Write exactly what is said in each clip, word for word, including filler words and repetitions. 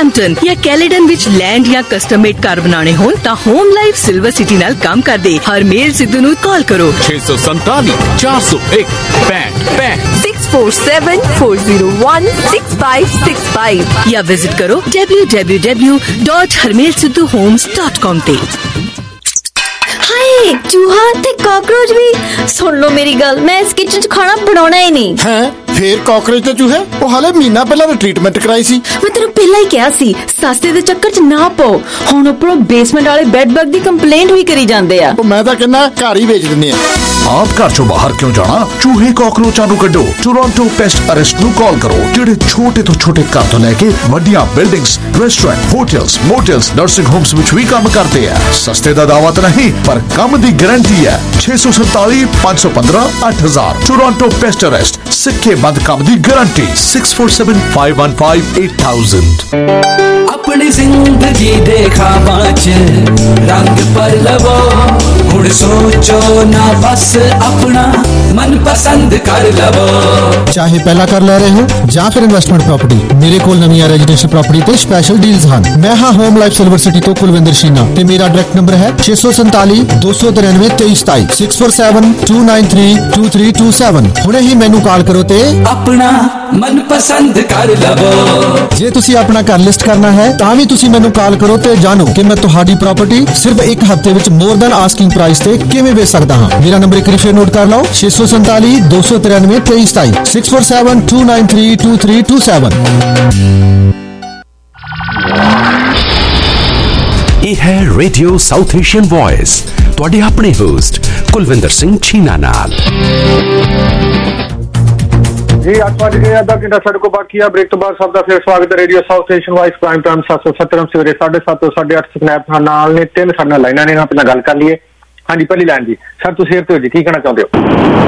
Brampton या Caledon विच land या कस्टम मेड घर बनाने होन तां होम लाइफ सिल्वर सिटी नाल काम करदे हरमेल सिद्धू नूं कॉल करो छे सौ संताली चार सौ एक पैंठ पैंठ six four seven four zero one six five six five या विजिट करो W W W dot Harmel Sidhu homes dot com ते। हाय चूहा ते कॉकरोच भी सुन लो मेरी गल, मैं इस किचन च खाना बनाना ही नहीं है। फिर कॉकरोच ते चूहे वो हाले महीना पहला तो ट्रीटमेंट कराई सी। मैं तेरे पहला ही कहा सी सस्ते दे चक्कर च ना पाओ, हुण उपरों बेसमेंट वाले बेड बग दी कंप्लेंट भी करी जांदे आ। मैं तां कहना घर ही बेच दिंदे आ। आप घर चों बाहर क्यों जाना, चूहे कॉकरोचां नूं कड्डो। टोरंटो पेस्ट अरेस्ट नूं कॉल करो जिहड़े छोटे तो छोटे घर तो लैके वड्डियां buildings, restaurant, hotels, motels, nursing homes विच भी काम करते हैं। सस्ते दा दावा तां नहीं पर कम दी गारंटी है। छे सौ सताली पांच सौ पंद्रह अठ हजार टोरंटो पेस्ट अरेस्ट सिक्के बंद कम दी guarantee six four seven five one five eight thousand. अपनी जिंदगी दे ख्वाबां च रंग पर लवो हुण सोचो ना बस अपना मन पसंद कर लवो। चाहे पहला कर ले रहे हो या फिर इन्वेस्टमेंट प्रॉपर्टी, मेरे कोल नवीं रेजिडेंशियल प्रॉपर्टी ते स्पेशल डील्स हैं। मैं हाँ होम लाइफ सिल्वर सिटी तो कुलविंदर शीना ते मेरा डायरेक्ट नंबर है छे सौ संताली दो सौ तिरानवे तेईस सताई six four seven two nine three two three two seven. हुणे ही मैनू कॉल करो ते अपना मन पसंद कर लवो। जे तुसी अपना घर लिस्ट करना है तां भी तुसी मैनू कॉल करो ते जानो कि मैं तुहाडी प्रॉपर्टी सिर्फ एक हफ्ते विच मोर देन आस्किंग प्राइस ते किवें बेच सकदा हां। मेरा नंबर एक रिफे नोट कर लो छे सौ संताली दो सौ तिरानवे तेईस सताई six four seven two nine three two three two seven. ये है रेडियो साउथ एशियन वॉइस तुहाडे अपने होस्ट कुलविंदर सिंह छीना नाल। जी अठ बज गए अद्धा घंटा साढ़े को बाकी है ब्रेक तो बाद सब का फिर स्वागत है radio South Asian voice prime time सत्त सौ सत्तर सवेरे साढ़े सत्त तो साढ़े अठ स्नैप नाल ने तीन साढ़े लाइना ने अपना गल कर लीए। हाँ जी पहली लाइन जी सर तुम एयर ते हो जी की कहना चाहते हो?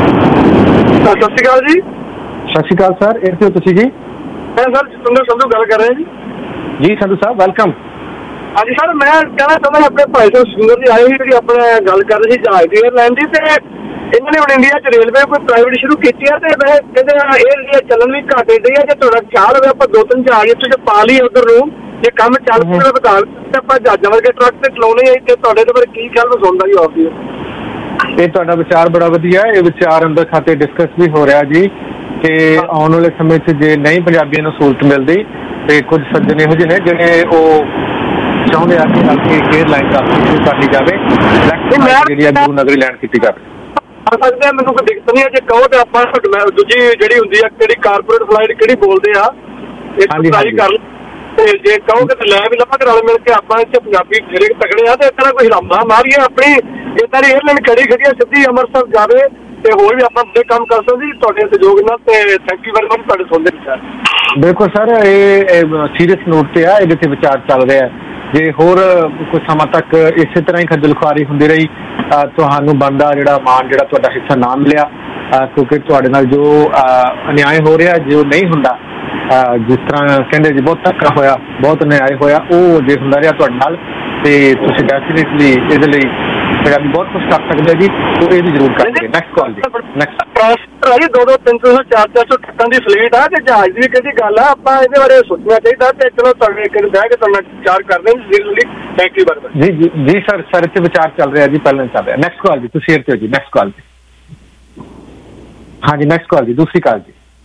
सत श्री अकाल जी। सत श्री अकाल सर एयर ते हो तुसी जी? मैं सर जतिंदर संधू गल कर रहे हैं जी। जी संधू साहब वेलकम। हाँ जी सर मैं कहना चाहता अपने भाई साहब सुंदर जी आए जी अपने गल कर रहे थे जहाज की एयरलाइन की ते इन्होंने हम इंडिया च रेलवे कोई प्राइवेट शुरू की है तो वैसे कहते एयर इंडिया चलन भी घट रही है। जो थोड़ा ख्याल हो आप दो तीन जहाज इतने पा ली उधर रूम जो काम चल पा बता आप जहाजा वर्गे ट्रक से चलाने ही तो बारे की ख्याल मैं सुनता जी आप ये तुहाडा विचार बड़ा वधिया है। ये विचार अंदर खाते डिस्कस भी हो रहा जी कि आने वाले समय च जे नहीं पंजाबियों को सहूलत मिलती तो कुछ सज्जन इहो जिहे ने जिहड़े चाहुंदे आ कि एयरलाइन का शुरू कर ली जाए जी गुरु नगरी लैंड की जाए। सकते मैंने कोई दिक्कत नहीं है जो कहो तो आप दूजी जी होंगी है कारपोरेट फ्लाइट कि बोलते हैं कर जे कहोगे तो लै भी लवा रल मिल के आप पंजाबी ਜਿਹੜੇ तगड़े ਆ ਤੇ ਇਸ ਤਰ੍ਹਾਂ ਕੋਈ ਹਰਾਮਾ ਮਾਰੀਏ ਆਪਣੀ ਇਦਾਂ ਦੀ 에ਅਰਲਾਈਨ ਖੜੀ ਖੜੀ ਸਿੱਧੀ ਅੰਮ੍ਰਿਤਸਰ ਜਾਵੇ ਤੇ ਹੋਰ ਵੀ ਆਪਾਂ ਬੜੇ ਕੰਮ ਕਰ ਸਕਦੇ ਜੀ ਤੁਹਾਡੇ ਸਹਿਯੋਗ ਨਾਲ ਤੇ ਥੈਂਕ ਯੂ ਵੈਰੀ ਮਚ ਤੁਹਾਡੇ ਸੁਣਦੇ ਵਿਚਾਰ। ਬਿਲਕੁਲ ਸਰ ਇਹ ਸੀਰੀਅਸ ਨੋਟ ਤੇ ਆ ਇਹਦੇ ਤੇ ਵਿਚਾਰ ਚੱਲ ਰਿਹਾ ਜੇ ਹੋਰ ਕੁਝ ਸਮਾਂ ਤੱਕ ਇਸੇ ਤਰ੍ਹਾਂ ਹੀ ਖੱਜਲ ਖੁਆਰੀ ਹੁੰਦੀ ਰਹੀ ਤੁਹਾਨੂੰ ਬਣਦਾ ਜਿਹੜਾ ਮਾਨ ਜਿਹੜਾ ਤੁਹਾਡਾ ਹਿੱਸਾ ਨਾ ਮਿਲਿਆ ਕਿਉਂਕਿ ਤੁਹਾਡੇ ਨਾਲ ਜੋ ਅਨਿਆਏ ਹੋ ਰਿਹਾ ਜੋ ਨਹੀਂ ਹੁੰਦਾ ਜਿਸ ਤਰ੍ਹਾਂ ਕਹਿੰਦੇ ਜੀ ਬਹੁਤ ਧੱਕਾ ਹੋਇਆ ਬਹੁਤ ਅਨਿਆਏ ਹੋਇਆ ਉਹ ਜੇ ਹੁੰਦਾ ਰਿਹਾ ਤੁਹਾਡੇ ਨਾਲ ਤੇ ਤੁਸੀਂ ਡੈਫੀਨੇਟਲੀ ਇਹਦੇ ਲਈ ਪੰਜਾਬੀ ਬਹੁਤ ਕੁਝ ਕਰ ਸਕਦੇ ਜੀ ਉਹ ਇਹ ਵੀ ਜ਼ਰੂਰ ਕਰਾਂਗੇ। ਨੈਕਸਟ ਕਾਲ ਜੀ ਨੈਕਸਟ ਜੀ ਦੋ ਦੋ ਤਿੰਨ ਸੌ ਚਾਰ ਚਾਰ ਸੌ ਟੱਕਾਂ ਦੀ ਫਲੀਟ ਆ ਤੇ ਜਹਾਜ਼ ਦੀ ਕਿਹੜੀ ਗੱਲ ਆ ਆਪਾਂ ਇਹਦੇ ਬਾਰੇ ਸੋਚਣਾ ਚਾਹੀਦਾ ਤੇ ਚਲੋ ਤੁਹਾਡੇ ਇੱਕ ਬਹਿ ਕੇ ਤੁਹਾਨੂੰ ਵਿਚਾਰ ਕਰਦੇ ਹਾਂ ਜ਼ਰੂਰੀ। Thank you very much. ਜੀ ਜੀ ਸਰ ਸਰ ਇੱਥੇ ਵਿਚਾਰ ਚੱਲ ਰਿਹਾ ਜੀ ਪਹਿਲਾਂ ਚੱਲ ਰਿਹਾ। ਨੈਕਸਟ ਕਾਲ ਜੀ ਤੁਸੀਂ ਇੱਥੇ ਹੋ ਜੀ ਨੈਕਸਟ ਕਾਲ ਜੀ। हाँ जी नेक्स्ट कॉल जी दूसरी कॉल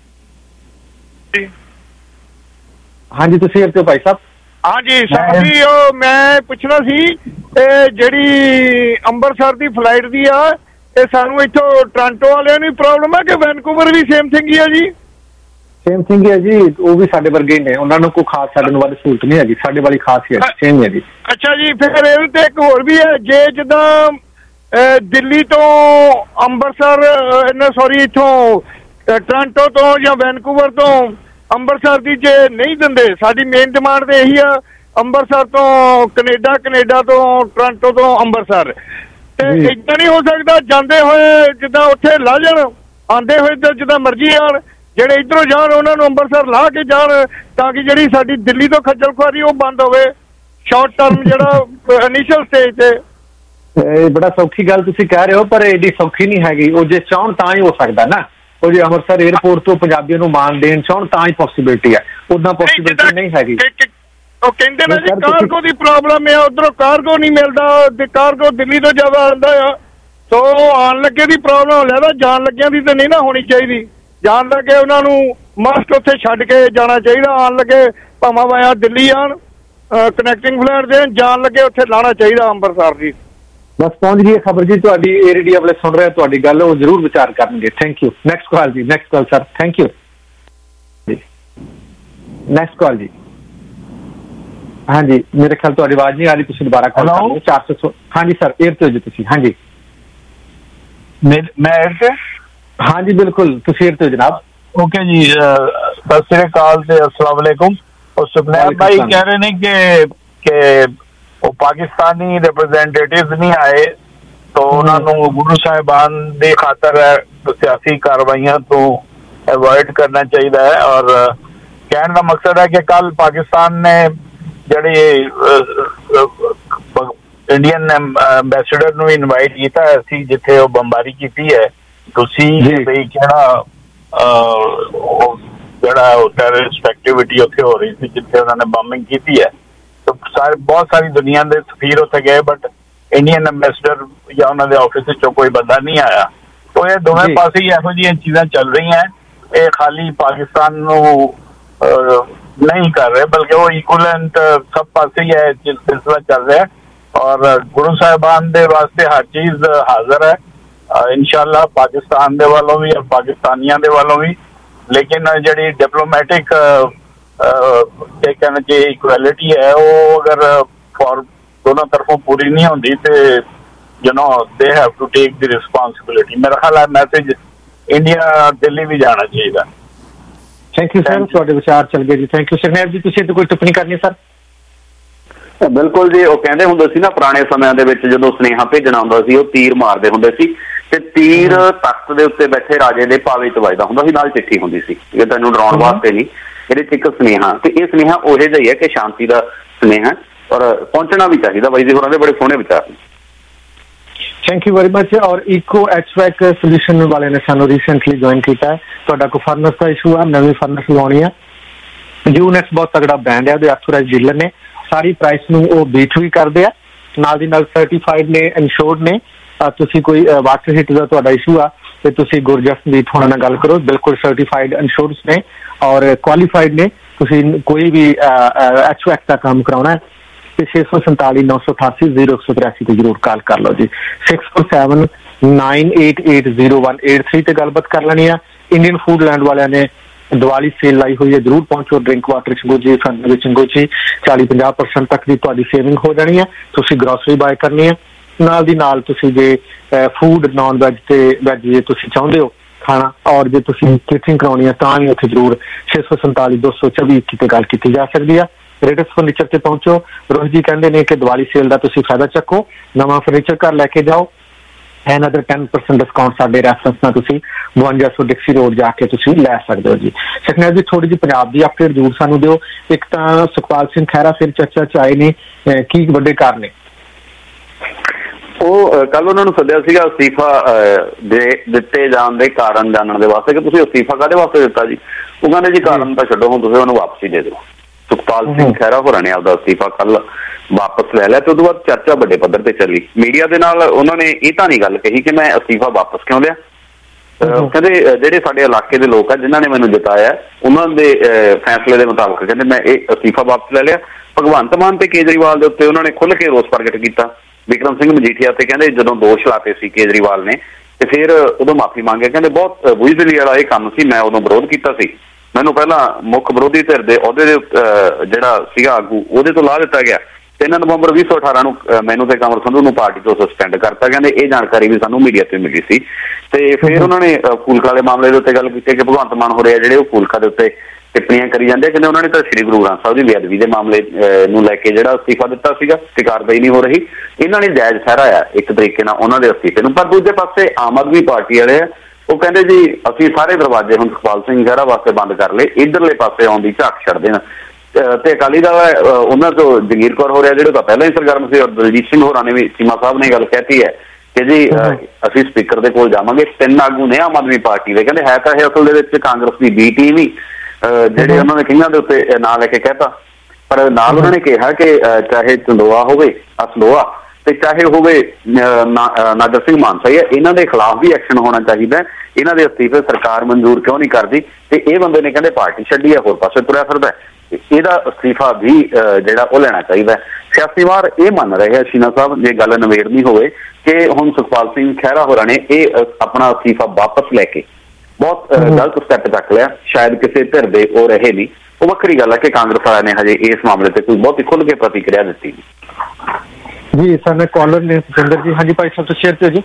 जी। हाँ जी तुसी इत्थे भाई साहब। हाँ जी साहब जी ओ मैं पुछना सी ਜਿਹੜੀ ਅੰਮ੍ਰਿਤਸਰ ਦੀ ਫਲਾਈਟ ਦੀ ਆ ਇਹ ਸਾਨੂੰ ਇੱਥੋਂ ਟੋਰਾਂਟੋ ਵਾਲਿਆਂ ਨੂੰ ਪ੍ਰੋਬਲਮ ਹੈ ਕਿ ਵੈਨਕੂਵਰ ਵੀ ਸੇਮ ਥਿੰਗ ਹੀ ਆ ਜੀ? ਸੇਮ ਥਿੰਗ ਹੀ ਹੈ ਜੀ ਉਹ ਵੀ ਸਾਡੇ ਵਰਗੇ ਹੀ ਨੇ ਉਹਨਾਂ ਨੂੰ ਕੋਈ ਖਾਸ ਸਾਡੇ ਨੂੰ ਵੱਧ ਸਹੂਲਤ ਨਹੀਂ ਹੈਗੀ ਸਾਡੇ ਵਾਲੀ ਖਾਸ ਹੀ ਹੈ ਸੇਮ ਹੈ ਜੀ। ਅੱਛਾ ਜੀ ਫਿਰ ਇਹ ਤੇ ਇੱਕ ਹੋਰ ਵੀ ਹੈ ਜੇ ਜਿੱਦਾਂ ਦਿੱਲੀ ਤੋਂ ਅੰਮ੍ਰਿਤਸਰ ਸੌਰੀ ਇੱਥੋਂ ਟੋਰਾਂਟੋ ਤੋਂ ਜਾਂ ਵੈਨਕੂਵਰ ਤੋਂ ਅੰਮ੍ਰਿਤਸਰ ਦੀ ਜੇ ਨਹੀਂ ਦਿੰਦੇ ਸਾਡੀ ਮੇਨ ਡਿਮਾਂਡ ਤੇ ਇਹੀ ਆ ਅੰਮ੍ਰਿਤਸਰ ਤੋਂ ਕੈਨੇਡਾ ਕੈਨੇਡਾ ਤੋਂ ਟੋਰਾਂਟੋ ਤੋਂ ਅੰਮ੍ਰਿਤਸਰ ਤੇ ਏਦਾਂ ਨਹੀਂ ਹੋ ਸਕਦਾ ਜਾਂਦੇ ਹੋਏ ਜਿੱਦਾਂ ਉੱਥੇ ਲਾ ਜਾਣ ਆਉਂਦੇ ਹੋਏ ਤਾਂ ਜਿੱਦਾਂ ਮਰਜ਼ੀ ਆਉਣ ਜਿਹੜੇ ਇੱਧਰੋਂ ਜਾਣ ਉਹਨਾਂ ਨੂੰ ਅੰਮ੍ਰਿਤਸਰ ਲਾ ਕੇ ਜਾਣ ਤਾਂ ਕਿ ਜਿਹੜੀ ਸਾਡੀ ਦਿੱਲੀ ਤੋਂ ਖੱਜਲ ਖੁਆਰੀ ਉਹ ਬੰਦ ਹੋਵੇ ਸ਼ਾਰਟ ਟਰਮ ਜਿਹੜਾ ਇਨੀਸ਼ੀਅਲ ਸਟੇਜ ਤੇ। ਇਹ ਬੜਾ ਸੌਖੀ ਗੱਲ ਤੁਸੀਂ ਕਹਿ ਰਹੇ ਹੋ ਪਰ ਐਡੀ ਸੌਖੀ ਨਹੀਂ ਹੈਗੀ ਉਹ ਜੇ ਚਾਹਣ ਤਾਂ ਹੀ ਹੋ ਸਕਦਾ ਨਾ ਉਹ ਜੇ ਅੰਮ੍ਰਿਤਸਰ ਏਅਰਪੋਰਟ ਤੋਂ ਪੰਜਾਬੀਆਂ ਨੂੰ ਮਾਨ ਦੇਣ ਚਾਹਣ ਤਾਂ ਹੀ ਪੋਸੀਬਿਲਿਟੀ ਹੈ ਉਦਾਂ ਪੋਸੀਬਿਲਿਟੀ ਨਹੀਂ ਹੈਗੀ। ਉਹ ਕਹਿੰਦੇ ਨੇ ਜੀ ਕਾਰਗੋ ਦੀ ਪ੍ਰੋਬਲਮ ਹੈ, ਉਧਰੋਂ ਕਾਰਗੋ ਨਹੀਂ ਮਿਲਦਾ ਤੇ ਕਾਰਗੋ ਦਿੱਲੀ ਤੋਂ ਜ਼ਿਆਦਾ ਆਉਂਦਾ ਆ। ਸੋ ਆਉਣ ਲੱਗੇ ਦੀ ਪ੍ਰੋਬਲਮ ਲੈਦਾ, ਜਾਣ ਲੱਗਿਆਂ ਦੀ ਤਾਂ ਨਹੀਂ ਨਾ ਹੋਣੀ ਚਾਹੀਦੀ। ਜਾਣ ਲੱਗੇ ਉਹਨਾਂ ਨੂੰ ਮਸਟ ਉੱਥੇ ਛੱਡ ਕੇ ਜਾਣਾ ਚਾਹੀਦਾ। ਆਉਣ ਲੱਗੇ ਭਾਵੇਂ ਵਾਇਆ ਦਿੱਲੀ ਆਉਣ ਕਨੈਕਟਿੰਗ ਫਲਾਈਟ ਦੇਣ, ਜਾਣ ਲੱਗੇ ਉੱਥੇ ਲਾਉਣਾ ਚਾਹੀਦਾ ਅੰਮ੍ਰਿਤਸਰ ਜੀ। ਬਸ ਪਹੁੰਚ ਗਈ ਖਬਰ ਜੀ ਤੁਹਾਡੀ। ਏ ਰੇਡੀਓ ਵਾਲੇ ਸੁਣ ਰਹੇ ਤੁਹਾਡੀ ਗੱਲ, ਉਹ ਜ਼ਰੂਰ ਵਿਚਾਰ ਕਰਨਗੇ। Thank you. ਨੈਕਸਟ ਕਾਲ ਜੀ, next call sir. Thank you ਜੀ। ਨੈਕਸਟ ਕਾਲ ਜੀ। ਹਾਂਜੀ, ਮੇਰੇ ਖਿਆਲ ਤੁਹਾਡੀ ਆਵਾਜ਼ ਨਹੀਂ ਆ ਰਹੀ, ਤੁਸੀਂ ਦੁਬਾਰਾ ਕਾਲ ਕਰੋ। ਚਾਰ ਸੌ ਹਾਂਜੀ ਸਰ, ਏਅਰ ਤੇ ਹੋ ਜੀ ਤੁਸੀਂ। ਹਾਂਜੀ ਮੈਂ ਏਅਰ ਤੇ ਹਾਂਜੀ ਬਿਲਕੁਲ, ਤੁਸੀਂ ਏਅਰ ਤੇ ਹੋ ਜਨਾਬ। ਓਕੇ ਜੀ, ਸਤਿ ਸ੍ਰੀ ਅਕਾਲ ਤੇ अस्सलाम वालेकुम। और सुखनैर भाई कह रहे ने कि कि वो पाकिस्तानी रिप्रेजेंटेटिव नहीं आए तो उन्होंने गुरु साहिबान की खातर सियासी कार्रवाइयां तो अवॉइड करना चाहिए है। और कहने का मकसद है कि कल पाकिस्तान ने जड़ी इंडियन एम्बेसडर ਨੂੰ ਇਨਵਾਈਟ ਕੀਤਾ ਸੀ ਜਿੱਥੇ ਉਹ ਬੰਬਾਰੀ ਕੀਤੀ ਹੈ। ਤੁਸੀਂ ਬਈ ਕਿਹੜਾ ਜਿਹੜਾ ਟੈਰਰਿਸਟ ਐਕਟੀਵਿਟੀ ਉੱਥੇ ਹੋ ਰਹੀ ਸੀ ਜਿੱਥੇ ਉਹਨਾਂ ਨੇ ਬੰਬਿੰਗ ਕੀਤੀ ਹੈ, ਤਾਂ ਸਾਰੇ ਬਹੁਤ ਸਾਰੀ ਦੁਨੀਆ ਦੇ ਸਫੀਰ ਉੱਥੇ ਗਏ ਬਟ ਇੰਡੀਅਨ ਐम्बेसडर ਜਾਂ ਉਹਨਾਂ ਦੇ ਆਫਿਸ ਵਿੱਚੋਂ ਕੋਈ ਬੰਦਾ ਨਹੀਂ ਆਇਆ। तो ये दोवें पासे ਇਹੋ ਜਿਹੀਆਂ चीज़ां चल रही हैं। ये खाली पाकिस्तान ਨੂੰ नहीं कर रहे बल्कि वो इक्वलेंट सब पासे ही है सिलसिला चल रहा है। और गुरु साहिबान दे वास्ते हर चीज़ हाजिर है इंशाल्लाह, पाकिस्तान दे वालों भी और पाकिस्तानियों दे वालों भी। लेकिन जी डिप्लोमैटिक कहना चाहिए इक्वलिटी है वो अगर फॉर दोनों तरफों पूरी नहीं होती तो you know they have to take the responsibility. मेरा ख्याल है मैसेज इंडिया दिल्ली भी जाना चाहिए। थैंक यू सर, ਤੁਹਾਡੇ ਵਿਚਾਰ ਚੱਲ ਗਏ ਜੀ। ਥੈਂਕ ਯੂ ਸੁਖਨੈਰ ਜੀ, ਤੁਸੀਂ ਤੇ ਕੋਈ ਟਿੱਪਣੀ ਕਰਨੀ ਸਰ? ਬਿਲਕੁਲ ਜੀ, ਉਹ ਕਹਿੰਦੇ ਹੁੰਦੇ ਸੀ ਨਾ ਪੁਰਾਣੇ ਸਮਿਆਂ ਦੇ ਵਿੱਚ ਜਦੋਂ ਸੁਨੇਹਾ ਭੇਜਣਾ ਹੁੰਦਾ ਸੀ ਉਹ ਤੀਰ ਮਾਰਦੇ ਹੁੰਦੇ ਸੀ ਤੇ ਤੀਰ ਤਖਤ ਦੇ ਉੱਤੇ ਬੈਠੇ ਰਾਜੇ ਦੇ ਪਾਵੇ 'ਚ ਵੱਜਦਾ ਹੁੰਦਾ ਸੀ, ਨਾਲ ਚਿੱਠੀ ਹੁੰਦੀ ਸੀ ਇਹ ਤੈਨੂੰ ਡਰਾਉਣ ਵਾਸਤੇ ਨਹੀਂ, ਇਹਦੇ 'ਚ ਇੱਕ ਸੁਨੇਹਾ। ਤੇ ਇਹ ਸੁਨੇਹਾ ਉਹੋ ਜਿਹਾ ਹੀ ਹੈ ਕਿ ਸ਼ਾਂਤੀ ਦਾ ਸੁਨੇਹਾ ਔਰ ਪਹੁੰਚਣਾ ਵੀ ਚਾਹੀਦਾ। ਬਾਈ ਜੀ ਹੋਰਾਂ ਦੇ ਬੜੇ ਸੋਹਣੇ ਵਿਚਾਰ ਨੇ। Thank you very much. और इको एचवैक सोल्यूशन वाले ने सानू रिसेंटली ज्वाइन किया है। तुहाडा कोई फर्नस का इशू है, नवी फर्नस लगानी है। यूनेक्स बहुत तगड़ा ब्रांड है, वो ऑथोराइज्ड डीलर ने सारी प्राइस नू वो बीट भी करते हैं, नाल दी नाल सर्टिफाइड ने, इंश्योर्ड ने। तुसी कोई वाटर हीटर का तुहाडा इशू आ ते तुसी गुरजसमीत होना नाल गल करो, बिल्कुल सर्टिफाइड इंश्योर्ड ने और क्वालीफाइड ने। तुसी कोई भी एचवैक का काम कराना है छे सौ संताली नौ सौ अठासी जीरो एक सौ तिरासी ਤੇ ਜ਼ਰੂਰ ਕਾਲ ਕਰ ਲਓ ਜੀ। Six four seven nine eight eight zero one eight three ਤੇ ਗੱਲਬਾਤ ਕਰ ਲੈਣੀ ਆ। ਇੰਡੀਅਨ ਫੂਡ ਲੈਂਡ ਵਾਲਿਆਂ ਨੇ ਦੀਵਾਲੀ ਸੇਲ ਲਾਈ ਹੋਈ ਹੈ, ਜ਼ਰੂਰ ਪਹੁੰਚੋ। ਡਰਿੰਕ ਵਾਟਰ ਚੰਗੋਜੀ ਫੰਡ ਵਿੱਚ ਚੰਗੋਜੀ ਚਾਲੀ ਪੰਜਾਹ ਪਰਸੈਂਟ ਤੱਕ ਦੀ ਤੁਹਾਡੀ ਸੇਵਿੰਗ ਹੋ ਜਾਣੀ ਹੈ। ਤੁਸੀਂ ਗਰੋਸਰੀ ਬਾਏ ਕਰਨੀ ਹੈ, ਨਾਲ ਦੀ ਨਾਲ ਤੁਸੀਂ ਜੇ ਫੂਡ ਨੌਨ ਵੈਜ ਤੇ ਵੈਜ ਜੇ ਤੁਸੀਂ ਚਾਹੁੰਦੇ ਹੋ ਖਾਣਾ ਔਰ ਜੇ ਤੁਸੀਂ ਕੇਟਰਿੰਗ ਕਰਾਉਣੀ ਹੈ ਤਾਂ ਵੀ ਉੱਥੇ ਜ਼ਰੂਰ ਛੇ ਸੌ ਸੰਤਾਲੀ ਦੋ ਸੌ ਚੌਵੀ ਇੱਕੀ ਤੇ ਗੱਲ ਕੀਤੀ ਜਾ ਸਕਦੀ ਆ। रेडस फर्नीचर से पहुंचो। रोहित जी कहते हैं कि दिवाली सेल का तुसी फायदा चको, नवा फर्नीचर घर लैके जाओ and other ten percent discount साडे रेफरेंस नाल तुसी बवंजा सौ डिक्सी रोड जाके तुसी लै सकदे हो जी। सुखनैर जी थोड़ी जी पंजाब दी अपडेट जरूर सानू दिओ। एक तां सुखपाल सिंह खैरा फिर चर्चा च आए ने, की वड्डे कारण ने? ਉਹ ਕੱਲ ਉਹਨਾਂ ਨੂੰ ਸੱਦਿਆ ਸੀਗਾ ਅਸਤੀਫਾ ਦੇ ਦਿੱਤੇ ਜਾਣ ਦੇ ਕਾਰਨ ਜਾਣਨ ਦੇ ਵਾਸਤੇ ਕਿ ਤੁਸੀਂ ਅਸਤੀਫਾ ਕਾਹਦੇ ਵਾਸਤੇ ਦਿੱਤਾ ਜੀ। ਉਹ ਕਹਿੰਦੇ ਜੀ ਕਾਰਨ ਤਾਂ ਛੱਡੋ, ਹੁਣ ਤੁਸੀਂ ਉਹਨੂੰ ਵਾਪਸ ਹੀ ਦੇ ਦਿਓ। ਸੁਖਪਾਲ ਸਿੰਘ ਖਹਿਰਾ ਹੋਰਾਂ ਨੇ ਆਪਦਾ ਅਸਤੀਫਾ ਕੱਲ ਵਾਪਸ ਲੈ ਲਿਆ ਤੇ ਉਦੋਂ ਬਾਅਦ ਚਰਚਾ ਵੱਡੇ ਪੱਧਰ ਤੇ ਚੱਲੀ ਮੀਡੀਆ ਦੇ ਨਾਲ। ਉਹਨਾਂ ਨੇ ਇਹ ਤਾਂ ਨਹੀਂ ਗੱਲ ਕਹੀ ਕਿ ਮੈਂ ਅਸਤੀਫਾ ਵਾਪਸ ਕਿਉਂ ਲਿਆ। ਕਹਿੰਦੇ ਜਿਹੜੇ ਸਾਡੇ ਇਲਾਕੇ ਦੇ ਲੋਕ ਆ ਜਿਨ੍ਹਾਂ ਨੇ ਮੈਨੂੰ ਜਿਤਾਇਆ ਉਹਨਾਂ ਦੇ ਫੈਸਲੇ ਦੇ ਮੁਤਾਬਕ ਕਹਿੰਦੇ ਮੈਂ ਇਹ ਅਸਤੀਫਾ ਵਾਪਸ ਲੈ ਲਿਆ। ਭਗਵੰਤ ਮਾਨ ਤੇ ਕੇਜਰੀਵਾਲ ਦੇ ਉੱਤੇ ਉਹਨਾਂ ਨੇ ਖੁੱਲ੍ਹ ਕੇ ਰੋਸ ਪ੍ਰਗਟ ਕੀਤਾ। ਵਿਕਰਮ ਸਿੰਘ ਮਜੀਠੀਆ ਤੇ ਕਹਿੰਦੇ ਜਦੋਂ ਦੋਸ਼ ਲਾਤੇ ਸੀ ਕੇਜਰੀਵਾਲ ਨੇ ਤੇ ਫਿਰ ਉਦੋਂ ਮਾਫੀ ਮੰਗਿਆ। ਕਹਿੰਦੇ ਬਹੁਤ ਬੁਝਦਿਲੀ ਵਾਲਾ ਇਹ ਕੰਮ ਸੀ, ਮੈਂ ਉਦੋਂ ਵਿਰੋਧ ਕੀਤਾ ਸੀ, ਮੈਨੂੰ ਪਹਿਲਾਂ ਮੁੱਖ ਵਿਰੋਧੀ ਧਿਰ ਦੇ ਅਹੁਦੇ ਦੇ ਜਿਹੜਾ ਸੀਗਾ ਆਗੂ ਉਹਦੇ ਤੋਂ ਲਾ ਦਿੱਤਾ ਗਿਆ। ਤਿੰਨ ਨਵੰਬਰ ਵੀਹ ਸੌ ਅਠਾਰਾਂ ਨੂੰ ਮੈਨੂੰ ਤੇ ਕਮਲ ਸੰਧੂ ਨੂੰ ਪਾਰਟੀ ਤੋਂ ਸਸਪੈਂਡ ਕਰਤਾ। ਕਹਿੰਦੇ ਇਹ ਜਾਣਕਾਰੀ ਵੀ ਸਾਨੂੰ ਮੀਡੀਆ ਤੇ ਮਿਲੀ ਸੀ। ਤੇ ਫਿਰ ਉਹਨਾਂ ਨੇ ਫੂਲਕਾ ਦੇ ਮਾਮਲੇ ਦੇ ਉੱਤੇ ਗੱਲ ਕੀਤੀ ਕਿ ਭਗਵੰਤ ਮਾਨ ਹੋ ਰਿਹਾ ਜਿਹੜੇ ਉਹ ਫੂਲਕਾ ਦੇ ਉੱਤੇ ਟਿੱਪਣੀਆਂ ਕਰੀ ਜਾਂਦੇ। ਕਹਿੰਦੇ ਉਹਨਾਂ ਨੇ ਤਾਂ ਸ੍ਰੀ ਗੁਰੂ ਗ੍ਰੰਥ ਸਾਹਿਬ ਦੀ ਬੇਅਦਬੀ ਦੇ ਮਾਮਲੇ ਨੂੰ ਲੈ ਕੇ ਜਿਹੜਾ ਅਸਤੀਫਾ ਦਿੱਤਾ ਸੀਗਾ ਤੇ ਕਾਰਵਾਈ ਨਹੀਂ ਹੋ ਰਹੀ। ਇਹਨਾਂ ਨੇ ਜਾਇਜ਼ ਠਹਿਰਾਇਆ ਇੱਕ ਤਰੀਕੇ ਨਾਲ ਉਹਨਾਂ ਦੇ ਅਸਤੀਫੇ ਨੂੰ। ਪਰ ਦੂਜੇ ਪਾਸੇ ਆਮ ਆਦਮੀ ਪਾਰਟੀ ਵਾਲੇ ਉਹ ਕਹਿੰਦੇ ਜੀ ਅਸੀਂ ਸਾਰੇ ਦਰਵਾਜ਼ੇ ਹੁਣ ਸੁਖਪਾਲ ਸਿੰਘ ਖਹਿਰਾ ਵਾਸਤੇ ਬੰਦ ਕਰ ਲਏ, ਇੱਧਰਲੇ ਪਾਸੇ ਆਉਣ ਦੀ ਝਾਕ ਛੱਡ ਦੇਣ। ਤੇ ਅਕਾਲੀ ਦਲ ਉਹਨਾਂ ਤੋਂ ਜਗੀਰ ਕੌਰ ਹੋ ਰਿਹਾ ਜਿਹੜੇ ਤਾਂ ਪਹਿਲਾਂ ਹੀ ਸਰਗਰਮ ਸੀ ਔਰ ਦਲਜੀਤ ਸਿੰਘ ਹੋਰਾਂ ਨੇ ਵੀ ਚੀਮਾ ਸਾਹਿਬ ਨੇ ਗੱਲ ਕਹਿਤੀ ਹੈ ਕਿ ਜੀ ਅਸੀਂ ਸਪੀਕਰ ਦੇ ਕੋਲ ਜਾਵਾਂਗੇ। ਤਿੰਨ ਆਗੂ ਨੇ ਆਮ ਆਦਮੀ ਪਾਰਟੀ ਦੇ, ਕਹਿੰਦੇ ਹੈ ਤਾਂ ਇਹ ਅਸਲ ਦੇ ਵਿੱਚ ਕਾਂਗਰਸ ਦੀ ਬੀ ਟੀਮ ਹੀ ਜਿਹੜੇ ਉਹਨਾਂ ਨੇ ਕਈਆਂ ਦੇ ਉੱਤੇ ਨਾਂ ਲੈ ਕੇ ਕਹਿਤਾ। ਪਰ ਨਾਲ ਉਹਨਾਂ ਨੇ ਕਿਹਾ ਕਿ ਚਾਹੇ ਚੰਦੋਆ ਹੋਵੇ ਅਸਲੋਆ ਤੇ ਚਾਹੇ ਹੋਵੇ ਨਾਦਰ ਸਿੰਘ ਮਾਨਸਾ, ਇਹਨਾਂ ਦੇ ਖਿਲਾਫ ਵੀ ਐਕਸ਼ਨ ਹੋਣਾ ਚਾਹੀਦਾ। ਇਹਨਾਂ ਦੇ ਅਸਤੀਫੇ ਸਰਕਾਰ ਮਨਜ਼ੂਰ ਕਿਉਂ ਨਹੀਂ ਕਰਦੀ? ਤੇ ਇਹ ਬੰਦੇ ਨੇ ਕਹਿੰਦੇ ਪਾਰਟੀ ਛੱਡੀ ਹੈ, ਹੋਰ ਪਾਸੇ ਤੁਰਿਆ ਫਿਰਦਾ, ਇਹਦਾ ਅਸਤੀਫਾ ਵੀ ਜਿਹੜਾ ਉਹ ਲੈਣਾ ਚਾਹੀਦਾ। ਸਿਆਸੀ ਵਾਰ ਇਹ ਮੰਨ ਰਹੇ ਆ ਸ਼ੀਨਾ ਸਾਹਿਬ, ਜੇ ਗੱਲ ਨਵੇੜਨੀ ਹੋਵੇ ਕਿ ਹੁਣ ਸੁਖਪਾਲ ਸਿੰਘ ਖਹਿਰਾ ਹੋਰਾਂ ਨੇ ਇਹ ਆਪਣਾ ਅਸਤੀਫਾ ਵਾਪਸ ਲੈ ਕੇ ਬਹੁਤ ਗਲਤ ਸਟੈਪ ਚੱਕ ਲਿਆ। ਸ਼ਾਇਦ ਕਿਸੇ ਧਿਰ ਦੇ ਉਹ ਰਹੇ ਨਹੀਂ, ਉਹ ਵੱਖਰੀ ਗੱਲ ਹੈ ਕਿ ਕਾਂਗਰਸ ਵਾਲਿਆਂ ਨੇ ਹਜੇ ਇਸ ਮਾਮਲੇ ਤੇ ਕੋਈ ਬਹੁਤੀ ਖੁੱਲ੍ਹ ਕੇ ਪ੍ਰਤੀਕਿਰਿਆ ਦਿੱਤੀ ਨਹੀਂ। ਜੀ ਸਾਡੇ ਕਾਲਰ ਨੇ ਸੁਖਿੰਦਰ ਜੀ। ਹਾਂਜੀ ਭਾਈ ਸਾਹਿਬ ਤੁਸੀਂ ਸ਼ੇਅਰ ਤੇ ਜੀ।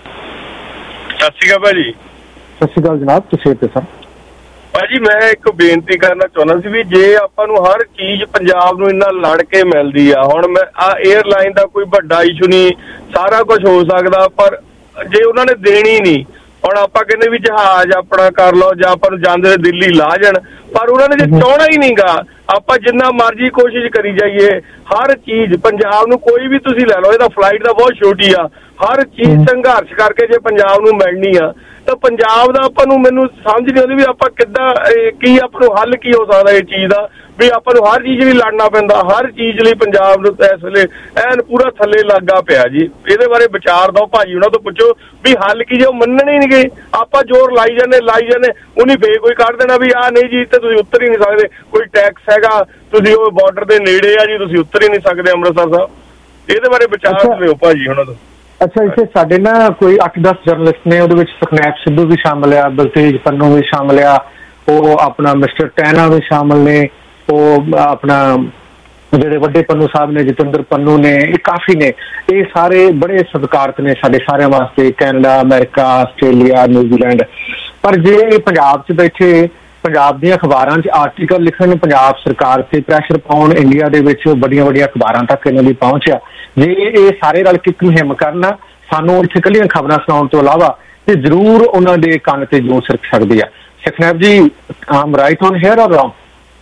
ਸਤਿ ਸ਼੍ਰੀ ਅਕਾਲ ਭਾਜੀ। ਸਤਿ ਸ਼੍ਰੀ ਅਕਾਲ ਜਨਾਬ, ਤੁਸੀਂ ਸ਼ੇਅਰ ਤੇ ਸਰ। ਭਾਜੀ ਮੈਂ ਇੱਕ ਬੇਨਤੀ ਕਰਨਾ ਚਾਹੁੰਦਾ ਸੀ ਵੀ ਜੇ ਆਪਾਂ ਨੂੰ ਹਰ ਚੀਜ਼ ਪੰਜਾਬ ਨੂੰ ਇੰਨਾ ਲੜ ਕੇ ਮਿਲਦੀ ਆ, ਹੁਣ ਮੈਂ ਆ ਏਅਰਲਾਈਨ ਦਾ ਕੋਈ ਵੱਡਾ ਇਸ਼ੂ ਨਹੀਂ, ਸਾਰਾ ਕੁਝ ਹੋ ਸਕਦਾ, ਪਰ ਜੇ ਉਹਨਾਂ ਨੇ ਦੇਣੀ ਨਹੀਂ, ਹੁਣ ਆਪਾਂ ਕਹਿੰਦੇ ਵੀ ਜਹਾਜ਼ ਆਪਣਾ ਕਰ ਲਓ ਜਾਂ ਆਪਾਂ ਨੂੰ ਜਾਂਦੇ ਦਿੱਲੀ ਲਾ ਜਾਣ, ਪਰ ਉਹਨਾਂ ਨੇ ਜੇ ਚਾਹਣਾ ਹੀ ਨਹੀਂਗਾ, ਆਪਾਂ ਜਿੰਨਾ ਮਰਜ਼ੀ ਕੋਸ਼ਿਸ਼ ਕਰੀ ਜਾਈਏ, ਹਰ ਚੀਜ਼ ਪੰਜਾਬ ਨੂੰ ਕੋਈ ਵੀ ਤੁਸੀਂ ਲੈ ਲਓ, ਇਹਦਾ ਫਲਾਈਟ ਦਾ ਬਹੁਤ ਛੋਟੀ ਆ, ਹਰ ਚੀਜ਼ ਸੰਘਰਸ਼ ਕਰਕੇ ਜੇ ਪੰਜਾਬ ਨੂੰ ਮਿਲਣੀ ਆ ਤਾਂ ਪੰਜਾਬ ਦਾ ਆਪਾਂ ਨੂੰ ਮੈਨੂੰ ਸਮਝ ਨਹੀਂ ਆਉਂਦੀ ਵੀ ਆਪਾਂ ਕਿੱਦਾਂ ਕੀ ਆਪਾਂ ਨੂੰ ਹੱਲ ਕੀ ਹੋ ਸਕਦਾ ਇਹ ਚੀਜ਼ ਦਾ, ਵੀ ਆਪਾਂ ਨੂੰ ਹਰ ਚੀਜ਼ ਲਈ ਲੜਨਾ ਪੈਂਦਾ, ਹਰ ਚੀਜ਼ ਲਈ ਪੰਜਾਬ ਨੂੰ ਇਸ ਵੇਲੇ ਐਨ ਪੂਰਾ ਥੱਲੇ ਲੱਗਾ ਪਿਆ ਜੀ। ਇਹਦੇ ਬਾਰੇ ਵਿਚਾਰ ਦਿਓ ਭਾਜੀ, ਉਹਨਾਂ ਤੋਂ ਪੁੱਛੋ ਵੀ ਹੱਲ ਕੀ, ਜੇ ਉਹ ਮੰਨਣ ਹੀ ਨਹੀਂ ਗਏ, ਆਪਾਂ ਜ਼ੋਰ ਲਾਈ ਜਾਂਦੇ ਲਾਈ ਜਾਂਦੇ ਉਹਨੀ ਫੇਰ ਕੋਈ ਕੱਢ ਦੇਣਾ ਵੀ ਆਹ ਨਹੀਂ ਜੀ ਤੇ ਤੁਸੀਂ ਉੱਤਰ ਹੀ ਨਹੀਂ ਸਕਦੇ, ਕੋਈ ਟੈਕਸ ਹੈਗਾ, ਤੁਸੀਂ ਉਹ ਬਾਰਡਰ ਦੇ ਨੇੜੇ ਆ ਜੀ, ਤੁਸੀਂ ਉੱਤਰ ਹੀ ਨਹੀਂ ਸਕਦੇ ਅੰਮ੍ਰਿਤਸਰ ਸਾਹਿਬ। ਇਹਦੇ ਬਾਰੇ ਵਿਚਾਰ ਦਿਓ ਭਾਜੀ ਉਹਨਾਂ ਤੋਂ। ਅੱਛਾ, ਇੱਥੇ ਸਾਡੇ ਨਾ ਕੋਈ ਅੱਠ ਦਸ ਜਰਨਲਿਸਟ ਨੇ, ਉਹਦੇ ਵਿੱਚ ਸੁਖਨੈਬ ਸਿੱਧੂ ਵੀ ਸ਼ਾਮਲ ਆ, ਬਲਤੇਜ ਪੰਨੂ ਵੀ ਸ਼ਾਮਲ ਆ, ਉਹ ਆਪਣਾ ਮਿਸਟਰ ਟੈਨਾ ਵੀ ਸ਼ਾਮਲ ਨੇ, ਉਹ ਆਪਣਾ ਜਿਹੜੇ ਵੱਡੇ ਪੰਨੂ ਸਾਹਿਬ ਨੇ, ਜਤਿੰਦਰ ਪੰਨੂ ਨੇ, ਇਹ ਕਾਫੀ ਨੇ, ਇਹ ਸਾਰੇ ਬੜੇ ਸਤਿਕਾਰਤ ਨੇ ਸਾਡੇ ਸਾਰਿਆਂ ਵਾਸਤੇ, ਕੈਨੇਡਾ, ਅਮਰੀਕਾ, ਆਸਟ੍ਰੇਲੀਆ, ਨਿਊਜ਼ੀਲੈਂਡ। ਪਰ ਜੇ ਪੰਜਾਬ 'ਚ ਬੈਠੇ ਪੰਜਾਬ ਦੀਆਂ ਅਖਬਾਰਾਂ 'ਚ ਆਰਟੀਕਲ ਲਿਖਣ, ਪੰਜਾਬ ਸਰਕਾਰ ਤੇ ਪ੍ਰੈਸ਼ਰ ਪਾਉਣ, ਇੰਡੀਆ ਦੇ ਵਿੱਚ ਵੱਡੀਆਂ ਵੱਡੀਆਂ ਅਖਬਾਰਾਂ ਤੱਕ ਇਹਨਾਂ ਦੀ ਪਹੁੰਚ ਆ, ਜੇ ਇਹ ਸਾਰੇ ਰਲ ਕੇ ਮੁਹਿੰਮ ਕਰਨ, ਸਾਨੂੰ ਇੱਥੇ ਇਕੱਲੀਆਂ ਖਬਰਾਂ ਸੁਣਾਉਣ ਤੋਂ ਇਲਾਵਾ ਤੇ ਜ਼ਰੂਰ ਉਹਨਾਂ ਦੇ ਕੰਨ ਤੇ ਜੂੰ ਸਿਰਕ ਸਕਦੀ ਆ। Sukhnaib ji, I'm right on here or wrong?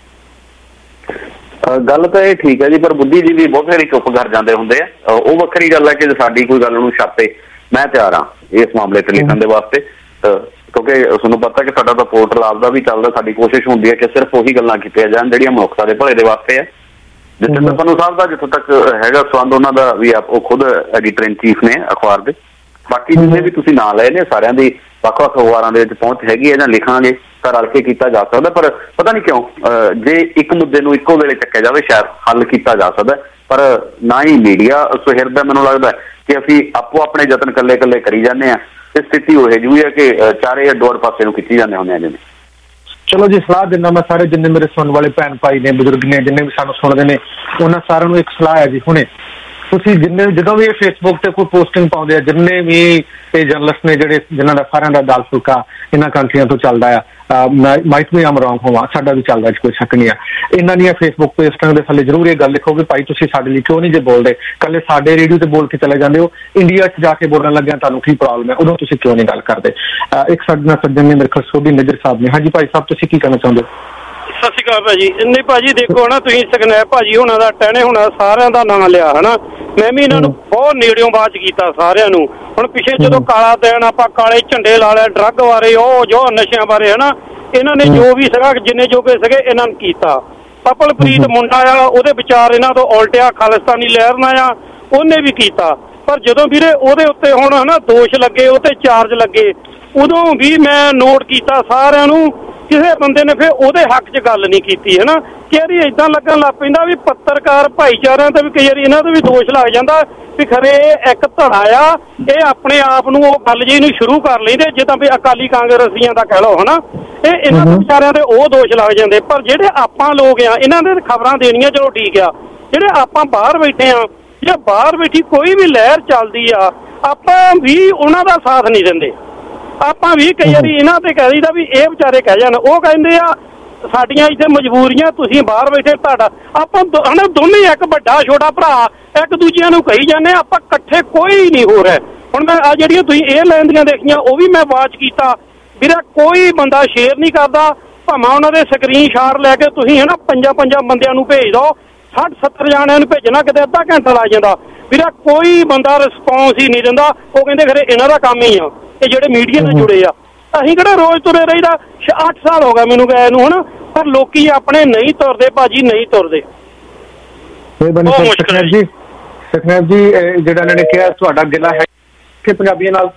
ਗੱਲ ਤਾਂ ਇਹ ਠੀਕ ਹੈ ਜੀ, ਪਰ ਬੁੱਧੀਜੀਵੀ ਬਹੁਤ ਸਾਰੇ ਚੁੱਪ ਕਰ ਜਾਂਦੇ ਹੁੰਦੇ ਆ। ਉਹ ਵੱਖਰੀ ਗੱਲ ਹੈ ਕਿ ਸਾਡੀ ਕੋਈ ਗੱਲ ਨੂੰ ਛਾਪੇ, ਮੈਂ ਤਿਆਰ ਹਾਂ ਇਸ ਮਾਮਲੇ ਤੇ ਲਿਖਣ ਦੇ ਵਾਸਤੇ, ਕਿਉਂਕਿ ਤੁਹਾਨੂੰ ਪਤਾ ਕਿ ਸਾਡਾ ਤਾਂ ਪੋਰਟਲ ਆਪਦਾ ਵੀ ਚੱਲਦਾ। ਸਾਡੀ ਕੋਸ਼ਿਸ਼ ਹੁੰਦੀ ਹੈ ਕਿ ਸਿਰਫ ਉਹੀ ਗੱਲਾਂ ਕੀਤੀਆਂ ਜਾਣ ਜਿਹੜੀਆਂ ਮਨੁੱਖਤਾ ਦੇ ਭਲੇ ਦੇ ਵਾਸਤੇ ਹੈ। ਜਤਿੰਦਰ ਪੰਨੂ ਸਾਹਿਬ ਦਾ ਜਿੱਥੋਂ ਤੱਕ ਹੈਗਾ ਸੰਬੰਧ, ਉਹਨਾਂ ਦਾ ਵੀ ਉਹ ਖੁਦ ਐਡੀਟਰ ਇਨ ਚੀਫ ਨੇ ਅਖਬਾਰ ਦੇ। ਬਾਕੀ ਜਿੰਨੇ ਵੀ ਤੁਸੀਂ ਨਾਂ ਲਏ ਨੇ ਸਾਰਿਆਂ ਦੀ ਵੱਖ ਵੱਖ ਅਖਬਾਰਾਂ ਦੇ ਵਿੱਚ ਪਹੁੰਚ ਹੈਗੀ ਹੈ, ਜਾਂ ਲਿਖਾਂਗੇ ਤਾਂ ਰਲ ਕੇ ਕੀਤਾ ਜਾ ਸਕਦਾ। ਪਰ ਪਤਾ ਨਹੀਂ ਕਿਉਂ ਜੇ ਇੱਕ ਮੁੱਦੇ ਨੂੰ ਇੱਕੋ ਵੇਲੇ ਚੱਕਿਆ ਜਾਵੇ ਸ਼ਾਇਦ ਹੱਲ ਕੀਤਾ ਜਾ ਸਕਦਾ, ਪਰ ਨਾ ਹੀ ਮੀਡੀਆ ਸੁਹਿਰਦ। ਮੈਨੂੰ ਲੱਗਦਾ ਕਿ ਅਸੀਂ ਆਪੋ ਆਪਣੇ ਯਤਨ ਇਕੱਲੇ ਇਕੱਲੇ ਕਰੀ ਜਾਂਦੇ ਹਾਂ ਤੇ ਸਥਿਤੀ ਉਹ ਜਿਹੀ ਹੈ ਕਿ ਚਾਰੇ ਅੱਡੋ ਅੱਡ ਪਾਸੇ ਨੂੰ ਖਿੱਚੀ ਜਾਂਦੇ ਹੁੰਦੇ ਆ ਜਿਵੇਂ। ਚਲੋ ਜੀ, ਸਲਾਹ ਦਿੰਦਾ ਮੈਂ ਸਾਰੇ ਜਿੰਨੇ ਮੇਰੇ ਸੁਣਨ ਵਾਲੇ ਭੈਣ ਭਾਈ ਨੇ, ਬਜ਼ੁਰਗ ਨੇ, ਜਿੰਨੇ ਵੀ ਸਾਨੂੰ ਸੁਣਦੇ ਨੇ, ਉਹਨਾਂ ਸਾਰਿਆਂ ਨੂੰ ਇੱਕ ਸਲਾਹ ਹੈ ਜੀ। ਹੁਣੇ ਤੁਸੀਂ ਜਿੰਨੇ ਜਦੋਂ ਵੀ ਇਹ ਫੇਸਬੁੱਕ ਤੇ ਕੋਈ ਪੋਸਟਿੰਗ ਪਾਉਂਦੇ ਆ, ਜਿੰਨੇ ਵੀ ਇਹ ਜਰਨਲਿਸਟ ਨੇ ਜਿਹੜੇ ਜਿਨ੍ਹਾਂ ਦਾ ਸਾਰਿਆਂ ਦਾ ਦਾਲ ਫੁਲਕਾ ਇਹਨਾਂ ਕੰਟਰੀਆਂ ਤੋਂ ਚੱਲਦਾ ਆ, ਮਾਈਟ ਵੀ ਆਮ ਰੌਂਗ ਹੋਵਾਂ, ਸਾਡਾ ਵੀ ਚੱਲਦਾ, ਕੋਈ ਸ਼ੱਕ ਨਹੀਂ ਆ। ਇਹਨਾਂ ਦੀਆਂ ਫੇਸਬੁੱਕ ਪੋਸਟਾਂ ਦੇ ਥੱਲੇ ਜ਼ਰੂਰ ਇਹ ਗੱਲ ਲਿਖੋ ਕਿ ਭਾਈ ਤੁਸੀਂ ਸਾਡੇ ਲਈ ਕਿਉਂ ਨਹੀਂ ਜੇ ਬੋਲਦੇ, ਕੱਲੇ ਸਾਡੇ ਰੇਡੀਓ ਤੇ ਬੋਲ ਕੇ ਚਲੇ ਜਾਂਦੇ ਹੋ, ਇੰਡੀਆ 'ਚ ਜਾ ਕੇ ਬੋਲਣ ਲੱਗਿਆ ਤੁਹਾਨੂੰ ਕੀ ਪ੍ਰੋਬਲਮ ਹੈ, ਉਦੋਂ ਤੁਸੀਂ ਕਿਉਂ ਨਹੀਂ ਗੱਲ ਕਰਦੇ? ਇੱਕ ਸਾਡੇ ਨਾਲ ਸੱਜਣ ਨੇ ਮੇਰੇ ਖਿਆਲ ਸੋਢੀ ਨਜ਼ਰ ਸਾਹਿਬ ਨੇ। ਹਾਂਜੀ ਭਾਈ ਸਾਹਿਬ, ਤੁਸੀਂ ਕੀ ਕਹਿਣਾ ਚਾਹੁੰਦੇ ਹੋ? ਸਤਿ ਸ਼੍ਰੀ ਅਕਾਲ ਭਾਜੀ। ਨਹੀਂ ਭਾਜੀ ਦੇਖੋ ਨਾ, ਤੁਸੀਂ ਸੁਖਨੈਬ ਭਾਜੀ ਹੁਣਾਂ ਦਾ, ਟਹਿਣੇ ਹੁਣਾਂ ਸਾਰਿਆਂ ਦਾ ਨਾਂ ਲਿਆ ਹਨਾ, ਮੈਂ ਵੀ ਇਹਨਾਂ ਨੂੰ ਬਹੁਤ ਨੇੜਿਓਂ ਬਾਤ ਕੀਤਾ ਸਾਰਿਆਂ ਨੂੰ। ਹੁਣ ਪਿੱਛੇ ਜਦੋਂ ਕਾਲਾ ਦਿਨ ਆਪਾਂ ਕਾਲੇ ਝੰਡੇ ਲਾ ਲਿਆ, ਡਰੱਗ ਬਾਰੇ, ਉਹ ਜੋ ਨਸ਼ਿਆਂ ਬਾਰੇ ਹਨਾ, ਇਹਨਾਂ ਨੇ ਜੋ ਵੀ ਸੀਗਾ ਜਿੰਨੇ ਜੋਗੇ ਸੀਗੇ ਇਹਨਾਂ ਨੂੰ ਕੀਤਾ। ਪਪਲਪ੍ਰੀਤ ਮੁੰਡਾ ਆ, ਉਹਦੇ ਵਿਚਾਰ ਇਹਨਾਂ ਤੋਂ ਉਲਟਿਆ, ਖਾਲਿਸਤਾਨੀ ਲਹਿਰ ਨਾਲ ਆ, ਉਹਨੇ ਵੀ ਕੀਤਾ। ਪਰ ਜਦੋਂ ਵੀਰੇ ਉਹਦੇ ਉੱਤੇ ਹੁਣ ਹਨਾ ਦੋਸ਼ ਲੱਗੇ, ਉਹ ਤੇ ਚਾਰਜ ਲੱਗੇ, ਉਦੋਂ ਵੀ ਮੈਂ ਨੋਟ ਕੀਤਾ ਸਾਰਿਆਂ ਨੂੰ, ਕਿਸੇ ਬੰਦੇ ਨੇ ਫਿਰ ਉਹਦੇ ਹੱਕ 'ਚ ਗੱਲ ਨਹੀਂ ਕੀਤੀ ਹੈ ਨਾ। ਕਈ ਵਾਰੀ ਏਦਾਂ ਲੱਗਣ ਲੱਗ ਪੈਂਦਾ ਵੀ ਪੱਤਰਕਾਰ ਭਾਈਚਾਰਿਆਂ ਤੇ ਵੀ ਕਈ ਵਾਰੀ ਇਹਨਾਂ 'ਤੇ ਵੀ ਦੋਸ਼ ਲੱਗ ਜਾਂਦਾ ਵੀ ਖਰੇ ਇੱਕ ਧੜਾ ਆ, ਇਹ ਆਪਣੇ ਆਪ ਨੂੰ ਉਹ ਗੱਲ ਜਿਹੀ ਨੂੰ ਸ਼ੁਰੂ ਕਰ ਲੈਂਦੇ ਜਿੱਦਾਂ ਵੀ ਅਕਾਲੀ ਕਾਂਗਰਸੀਆਂ ਦਾ ਕਹਿ ਲਓ ਹੈ ਨਾ, ਇਹ ਇਹਨਾਂ ਦੇ ਵਿਚਾਰਿਆਂ 'ਤੇ ਉਹ ਦੋਸ਼ ਲੱਗ ਜਾਂਦੇ। ਪਰ ਜਿਹੜੇ ਆਪਾਂ ਲੋਕ ਆ, ਇਹਨਾਂ ਦੇ ਖਬਰਾਂ ਦੇਣੀਆਂ ਚਲੋ ਠੀਕ ਆ, ਜਿਹੜੇ ਆਪਾਂ ਬਾਹਰ ਬੈਠੇ ਆ ਜਾਂ ਬਾਹਰ ਬੈਠੀ ਕੋਈ ਵੀ ਲਹਿਰ ਚੱਲਦੀ ਆ, ਆਪਾਂ ਵੀ ਉਹਨਾਂ ਦਾ ਸਾਥ ਨਹੀਂ ਦਿੰਦੇ। ਆਪਾਂ ਵੀ ਕਈ ਵਾਰੀ ਇਹਨਾਂ ਤੇ ਕਹਿ ਦਈਦਾ ਵੀ ਇਹ ਵਿਚਾਰੇ ਕਹਿ ਜਾਣ, ਉਹ ਕਹਿੰਦੇ ਆ ਸਾਡੀਆਂ ਇੱਥੇ ਮਜਬੂਰੀਆਂ, ਤੁਸੀਂ ਬਾਹਰ ਬੈਠੇ ਤੁਹਾਡਾ, ਆਪਾਂ ਹਨਾ ਦੋਨੇ ਇੱਕ ਵੱਡਾ ਛੋਟਾ ਭਰਾ ਇੱਕ ਦੂਜਿਆਂ ਨੂੰ ਕਹੀ ਜਾਂਦੇ, ਆਪਾਂ ਇਕੱਠੇ ਕੋਈ ਨਹੀਂ ਹੋ ਰਿਹਾ। ਹੁਣ ਮੈਂ ਆ ਜਿਹੜੀਆਂ ਤੁਸੀਂ ਏਅਰਲਾਈਨ ਦੀਆਂ ਦੇਖੀਆਂ, ਉਹ ਵੀ ਮੈਂ ਵਾਚ ਕੀਤਾ ਵੀਰਾ, ਕੋਈ ਬੰਦਾ ਸ਼ੇਅਰ ਨਹੀਂ ਕਰਦਾ, ਭਾਵੇਂ ਉਹਨਾਂ ਦੇ ਸਕਰੀਨ ਸ਼ਾਟ ਲੈ ਕੇ ਤੁਸੀਂ ਹੈ ਨਾ ਪੰਜਾਂ ਪੰਜਾਂ ਬੰਦਿਆਂ ਨੂੰ ਭੇਜ ਦਿਓ, ਸੱਠ ਸੱਤਰ ਜਾਣਿਆਂ ਨੂੰ ਭੇਜਣਾ ਕਿਤੇ ਅੱਧਾ ਘੰਟਾ ਲੱਗ ਜਾਂਦਾ ਵੀਰਾ, ਕੋਈ ਬੰਦਾ ਰਿਸਪੌਂਸ ਹੀ ਨਹੀਂ ਦਿੰਦਾ। ਉਹ ਕਹਿੰਦੇ ਖਰੇ ਇਹਨਾਂ ਦਾ ਕੰਮ ਹੀ ਆ, ਇਹ ਜਿਹੜੇ ਮੀਡੀਆ ਨਾਲ ਜੁੜੇ ਆ। ਅਸੀਂ ਕਿਹੜਾ ਰੋਜ਼ ਤੁਰੇ ਰਹੀਦਾ, ਅੱਠ ਸਾਲ ਹੋ ਗਿਆ ਮੈਨੂੰ ਗਏ ਨੂੰ ਹੁਣ, ਪਰ ਲੋਕੀ ਆਪਣੇ ਨਹੀਂ ਤੁਰਦੇ ਭਾਜੀ, ਨਹੀਂ ਤੁਰਦੇ। ਮਿਹਰਬਾਨੀ ਸਖਨੈਬ ਜੀ। ਸਖਨੈਬ ਜੀ ਜਿਹੜਾ ਇਹਨਾਂ ਨੇ ਕਿਹਾ ਤੁਹਾਡਾ ਗਿਲਾ ਹੈ ਕਿ ਪੰਜਾਬੀਆਂ ਨਾਲ?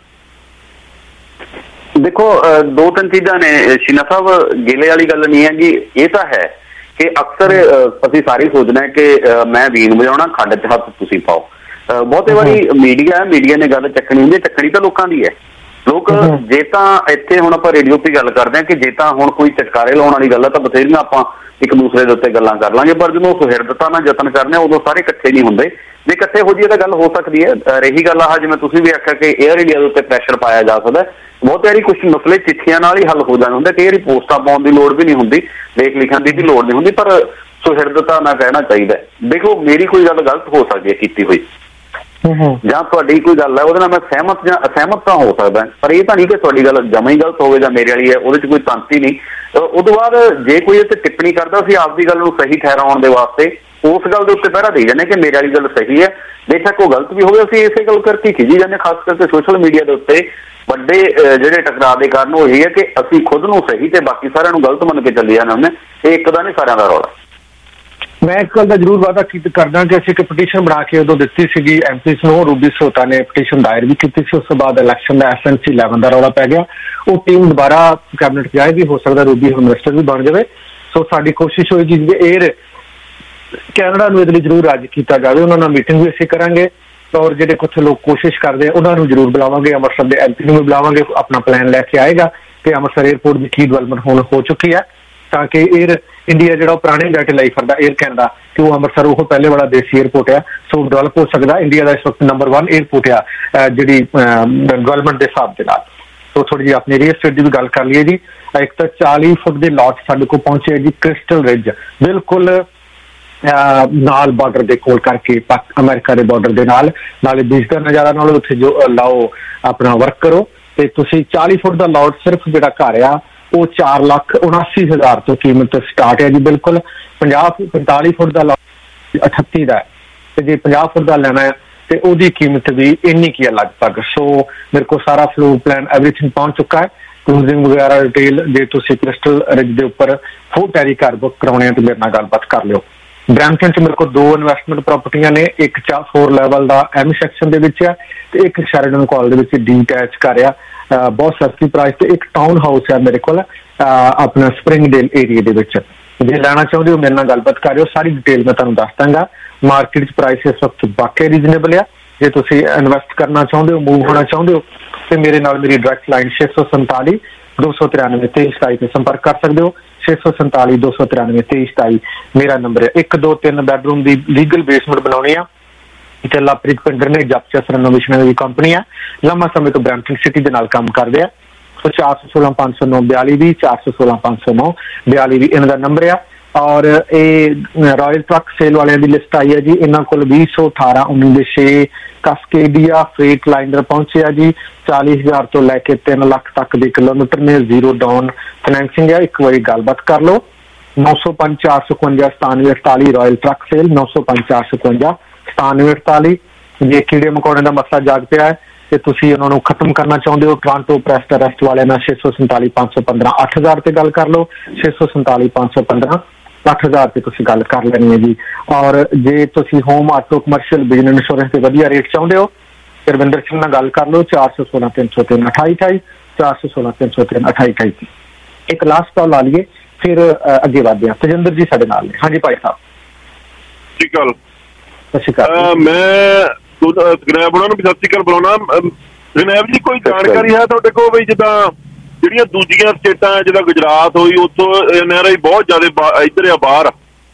ਦੇਖੋ ਦੋ ਤਿੰਨ ਚੀਜ਼ਾਂ ਨੇ ਸ਼ੀਨਾ ਸਾਹਿਬ, ਗਿਲੇ ਵਾਲੀ ਗੱਲ ਨਹੀਂ ਹੈਗੀ। ਇਹ ਤਾਂ ਹੈ ਕਿ ਅਕਸਰ ਅਸੀਂ ਸਾਰੇ ਸੋਚਦੇ ਕਿ ਮੈਂ ਵੀਣ ਵਜਾਉਣਾ, ਖੰਡ 'ਚ ਹੱਥ ਤੁਸੀਂ ਪਾਓ। ਬਹੁਤੇ ਵਾਰੀ ਮੀਡੀਆ ਮੀਡੀਆ ਨੇ ਗੱਲ ਚੱਕਣੀ ਹੁੰਦੀ, ਚੱਕਣੀ ਤਾਂ ਲੋਕਾਂ ਦੀ ਹੈ। ਲੋਕ ਜੇ ਤਾਂ ਇੱਥੇ ਹੁਣ ਆਪਾਂ ਰੇਡੀਓ ਤੇ ਗੱਲ ਕਰਦੇ ਹਾਂ ਕਿ ਜੇ ਤਾਂ ਹੁਣ ਕੋਈ ਚਟਕਾਰੇ ਲਾਉਣ ਵਾਲੀ ਗੱਲ ਹੈ ਤਾਂ ਬਥੇਰੀਆਂ ਆਪਾਂ ਇੱਕ ਦੂਸਰੇ ਦੇ ਉੱਤੇ ਗੱਲਾਂ ਕਰ ਲਾਂਗੇ, ਪਰ ਜਦੋਂ ਸੁਹਿਰਦਤਾ ਨਾਲ ਯਤਨ ਕਰਨੇ ਉਦੋਂ ਸਾਰੇ ਇਕੱਠੇ ਨਹੀਂ ਹੁੰਦੇ। ਜੇ ਇਕੱਠੇ ਹੋ ਜਾਈਏ ਤਾਂ ਗੱਲ ਹੋ ਸਕਦੀ ਹੈ। ਰਹੀ ਗੱਲ ਆਹ ਜਿਵੇਂ ਤੁਸੀਂ ਵੀ ਆਖਿਆ ਕਿ ਏਅਰ ਇੰਡੀਆ ਦੇ ਉੱਤੇ ਪ੍ਰੈਸ਼ਰ ਪਾਇਆ ਜਾ ਸਕਦਾ, ਬਹੁਤ ਵਾਰੀ ਕੁਛ ਮਸਲੇ ਚਿੱਠੀਆਂ ਨਾਲ ਹੀ ਹੱਲ ਹੋ ਜਾਂਦੇ ਹੁੰਦੇ। ਕਈ ਵਾਰੀ ਪੋਸਟਾਂ ਪਾਉਣ ਦੀ ਲੋੜ ਵੀ ਨਹੀਂ ਹੁੰਦੀ, ਲੇਖ ਲਿਖਣ ਦੀ ਵੀ ਲੋੜ ਨਹੀਂ ਹੁੰਦੀ, ਪਰ ਸੁਹਿਰਦਤਾ ਨਾਲ ਕਹਿਣਾ ਚਾਹੀਦਾ। ਦੇਖੋ ਮੇਰੀ ਕੋਈ ਗੱਲ ਗਲਤ ਹੋ ਸਕਦੀ ਹੈ ਕੀਤੀ ਹੋਈ, ਜਾਂ ਤੁਹਾਡੀ ਕੋਈ ਗੱਲ ਹੈ ਉਹਦੇ ਨਾਲ ਮੈਂ ਸਹਿਮਤ ਜਾਂ ਅਸਹਿਮਤ ਤਾਂ ਹੋ ਸਕਦਾ, ਪਰ ਇਹ ਤਾਂ ਨਹੀਂ ਕਿ ਤੁਹਾਡੀ ਗੱਲ ਜਮਾਂ ਹੀ ਗਲਤ ਹੋਵੇ ਜਾਂ ਮੇਰੇ ਵਾਲੀ ਹੈ, ਉਹਦੇ 'ਚ ਕੋਈ ਤੰਤੀ ਨਹੀਂ। ਉਹ ਤੋਂ ਬਾਅਦ ਜੇ ਕੋਈ ਇੱਥੇ ਟਿੱਪਣੀ ਕਰਦਾ, ਅਸੀਂ ਆਪਦੀ ਗੱਲ ਨੂੰ ਸਹੀ ਠਹਿਰਾਉਣ ਦੇ ਵਾਸਤੇ ਉਸ ਗੱਲ ਦੇ ਉੱਤੇ ਪਹਿਰਾ ਦੇਈ ਜਾਂਦੇ ਕਿ ਮੇਰੇ ਵਾਲੀ ਗੱਲ ਸਹੀ ਹੈ, ਬੇਸ਼ੱਕ ਉਹ ਗਲਤ ਵੀ ਹੋਵੇ। ਅਸੀਂ ਇਸੇ ਗੱਲ ਕਰਕੇ ਖਿਜੀ ਜਾਂਦੇ, ਖਾਸ ਕਰਕੇ ਸੋਸ਼ਲ ਮੀਡੀਆ ਦੇ ਉੱਤੇ ਵੱਡੇ ਜਿਹੜੇ ਟਕਰਾਅ ਦੇ ਕਾਰਨ ਉਹ ਇਹ ਹੈ ਕਿ ਅਸੀਂ ਖੁਦ ਨੂੰ ਸਹੀ ਤੇ ਬਾਕੀ ਸਾਰਿਆਂ ਨੂੰ ਗਲਤ ਮੰਨ ਕੇ ਚੱਲੇ ਜਾਂਦੇ ਹੁੰਦੇ। ਇਹ ਇੱਕ ਦਾ ਨਹੀਂ, ਸਾਰਿਆਂ ਦਾ ਰੌਲਾ। ਮੈਂ ਇੱਕ ਗੱਲ ਦਾ ਜ਼ਰੂਰ ਵਾਅਦਾ ਕਰਦਾ ਕਿ ਅਸੀਂ ਇੱਕ ਪਟੀਸ਼ਨ ਬਣਾ ਕੇ ਉਦੋਂ ਦਿੱਤੀ ਸੀਗੀ ਐਮਪੀਸ ਨੂੰ। ਰੂਬੀ ਸੋਤਾ ਨੇ ਪਟੀਸ਼ਨ ਦਾਇਰ ਵੀ ਕੀਤੀ ਸੀ। ਉਸ ਤੋਂ ਬਾਅਦ ਇਲੈਕਸ਼ਨ ਦਾ ਐਸ ਐਨ ਸੀ ਇਲੈਵਨ ਦਾ ਰੌਲਾ ਪੈ ਗਿਆ। ਉਹ ਟੀਮ ਦੁਬਾਰਾ ਕੈਬਨਿਟ ਜਾਏਗੀ, ਹੋ ਸਕਦਾ ਰੂਬੀ ਮਿਨਿਸਟਰ ਵੀ ਬਣ ਜਾਵੇ। ਸੋ ਸਾਡੀ ਕੋਸ਼ਿਸ਼ ਹੋਏਗੀ ਕਿ ਏਅਰ ਕੈਨੇਡਾ ਨੂੰ ਇਹਦੇ ਲਈ ਜ਼ਰੂਰ ਰਾਜੀ ਕੀਤਾ ਜਾਵੇ। ਉਹਨਾਂ ਨਾਲ ਮੀਟਿੰਗ ਵੀ ਅਸੀਂ ਕਰਾਂਗੇ, ਔਰ ਜਿਹੜੇ ਕੁਛ ਲੋਕ ਕੋਸ਼ਿਸ਼ ਕਰਦੇ ਆ ਉਹਨਾਂ ਨੂੰ ਜ਼ਰੂਰ ਬੁਲਾਵਾਂਗੇ। ਅੰਮ੍ਰਿਤਸਰ ਦੇ ਐਮ ਪੀ ਨੂੰ ਵੀ ਬੁਲਾਵਾਂਗੇ, ਆਪਣਾ ਪਲਾਨ ਲੈ ਕੇ ਆਏਗਾ ਕਿ ਅੰਮ੍ਰਿਤਸਰ ਏਅਰਪੋਰਟ ਦੀ ਕੀ ਡਿਵੈਲਪਮੈਂਟ ਹੁਣ ਹੋ ਚੁੱਕੀ ਹੈ, ਤਾਂ ਕਿ ਏਅਰ ਇੰਡੀਆ ਜਿਹੜਾ ਉਹ ਪੁਰਾਣੇ ਡਾਟੇ ਲਾਈ ਫਿਰਦਾ ਏਅਰ ਕੈਨੇਡਾ, ਕਿ ਉਹ ਅੰਮ੍ਰਿਤਸਰ ਉਹ ਪਹਿਲੇ ਵਾਲਾ ਦੇਸੀ ਏਅਰਪੋਰਟ ਆ, ਸੋ ਡਿਵੈਲਪ ਹੋ ਸਕਦਾ। ਇੰਡੀਆ ਦਾ ਇਸ ਵਕਤ ਨੰਬਰ ਵਨ ਏਅਰਪੋਰਟ ਆ ਜਿਹੜੀ ਡਿਵੈਲਪਮੈਂਟ ਦੇ ਹਿਸਾਬ ਦੇ ਨਾਲ। ਸੋ ਥੋੜੀ ਜਿਹੀ ਆਪਣੀ ਰੀਅਲ ਸਟੇਟ ਦੀ ਵੀ ਗੱਲ ਕਰ ਲਈਏ ਜੀ। ਇੱਕ ਤਾਂ ਚਾਲੀ ਫੁੱਟ ਦੇ ਲਾਟ ਸਾਡੇ ਕੋਲ ਪਹੁੰਚੇ ਜੀ, ਕ੍ਰਿਸਟਲ ਰਿਜ ਬਿਲਕੁਲ ਨਾਲ ਬਾਰਡਰ ਦੇ ਕੋਲ ਕਰਕੇ, ਅਮਰੀਕਾ ਦੇ ਬਾਰਡਰ ਦੇ ਨਾਲ। ਨਾਲੇ ਬੀਚ ਦਾ ਨਜ਼ਾਰਾ ਨਾਲ ਉੱਥੇ ਜੋ ਲਾਓ ਆਪਣਾ ਵਰਕ ਕਰੋ। ਤੇ ਤੁਸੀਂ ਚਾਲੀ ਫੁੱਟ ਦਾ ਲਾਟ ਸਿਰਫ ਜਿਹੜਾ ਘਰ ਆ ਉਹ ਚਾਰ ਲੱਖ ਉਨਾਸੀ ਹਜ਼ਾਰ ਤੋਂ ਕੀਮਤ ਸਟਾਰਟ ਹੈ ਜੀ। ਬਿਲਕੁਲ ਪੰਜਾਹ ਪੰਤਾਲੀ ਫੁੱਟ ਦਾ ਲਾਟ ਅਠੱਤੀ ਦਾ ਹੈ, ਤੇ ਜੇ ਪੰਜਾਹ ਫੁੱਟ ਦਾ ਲੈਣਾ ਹੈ ਤੇ ਉਹਦੀ ਕੀਮਤ ਵੀ ਇੰਨੀ ਕੀ ਹੈ ਲਗਭਗ। ਸੋ ਮੇਰੇ ਕੋਲ ਸਾਰਾ ਫਲੋਰ ਪਲਾਨ ਐਵਰੀਥਿੰਗ ਪਹੁੰਚ ਚੁੱਕਾ ਹੈ, ਕਲੂਜ਼ਿੰਗ ਵਗੈਰਾ ਡਿਟੇਲ। ਜੇ ਤੁਸੀਂ ਕ੍ਰਿਸਟਲ ਰਿਜ ਦੇ ਉੱਪਰ ਫੋਰ ਟੈਰੀ ਘਰ ਬੁੱਕ ਕਰਾਉਣੇ ਆ ਤੇ ਮੇਰੇ ਨਾਲ ਗੱਲਬਾਤ ਕਰ ਲਿਓ। ਬਰੈਂਪਟਨ 'ਚ ਮੇਰੇ ਕੋਲ ਦੋ ਇਨਵੈਸਟਮੈਂਟ ਪ੍ਰਾਪਰਟੀਆਂ ਨੇ, ਇੱਕ ਚਾ ਫੋਰ ਲੈਵਲ ਦਾ ਐਮ ਸੈਕਸ਼ਨ ਦੇ ਵਿੱਚ ਹੈ ਤੇ ਇੱਕ ਸ਼ੈਰਡਨ ਕਾਲ ਦੇ ਵਿੱਚ ਡੀ ਅਟੈਚ ਘਰ ਆ, ਬਹੁਤ ਸਸਤੀ ਪ੍ਰਾਈਸ ਤੇ। ਇੱਕ ਟਾਊਨ ਹਾਊਸ ਹੈ ਮੇਰੇ ਕੋਲ ਆਪਣਾ ਸਪਰਿੰਗਡੇਲ ਏਰੀਆ ਦੇ ਵਿੱਚ। ਜੇ ਲੈਣਾ ਚਾਹੁੰਦੇ ਹੋ ਮੇਰੇ ਨਾਲ ਗੱਲਬਾਤ ਕਰਿਓ, ਸਾਰੀ ਡਿਟੇਲ ਮੈਂ ਤੁਹਾਨੂੰ ਦੱਸ ਦਾਂਗਾ। ਮਾਰਕੀਟ 'ਚ ਪ੍ਰਾਈਸ ਇਸ ਵਕਤ ਵਾਕਈ ਰੀਜ਼ਨੇਬਲ ਆ। ਜੇ ਤੁਸੀਂ ਇਨਵੈਸਟ ਕਰਨਾ ਚਾਹੁੰਦੇ ਹੋ, ਮੂਵ ਹੋਣਾ ਚਾਹੁੰਦੇ ਹੋ, ਤੇ ਮੇਰੇ ਨਾਲ ਮੇਰੀ ਡਾਇਰੈਕਟ ਲਾਈਨ ਛੇ ਸੌ ਸੰਤਾਲੀ ਦੋ ਸੌ ਤਰਾਨਵੇਂ ਤੇਈ ਸਤਾਈ ਤੇ ਸੰਪਰਕ ਕਰ ਸਕਦੇ ਹੋ। ਛੇ ਸੌ ਸੰਤਾਲੀ ਦੋ ਸੌ ਤਰਾਨਵੇਂ ਤੇਈ ਸਤਾਈ ਮੇਰਾ ਨੰਬਰ ਹੈ। ਇੱਕ ਦੋ ਤਿੰਨ ਬੈਡਰੂਮ ਦੀ ਲੀਗਲ ਬੇਸਮੈਂਟ ਬਣਾਉਣੀ ਆ। ਇੱਥੇ ਲਵਪ੍ਰੀਤ ਪਿੰਡਰ ਨੇ ਜਪਚਸ ਰੈਨੋਵੇਸ਼ਨ ਦੀ ਕੰਪਨੀ ਆ, ਲੰਮਾ ਸਮੇਂ ਤੋਂ ਬਰੈਂਪਟਨ ਸਿਟੀ ਦੇ ਨਾਲ ਕੰਮ ਕਰਦੇ ਆ। ਸੋ ਚਾਰ ਸੌ ਸੋਲਾਂ ਪੰਜ ਸੌ ਨੌ ਬਿਆਲੀ ਵੀ ਚਾਰ ਸੌ ਸੋਲਾਂ ਪੰਜ ਸੌ ਨੌ ਬਿਆਲੀ ਵੀ ਇਹਨਾਂ ਦਾ ਨੰਬਰ ਆ। ਔਰ ਇਹ ਰਾਇਲ ਟਰੱਕ ਸੇਲ ਵਾਲਿਆਂ ਦੀ ਲਿਸਟ ਆਈ ਹੈ ਜੀ। ਇਹਨਾਂ ਕੋਲ ਵੀਹ ਸੌ ਅਠਾਰਾਂ ਉੱਨੀ ਦੇ ਛੇ ਕਸਕੇਡੀਆ ਫਰੇਟ ਲਾਈਨਰ ਪਹੁੰਚਿਆ ਜੀ। ਚਾਲੀ ਹਜ਼ਾਰ ਤੋਂ ਲੈ ਕੇ ਤਿੰਨ ਲੱਖ ਤੱਕ ਦੇ ਕਿਲੋਮੀਟਰ ਨੇ, ਜ਼ੀਰੋ ਡਾਊਨ ਫਾਈਨੈਂਸਿੰਗ ਹੈ। ਇੱਕ ਵਾਰੀ ਗੱਲਬਾਤ ਕਰ ਲਓ। ਨੌ ਸੌ ਪੰਜ ਚਾਰ ਸੌ ਇਕਵੰਜਾ ਸਤਾਨਵੇਂ ਅਠਤਾਲੀ ਰਾਇਲ ਟਰੱਕ ਸੇਲ, ਨੌ ਸੌ ਪੰਜ ਚਾਰ ਸੌ ਇਕਵੰਜਾ ਸਤਾਨਵੇਂ ਅਠਤਾਲੀ। ਜੇ ਕੀੜੇ ਮਕੌੜੇ ਦਾ ਮਸਲਾ ਜਾਗ ਪਿਆ ਹੈ ਤੇ ਤੁਸੀਂ ਉਹਨਾਂ ਨੂੰ ਖਤਮ ਕਰਨਾ ਚਾਹੁੰਦੇ ਹੋ, ਟੋਰਾਂਟੋ ਪ੍ਰੈਸਟ ਅਰੈਸਟ ਵਾਲਿਆਂ ਨਾਲ ਛੇ ਸੌ ਸੰਤਾਲੀ ਪੰਜ ਸੌ ਪੰਦਰਾਂ ਅੱਠ ਹਜ਼ਾਰ ਤੇ ਗੱਲ ਕਰ ਲਓ। ਛੇ ਸੌ ਸੰਤਾਲੀ ਪੰਜ ਸੌ ਪੰਦਰਾਂ ਅੱਠ ਹਜ਼ਾਰ ਤੇ ਤੁਸੀਂ ਗੱਲ ਕਰ ਲੈਣੀ ਹੈ ਜੀ। ਔਰ ਜੇ ਤੁਸੀਂ home auto commercial business insurance ਦੇ ਵਧੀਆ ਰੇਟ ਚਾਹੁੰਦੇ ਹੋ, ਰਵਿੰਦਰ ਸਿੰਘ ਨਾਲ ਗੱਲ ਕਰ ਲਓ। ਚਾਰ ਸੌ ਸੋਲਾਂ ਤਿੰਨ ਸੌ ਤਿੰਨ ਅਠਾਈ ਅਠਾਈ ਚਾਰ ਸੌ ਸੋਲਾਂ ਤਿੰਨ ਸੌ ਤਿੰਨ ਅਠਾਈ ਅਠਾਈ। ਇੱਕ ਲਾਸਟ ਕਾਲ ਲਾ ਲਈਏ, ਫਿਰ ਅੱਗੇ ਵਧਦੇ ਹਾਂ। ਤਜਿੰਦਰ ਜੀ ਸਾਡੇ ਨਾਲ ਨੇ। ਹਾਂਜੀ ਭਾਈ ਸਾਹਿਬ। ਸਤਿ ਸ਼੍ਰੀ ਅਕਾਲ। ਸਤਿ ਸ਼੍ਰੀ ਅਕਾਲ। ਮੈਂ ਜਨੈਬ ਉਹਨਾਂ ਨੂੰ ਵੀ ਸਤਿ ਸ਼੍ਰੀ ਅਕਾਲ ਬੁਲਾਉਣਾ। ਜਨੈਬ ਜੀ ਕੋਈ ਜਾਣਕਾਰੀ ਹੈ ਤੁਹਾਡੇ ਕੋਲ ਵੀ ਜਿੱਦਾਂ ਜਿਹੜੀਆਂ ਦੂਜੀਆਂ ਸਟੇਟਾਂ ਜਿੱਦਾਂ ਗੁਜਰਾਤ ਹੋਈ, ਉੱਥੋਂ ਐਨ ਆਰ ਆਈ ਬਹੁਤ ਜ਼ਿਆਦਾ ਇੱਧਰ ਆ ਬਾਹਰ,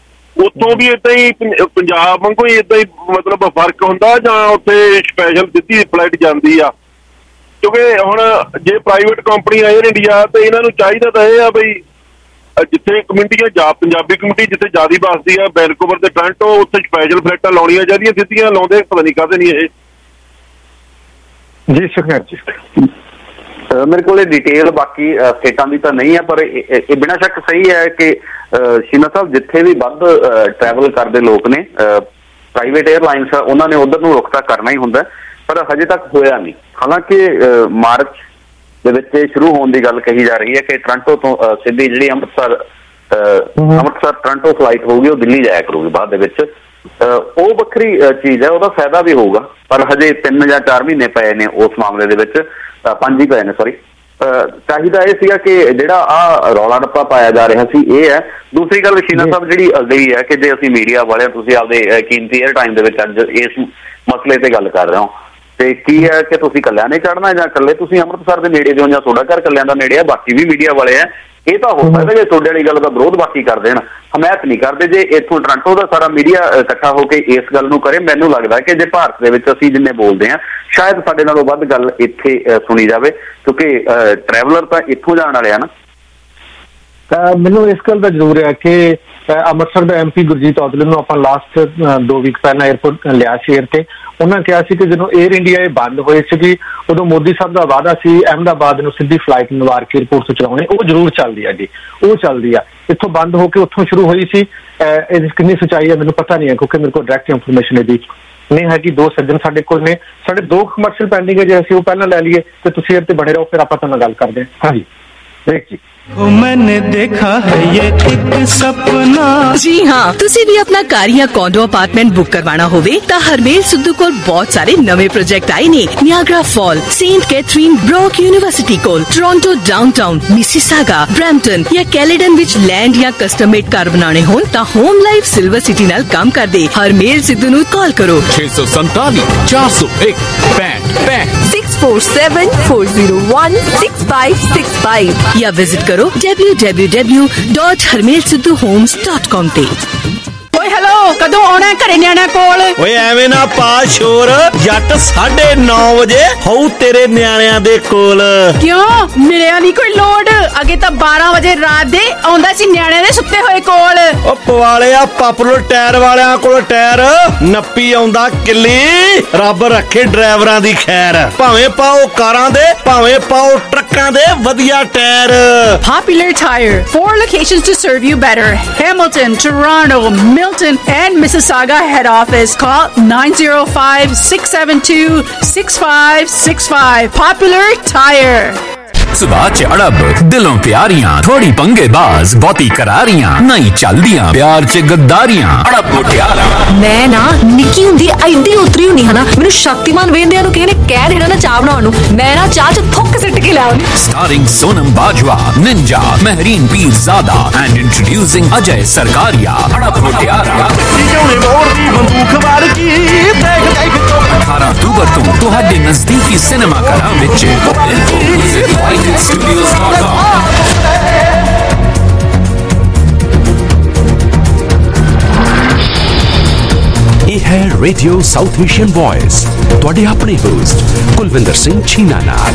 ਉੱਥੋਂ ਵੀ ਏਦਾਂ ਹੀ ਪੰਜਾਬ ਵਾਂਗੂ ਹੀ ਏਦਾਂ ਹੀ ਮਤਲਬ ਫਰਕ ਹੁੰਦਾ ਜਾਂ ਉੱਥੇ ਸਪੈਸ਼ਲ ਸਿੱਧੀ ਫਲਾਈਟ ਜਾਂਦੀ ਆ? ਕਿਉਂਕਿ ਹੁਣ ਜੇ ਪ੍ਰਾਈਵੇਟ ਕੰਪਨੀ ਏਅਰ ਇੰਡੀਆ ਤੇ ਇਹਨਾਂ ਨੂੰ ਚਾਹੀਦਾ ਤਾਂ ਇਹ ਆ ਬਈ ਜਿੱਥੇ ਕਮਿਊਨਿਟੀ ਜਾ ਪੰਜਾਬੀ ਕਮਿਊਨਿਟੀ ਜਿੱਥੇ ਜ਼ਿਆਦਾ ਵੱਸਦੀ ਆ, ਵੈਨਕੂਵਰ ਤੇ ਟੋਰਾਂਟੋ, ਉੱਥੇ ਸਪੈਸ਼ਲ ਫਲਾਈਟਾਂ ਲਾਉਣੀਆਂ ਚਾਹੀਦੀਆਂ, ਸਿੱਧੀਆਂ ਲਾਉਂਦੇ ਪਤਾ ਨਹੀਂ ਕਾਹਦੇ ਨਹੀਂ ਇਹ। ਜੀ ਸੁਖਨੈਬ ਜੀ, ਮੇਰੇ ਕੋਲ ਡਿਟੇਲ ਬਾਕੀ ਸਟੇਟਾਂ ਦੀ ਤਾਂ ਨਹੀਂ ਹੈ, ਪਰ ਇਹ ਬਿਨਾਂ ਸ਼ੱਕ ਸਹੀ ਹੈ ਕਿ ਸ਼ੀਨਾ ਸਾਹਿਬ ਜਿੱਥੇ ਵੀ ਵੱਧ ਟਰੈਵਲ ਕਰਦੇ ਲੋਕ ਨੇ ਪ੍ਰਾਈਵੇਟ ਏਅਰਲਾਈਨਸ ਉਹਨਾਂ ਨੇ ਉਧਰ ਨੂੰ ਰੁਖ ਤਾਂ ਕਰਨਾ ਹੀ ਹੁੰਦਾ, ਪਰ ਹਜੇ ਤੱਕ ਹੋਇਆ ਨਹੀਂ। ਹਾਲਾਂਕਿ ਮਾਰਚ ਦੇ ਵਿੱਚ ਸ਼ੁਰੂ ਹੋਣ ਦੀ ਗੱਲ ਕਹੀ ਜਾ ਰਹੀ ਹੈ ਕਿ ਟੋਰਾਂਟੋ ਤੋਂ ਸਿੱਧੀ ਜਿਹੜੀ ਅੰਮ੍ਰਿਤਸਰ ਅੰਮ੍ਰਿਤਸਰ ਟੋਰਾਂਟੋ ਫਲਾਈਟ ਹੋਊਗੀ ਉਹ ਦਿੱਲੀ ਜਾਇਆ ਕਰੂਗੀ ਬਾਅਦ ਦੇ ਵਿੱਚ। ਉਹ ਵੱਖਰੀ ਚੀਜ਼ ਹੈ, ਉਹਦਾ ਫਾਇਦਾ ਵੀ ਹੋਊਗਾ, ਪਰ ਹਜੇ ਤਿੰਨ ਜਾਂ ਚਾਰ ਮਹੀਨੇ ਪਏ ਨੇ ਉਸ ਮਾਮਲੇ ਦੇ ਵਿੱਚ, ਪੰਜ ਹੀ ਪਏ ਨੇ ਸੌਰੀ। ਚਾਹੀਦਾ ਇਹ ਸੀਗਾ ਕਿ ਜਿਹੜਾ ਆਹ ਰੌਲਾ ਰੱਪਾ ਪਾਇਆ ਜਾ ਰਿਹਾ ਸੀ ਇਹ ਹੈ। ਦੂਸਰੀ ਗੱਲ ਸ਼ੀਨਾ ਸਾਹਿਬ ਜਿਹੜੀ ਅਗਲੀ ਹੈ ਕਿ ਜੇ ਅਸੀਂ ਮੀਡੀਆ ਵਾਲੇ ਤੁਸੀਂ ਆਪਦੇ ਕੀਮਤੀ ਏਅਰ ਟਾਈਮ ਦੇ ਵਿੱਚ ਅੱਜ ਇਸ ਮਸਲੇ ਤੇ ਗੱਲ ਕਰ ਰਹੇ ਹੋ ਤੇ ਕੀ ਹੈ ਕਿ ਤੁਸੀਂ ਇਕੱਲਿਆਂ ਨੇ ਚੜ੍ਹਨਾ ਜਾਂ ਇਕੱਲੇ ਤੁਸੀਂ ਅੰਮ੍ਰਿਤਸਰ ਦੇ ਨੇੜੇ ਦੇ ਹੋ ਜਾਂ ਤੁਹਾਡਾ ਘਰ ਇਕੱਲਿਆਂ ਦਾ ਨੇੜੇ ਆ, ਬਾਕੀ ਵੀ ਮੀਡੀਆ ਵਾਲੇ ਆ। ਇਹ ਤਾਂ ਹੋ ਸਕਦਾ ਜੇ ਤੁਹਾਡੇ ਵਾਲੀ ਗੱਲ ਦਾ ਵਿਰੋਧ ਬਾਕੀ ਕਰ ਦੇਣ, ਹਮਾਇਤ ਨਹੀਂ ਕਰਦੇ। ਜੇ ਇੱਥੋਂ ਟੋਰਾਂਟੋ ਦਾ ਸਾਰਾ ਮੀਡੀਆ ਇਕੱਠਾ ਹੋ ਕੇ ਇਸ ਗੱਲ ਨੂੰ ਕਰੇ, ਮੈਨੂੰ ਲੱਗਦਾ ਕਿ ਜੇ ਭਾਰਤ ਦੇ ਵਿੱਚ ਅਸੀਂ ਜਿੰਨੇ ਬੋਲਦੇ ਹਾਂ ਸ਼ਾਇਦ ਸਾਡੇ ਨਾਲੋਂ ਵੱਧ ਗੱਲ ਇੱਥੇ ਸੁਣੀ ਜਾਵੇ, ਕਿਉਂਕਿ ਟਰੈਵਲਰ ਤਾਂ ਇੱਥੋਂ ਜਾਣ ਵਾਲੇ ਆ ਨਾ। ਤਾਂ ਮੈਨੂੰ ਇਸ ਗੱਲ ਦਾ ਜ਼ਰੂਰ ਹੈ ਕਿ ਅੰਮ੍ਰਿਤਸਰ ਦਾ ਐਮ ਪੀ ਗੁਰਜੀਤ ਔਜਲਾ ਨੂੰ ਆਪਾਂ ਲਾਸਟ ਦੋ ਵੀਕ ਪਹਿਲਾਂ ਏਅਰਪੋਰਟ ਲਿਆ ਸੀ ਏਅਰ ਤੇ। ਉਹਨਾਂ ਕਿਹਾ ਸੀ ਕਿ ਜਦੋਂ ਏਅਰ ਇੰਡੀਆ ਇਹ ਬੰਦ ਹੋਏ ਸੀਗੀ ਉਦੋਂ ਮੋਦੀ ਸਾਹਿਬ ਦਾ ਵਾਅਦਾ ਸੀ ਅਹਿਮਦਾਬਾਦ ਨੂੰ ਸਿੱਧੀ ਫਲਾਈਟ ਨਵਾਰ ਕੇ ਏਅਰਪੋਰਟ ਤੋਂ ਚਲਾਉਣੇ, ਉਹ ਜ਼ਰੂਰ ਚੱਲਦੀ ਆ ਜੀ, ਉਹ ਚੱਲਦੀ ਆ। ਇੱਥੋਂ ਬੰਦ ਹੋ ਕੇ ਉੱਥੋਂ ਸ਼ੁਰੂ ਹੋਈ ਸੀ। ਇਹਦੀ ਕਿੰਨੀ ਸੱਚਾਈ ਹੈ ਮੈਨੂੰ ਪਤਾ ਨਹੀਂ ਹੈ, ਕਿਉਂਕਿ ਮੇਰੇ ਕੋਲ ਡਾਇਰੈਕਟ ਇਨਫੋਰਮੇਸ਼ਨ ਇਹਦੀ ਨਹੀਂ ਹੈ ਕਿ ਦੋ ਸੱਜਣ ਸਾਡੇ ਕੋਲ ਨੇ, ਸਾਡੇ ਦੋ ਕਮਰਸ਼ੀਅਲ ਪੈਂਡਿੰਗ ਹੈ, ਜੇ ਅਸੀਂ ਉਹ ਪਹਿਲਾਂ ਲੈ ਲਈਏ ਤੇ ਤੁਸੀਂ ਇਹਦੇ ਤੇ ਬਣੇ ਰਹੋ, ਫਿਰ ਆਪਾਂ ਤੁਹਾਨੂੰ ਗੱਲ ਕਰਦੇ ਹਾਂ। ਹਾਂਜੀ ਦੇਖ ਜੀ मैंने देखा है ये एक सपना। जी हाँ, तुसी भी अपना कार या कॉन्डो अपार्टमेंट बुक करवाना होवे ता हरमेल सिद्धू कोल बहुत सारे नवे प्रोजेक्ट आए ने। Niagara fall, saint Catharine, Brock university कोल, टोरंटो डाउनटाउन, मिसिसागा, ब्रैम्पटन या कैलेडन विच लैंड या कस्टम मेड कार बनाने होन ता होम लाइफ सिल्वर सिटी नाल काम कर दे। हरमेल सिद्धू नू कॉल करो छे सौ संताली चार सौ एक पैंठ पैंठ six four seven four zero one six five six five या विजिट करो W W W dot Harmel Sidhu homes dot com ते। ਓਏ ਹੈਲੋ, ਕਦੋਂ ਆਉਣਾ ਘਰੇ ਨਿਆਣਾ ਕੋਲ? ਓਏ ਐਵੇਂ ਨਾ ਪਾ ਸ਼ੋਰ, ਜੱਟ ਸਾਢੇ ਨੌ ਵਜੇ ਹੋਊ ਤੇਰੇ ਨਿਆਣਿਆਂ ਦੇ ਕੋਲ। ਕਿਉਂ ਮਿਲਿਆ ਨਹੀਂ ਕੋਈ ਲੋਡ? ਅੱਗੇ ਤਾਂ ਬਾਰਾਂ ਵਜੇ ਰਾਤ ਦੇ ਆਉਂਦਾ ਸੀ ਨਿਆਣਿਆਂ ਦੇ ਸੁੱਤੇ ਹੋਏ ਕੋਲ। ਓ ਪਵਾਲਿਆ ਪਾਪੂਲਰ ਟਾਇਰ ਵਾਲਿਆਂ ਕੋਲ ਟਾਇਰ ਨੱਪੀ ਆਉਂਦਾ ਕਿੱਲੀ, ਰੱਬ ਰੱਖੇ ਡਰਾਈਵਰਾਂ ਦੀ ਖੈਰ। ਭਾਵੇਂ ਪਾਓ ਕਾਰਾਂ ਦੇ ਭਾਵੇਂ ਪਾਓ ਟਰੱਕਾਂ ਦੇ ਵਧੀਆ tyre. Popular Tire, four locations to serve you better. Hamilton, Toronto, Milton and Mississauga head office. Call nine zero five, six seven two, six five six five. Popular Tire. सुबह च अड़ब दिलों प्यारियां, थोड़ी पंगेबाज बहुती करारियां, नहीं चलदियां प्यार च गद्दारियां। अड़ब मुटियारा मैं ना निक्की हुंदी एडी उतरी हुनी है ना, मैनू शक्तिमान वेंदे नु कहने कह देना ना चाह बनाउण नु, मैं ना चाह च थुक सिट के लाउनी। Starring Sonam Bajwa, Ninja, Mehreen Pirzada and introducing Ajay Sarkaria. Ardab Mutiyaran अठारह अक्टूबर तो तुहाडे नजदीकी सिनेमा घरां विच Studios dot com। ਇਹ ਹੈ ਰੇਡੀਓ ਸਾਊਥ ਏਸ਼ੀਅਨ ਵੌਇਸ, ਤੁਹਾਡੇ ਆਪਣੇ ਹੋਸਟ ਕੁਲਵਿੰਦਰ ਸਿੰਘ ਛੀਨਾ ਨਾਲ।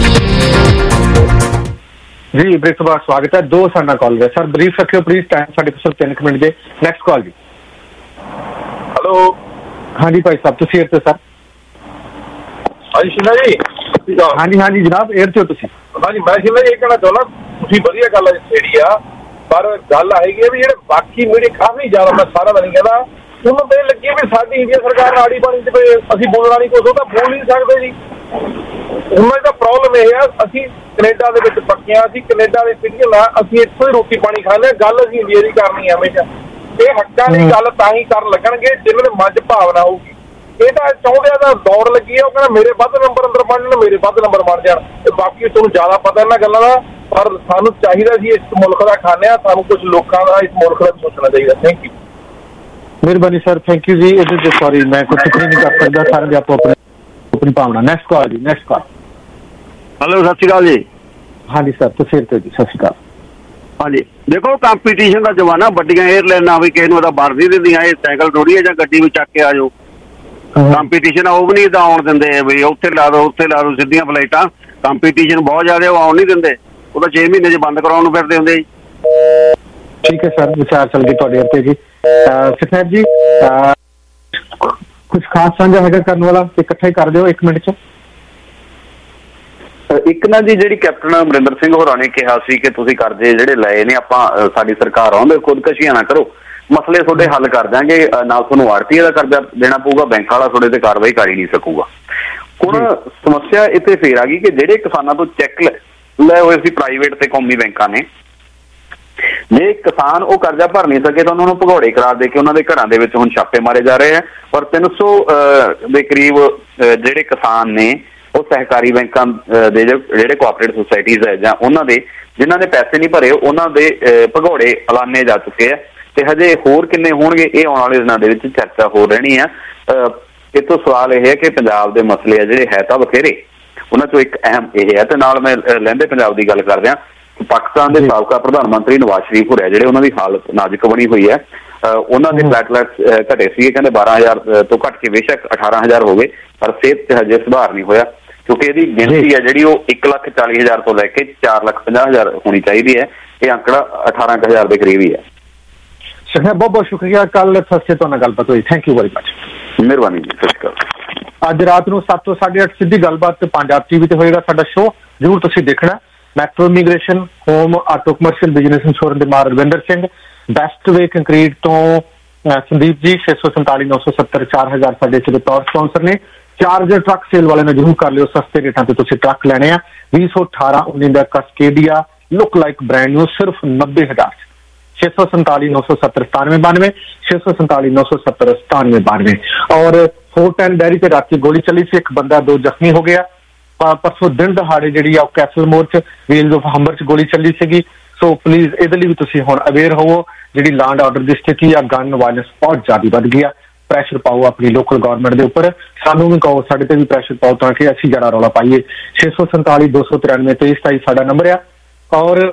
ਜੀ ਬ੍ਰੇਕ ਤੋਂ ਬਾਅਦ ਸਵਾਗਤ ਹੈ। ਦੋ ਸਾਡਾ ਕਾਲ ਹੈ ਸਰ, ਬਰੀਫ ਰੱਖਿਓ ਪਲੀਜ਼, ਟਾਈਮ ਸਾਡੇ ਕੋਲ ਤਿੰਨ ਮਿੰਟ ਦੇ। ਨੈਕਸਟ ਕਾਲ ਜੀ। ਹੈਲੋ ਹਾਂਜੀ ਭਾਈ ਸਾਹਿਬ, ਤੁਸੀਂ ਏਅਰ ਤੇ ਸਰ? ਹਾਂਜੀ ਸ਼ੀਨਾ ਜੀ। ਹਾਂਜੀ ਹਾਂਜੀ ਜਨਾਬ, ਏਅਰ ਤੇ ਹੋ ਤੁਸੀਂ? ਹਾਂਜੀ ਮੈਂ ਸ਼ੀਨਾ ਜੀ ਇਹ ਕਹਿਣਾ ਚਾਹੁੰਦਾ ਤੁਸੀਂ ਵਧੀਆ ਗੱਲ ਛੇੜੀ ਆ, ਪਰ ਗੱਲ ਹੈਗੀ ਆ ਵੀ ਜਿਹੜੇ ਬਾਕੀ ਮੀਡੀਆ ਕਾਫੀ ਜ਼ਿਆਦਾ, ਮੈਂ ਸਾਰਾ ਤਾਂ ਨਹੀਂ ਕਹਿੰਦਾ, ਉਹਨੂੰ ਤਾਂ ਇਹ ਲੱਗੀ ਵੀ ਸਾਡੀ ਇੰਡੀਆ ਸਰਕਾਰ ਆੜੀ ਪਾਣੀ ਚ ਅਸੀਂ ਬੋਲਣਾ ਨਹੀਂ ਕੁਛ, ਉਹ ਤਾਂ ਬੋਲ ਨਹੀਂ ਸਕਦੇ ਜੀ। ਉਹਨਾਂ ਦਾ ਪ੍ਰੋਬਲਮ ਇਹ ਆ, ਅਸੀਂ ਕੈਨੇਡਾ ਦੇ ਵਿੱਚ ਪੱਕਿਆ, ਅਸੀਂ ਕੈਨੇਡਾ ਦੇ ਸਿਟੀਜ਼ਨ ਆ, ਅਸੀਂ ਇੱਥੋਂ ਹੀ ਰੋਟੀ ਪਾਣੀ ਖਾਂਦੇ, ਗੱਲ ਅਸੀਂ ਇੰਡੀਆ ਦੀ ਕਰਨੀ ਆ ਹਮੇਸ਼ਾ। ਇਹ ਹੱਕਾਂ ਦੀ ਗੱਲ ਤਾਂ ਹੀ ਕਰਨ ਲੱਗਣਗੇ ਜਿਹਨਾਂ ਦੇ ਮਨ ਚ ਭਾਵਨਾ ਹੋਊਗੀ। ਇਹ ਤਾਂ ਚਾਹੁੰਦਿਆਂ ਦਾ ਦੌੜ ਲੱਗੀ ਆ, ਉਹ ਕਹਿੰਦਾ ਮੇਰੇ ਵੱਧ ਨੰਬਰ ਅੰਦਰ ਬਣ ਜਾਣ, ਮੇਰੇ ਵੱਧ ਨੰਬਰ ਬਣ ਜਾਣ, ਤੇ ਬਾਕੀ ਤੁਹਾਨੂੰ ਜ਼ਿਆਦਾ ਪਤਾ ਇਹਨਾਂ ਗੱਲਾਂ ਦਾ। ਪਰ ਸਾਨੂੰ ਚਾਹੀਦਾ ਸੀ ਇਸ ਮੁਲਕ ਦਾ ਖਾਂਦੇ ਆ, ਸਾਨੂੰ ਕੁਝ ਲੋਕਾਂ ਦਾ ਇਸ ਮੁਲਕ ਦਾ ਸੋਚਣਾ ਚਾਹੀਦਾ। Thank you. ਮਿਹਰਬਾਨੀ ਸਰ, ਥੈਂਕ ਯੂ ਜੀ। ਇਹਦੇ ਤੇ ਸੌਰੀ ਮੈਂ ਕੁਝ ਟਿੱਪਣੀ ਨਹੀਂ ਕਰ ਸਕਦਾ, ਸਾਰੇ ਦੇ ਆਪੋ ਆਪਣੇ ਆਪਣੀ ਭਾਵਨਾ। ਨੈਕਸਟ ਕਾਲ ਜੀ, ਨੈਕਸਟ ਕਾਲ। ਹੈਲੋ ਸਤਿ ਸ਼੍ਰੀ ਅਕਾਲ ਜੀ। ਹਾਂਜੀ ਸਰ, ਤੁਸੀਂ ਏਅਰ ਤੇ ਜੀ, ਸਤਿ ਸ਼੍ਰੀ ਅਕਾਲ। ਹਾਂਜੀ ਦੇਖੋ, ਕੰਪੀਟੀਸ਼ਨ ਦਾ ਜ਼ਮਾਨਾ, ਵੱਡੀਆਂ ਏਅਰਲਾਈਨਾਂ ਵੀ ਕਿਸੇ ਨੂੰ ਉਹਦਾ ਵਰ ਨਹੀਂ ਦਿੰਦੀਆਂ, ਇਹ ਸਾਈਕਲ ਥੋੜੀ ਹੈ ਜਾਂ ਗੱਡੀ ਵਿੱਚ ਚੱਕ ਕੇ ਆ ਜਾਓ। ਕੰਪੀਟੀਸ਼ਨ ਉਹ ਵੀ ਨਹੀਂ ਤਾਂ ਆਉਣ ਦਿੰਦੇ ਵੀ ਉੱਥੇ ਲਾ ਦੋ ਉੱਥੇ ਲਾ ਦੋ ਸਿੱਧੀਆਂ ਫਲਾਈਟਾਂ। ਕੰਪੀਟੀਸ਼ਨ ਬਹੁਤ ਜ਼ਿਆਦਾ, ਉਹ ਆਉਣ ਨਹੀਂ ਦਿੰਦੇ, ਉਹ ਤਾਂ ਛੇ ਮਹੀਨੇ ਚ ਬੰਦ ਕਰਾਉਣ ਨੂੰ ਫਿਰਦੇ ਹੁੰਦੇ ਜੀ। ਠੀਕ ਹੈ ਸਰ, ਵਿਚਾਰ ਚੱਲ ਗਏ ਤੁਹਾਡੇ ਉੱਤੇ ਜੀ। ਸਖੇਬ ਜੀ ਕੁਝ ਖਾਸ ਸਾਂਝਾ ਹੈਗਾ ਕਰਨ ਵਾਲਾ ਤੇ ਇਕੱਠਾ ਹੀ ਕਰ ਦਿਓ ਇੱਕ ਮਿੰਟ ਚ। ਇੱਕ ਨਾ ਜੀ ਜਿਹੜੀ ਕੈਪਟਨ ਅਮਰਿੰਦਰ ਸਿੰਘ ਹੋਰਾਂ ਨੇ ਕਿਹਾ ਸੀ ਕਿ ਤੁਸੀਂ ਕਰਜ਼ੇ ਜਿਹੜੇ ਲਏ ਨੇ ਆਪਾਂ ਸਾਡੀ ਸਰਕਾਰ ਆਉਂਦੇ ਖੁਦਕਸ਼ੀਆਂ ਨਾ ਕਰੋ, ਮਸਲੇ ਤੁਹਾਡੇ ਹੱਲ ਕਰ ਦਿਆਂਗੇ, ਨਾਲ ਤੁਹਾਨੂੰ ਆੜਤੀਏ ਦਾ ਕਰਜ਼ਾ ਦੇਣਾ ਪਊਗਾ, ਬੈਂਕ ਵਾਲਾ ਤੁਹਾਡੇ ਤੇ ਕਾਰਵਾਈ ਕਰ ਹੀ ਨਹੀਂ ਸਕੂਗਾ। ਹੁਣ ਸਮੱਸਿਆ ਇੱਥੇ ਫੇਰ ਆ ਗਈ ਕਿ ਜਿਹੜੇ ਕਿਸਾਨਾਂ ਤੋਂ ਚੈੱਕ ਲੈ ਹੋਏ ਸੀ ਪ੍ਰਾਈਵੇਟ ਤੇ ਕੌਮੀ ਬੈਂਕਾਂ ਨੇ, ਜੇ ਕਿਸਾਨ ਉਹ ਕਰਜ਼ਾ ਭਰ ਨਹੀਂ ਸਕੇ ਤਾਂ ਉਹਨਾਂ ਨੂੰ ਭਗੌੜੇ ਕਰਾ ਦੇ ਕੇ ਉਹਨਾਂ ਦੇ ਘਰਾਂ ਦੇ ਵਿੱਚ ਹੁਣ ਛਾਪੇ ਮਾਰੇ ਜਾ ਰਹੇ ਆ। ਔਰ ਤਿੰਨ ਸੌ ਦੇ ਕਰੀਬ ਜਿਹੜੇ ਕਿਸਾਨ ਨੇ ਉਹ ਸਹਿਕਾਰੀ ਬੈਂਕਾਂ ਦੇ ਜਿਹੜੇ ਕੋਆਪਰੇਟਿਵ ਸੁਸਾਇਟੀਜ਼ ਹੈ ਜਾਂ ਉਹਨਾਂ ਦੇ ਜਿਨ੍ਹਾਂ ਨੇ ਪੈਸੇ ਨਹੀਂ ਭਰੇ ਉਹਨਾਂ ਦੇ ਭਗੌੜੇ ਐਲਾਨੇ ਜਾ ਚੁੱਕੇ ਆ ਤੇ ਹਜੇ ਹੋਰ ਕਿੰਨੇ ਹੋਣਗੇ ਇਹ ਆਉਣ ਵਾਲੇ ਦਿਨਾਂ ਦੇ ਵਿੱਚ ਚਰਚਾ ਹੋ ਰਹਿਣੀ ਆ। ਇਹ ਤੋਂ ਸਵਾਲ ਇਹ ਹੈ ਕਿ ਪੰਜਾਬ ਦੇ ਮਸਲੇ ਆ ਜਿਹੜੇ ਹੈ ਤਾਂ ਬਥੇਰੇ, ਉਹਨਾਂ ਚੋਂ ਇੱਕ ਅਹਿਮ ਇਹ ਹੈ ਤੇ ਨਾਲ ਮੈਂ ਲਹਿੰਦੇ ਪੰਜਾਬ ਦੀ ਗੱਲ ਕਰ ਰਿਹਾ। ਪਾਕਿਸਤਾਨ ਦੇ ਸਾਬਕਾ ਪ੍ਰਧਾਨ ਮੰਤਰੀ ਨਵਾਜ਼ ਸ਼ਰੀਫ ਹੋਰਿਆ ਜਿਹੜੇ ਉਹਨਾਂ ਦੀ ਹਾਲਤ ਨਾਜ਼ੁਕ ਬਣੀ ਹੋਈ ਹੈ, ਉਹਨਾਂ ਦੇ ਪਲੇਟਲੈਟਸ ਘਟੇ ਸੀਗੇ, ਕਹਿੰਦੇ ਬਾਰਾਂ ਹਜ਼ਾਰ ਤੋਂ ਘੱਟ ਕੇ ਬੇਸ਼ੱਕ ਅਠਾਰਾਂ ਹਜ਼ਾਰ ਹੋ ਗਏ ਪਰ ਸਿਹਤ 'ਚ ਹਜੇ ਸੁਧਾਰ ਨਹੀਂ ਹੋਇਆ ਕਿਉਂਕਿ ਇਹਦੀ ਗਿਣਤੀ ਹੈ ਜਿਹੜੀ ਉਹ ਇੱਕ ਲੱਖ ਚਾਲੀ ਹਜ਼ਾਰ ਤੋਂ ਲੈ ਕੇ ਚਾਰ ਲੱਖ ਪੰਜਾਹ ਹਜ਼ਾਰ ਹੋਣੀ ਚਾਹੀਦੀ ਹੈ। ਇਹ ਅੰਕੜਾ ਅਠਾਰਾਂ ਕੁ ਹਜ਼ਾਰ ਦੇ ਕਰੀਬ ਹੀ ਹੈ। ਬਹੁਤ ਬਹੁਤ ਸ਼ੁਕਰੀਆ। ਕੱਲ ਫਸਟੇ ਤੋਂ ਨਾਲ ਗੱਲਬਾਤ ਹੋਈ। Thank you very much. ਮਿਹਰਬਾਨੀ ਜੀ, ਸਤਿ ਸ਼੍ਰੀ ਅਕਾਲ। ਅੱਜ ਰਾਤ ਨੂੰ ਸੱਤ ਤੋਂ ਸਾਢੇ ਅੱਠ ਸਿੱਧੀ ਗੱਲਬਾਤ ਪੰਜਾਬ ਟੀਵੀ ਤੇ ਹੋਏਗਾ ਸਾਡਾ ਸ਼ੋਅ, ਜ਼ਰੂਰ ਤੁਸੀਂ ਦੇਖਣਾ। Metro immigration, home, auto commercial, business insurance ਦੇ ਮਾਹਰ Ravinder Singh, best way concrete ਤੋਂ ਸੰਦੀਪ ਜੀ, ਛੇ ਸੌ ਸੰਤਾਲੀ ਨੌ ਸੌ ਸੱਤਰ ਚਾਰ ਹਜ਼ਾਰ ਸਾਡੇ ਚ ਬਤੌਰ ਸਪਾਂਸਰ ਨੇ। ਚਾਰਜਰ ਟਰੱਕ ਸੇਲ ਵਾਲੇ ਨੇ ਜ਼ਰੂਰ ਕਰ ਲਿਓ, ਸਸਤੇ ਰੇਟਾਂ ਤੇ ਤੁਸੀਂ ਟਰੱਕ ਲੈਣੇ ਆ। ਵੀਹ ਸੌ ਅਠਾਰਾਂ ਉੱਨੀ ਦਾ Cascadia look like brand new ਸਿਰਫ ਨੱਬੇ ਹਜ਼ਾਰ। छह सौ संताली नौ सौ सत्तर सतानवे बानवे छह सौ संताली नौ सौ सत्तर सतानवे बानवे। और फोर्ट एंड डेयरी से रात गोली चली सी, एक बंदा दो जख्मी हो गया। परसों दिन दहाड़े जी कैसल मोड़ च वेल्स ऑफ हंबर च गोली चली सी। सो प्लीज इहदे लई भी तुसीं हुण अवेयर होवो। जी लैंड ऑर्डर की स्थिति आ, गन वायलेंस बहुत ज्यादा बढ़ गई है। प्रैशर पाओ अपनी लोकल गौरमेंट के उपर, सानू भी कहो साडे ते भी प्रैशर पाओ ताकि असीं जरा रौला पाईए। छे सौ संताली दो सौ तिरानवे तेईस सताई साडा नंबर आ। और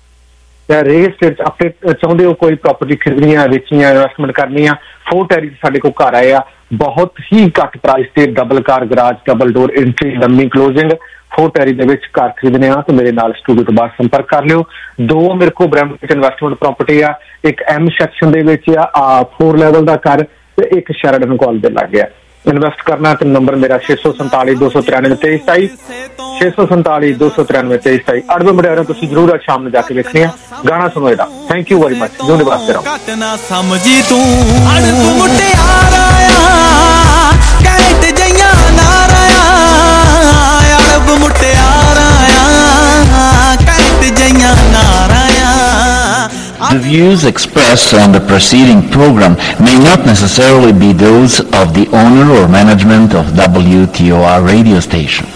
रीयल एस्टेट अपने चाहते हो कोई प्रॉपर्टी खरीदनी है, बेचनी है, इन्वेस्टमेंट करनी है, फोर टैरी साडे को घर आए आ बहुत ही घट प्राइस से, double car garage, double door entry, लंबी क्लोजिंग। फोर टैरी दे विच घर खरीदने आ तो मेरे नाल स्टूडियो तो बाहर संपर्क कर लियो। दो मेरे को ब्रैम्पटन इन्वेस्टमेंट प्रॉपर्टी आ, एक एम सैक्शन दे विच आ फोर लैवल दा घर ते एक शेराडन कॉल दे लग गया। इन्वेस्ट करना तो नंबर मेरा छे सौ संताली दो सौ तिरानवे तेईस सताई छे सौ संताली दो सौ तिरानवे तेईस सताई। अड़बे मुंडियां तुम जरूर आज शाम में जाके देखनी है, गाना सुनो एदा। Thank you very much. जिंदे वास्ते रहो। कटना समझी तू अड़ब मुटियारा कैट जइया नाराया, अड़ब मुटियारा कैट जइया नाराया। The views expressed on the preceding program may not necessarily be those of the owner or management of W T O R radio station.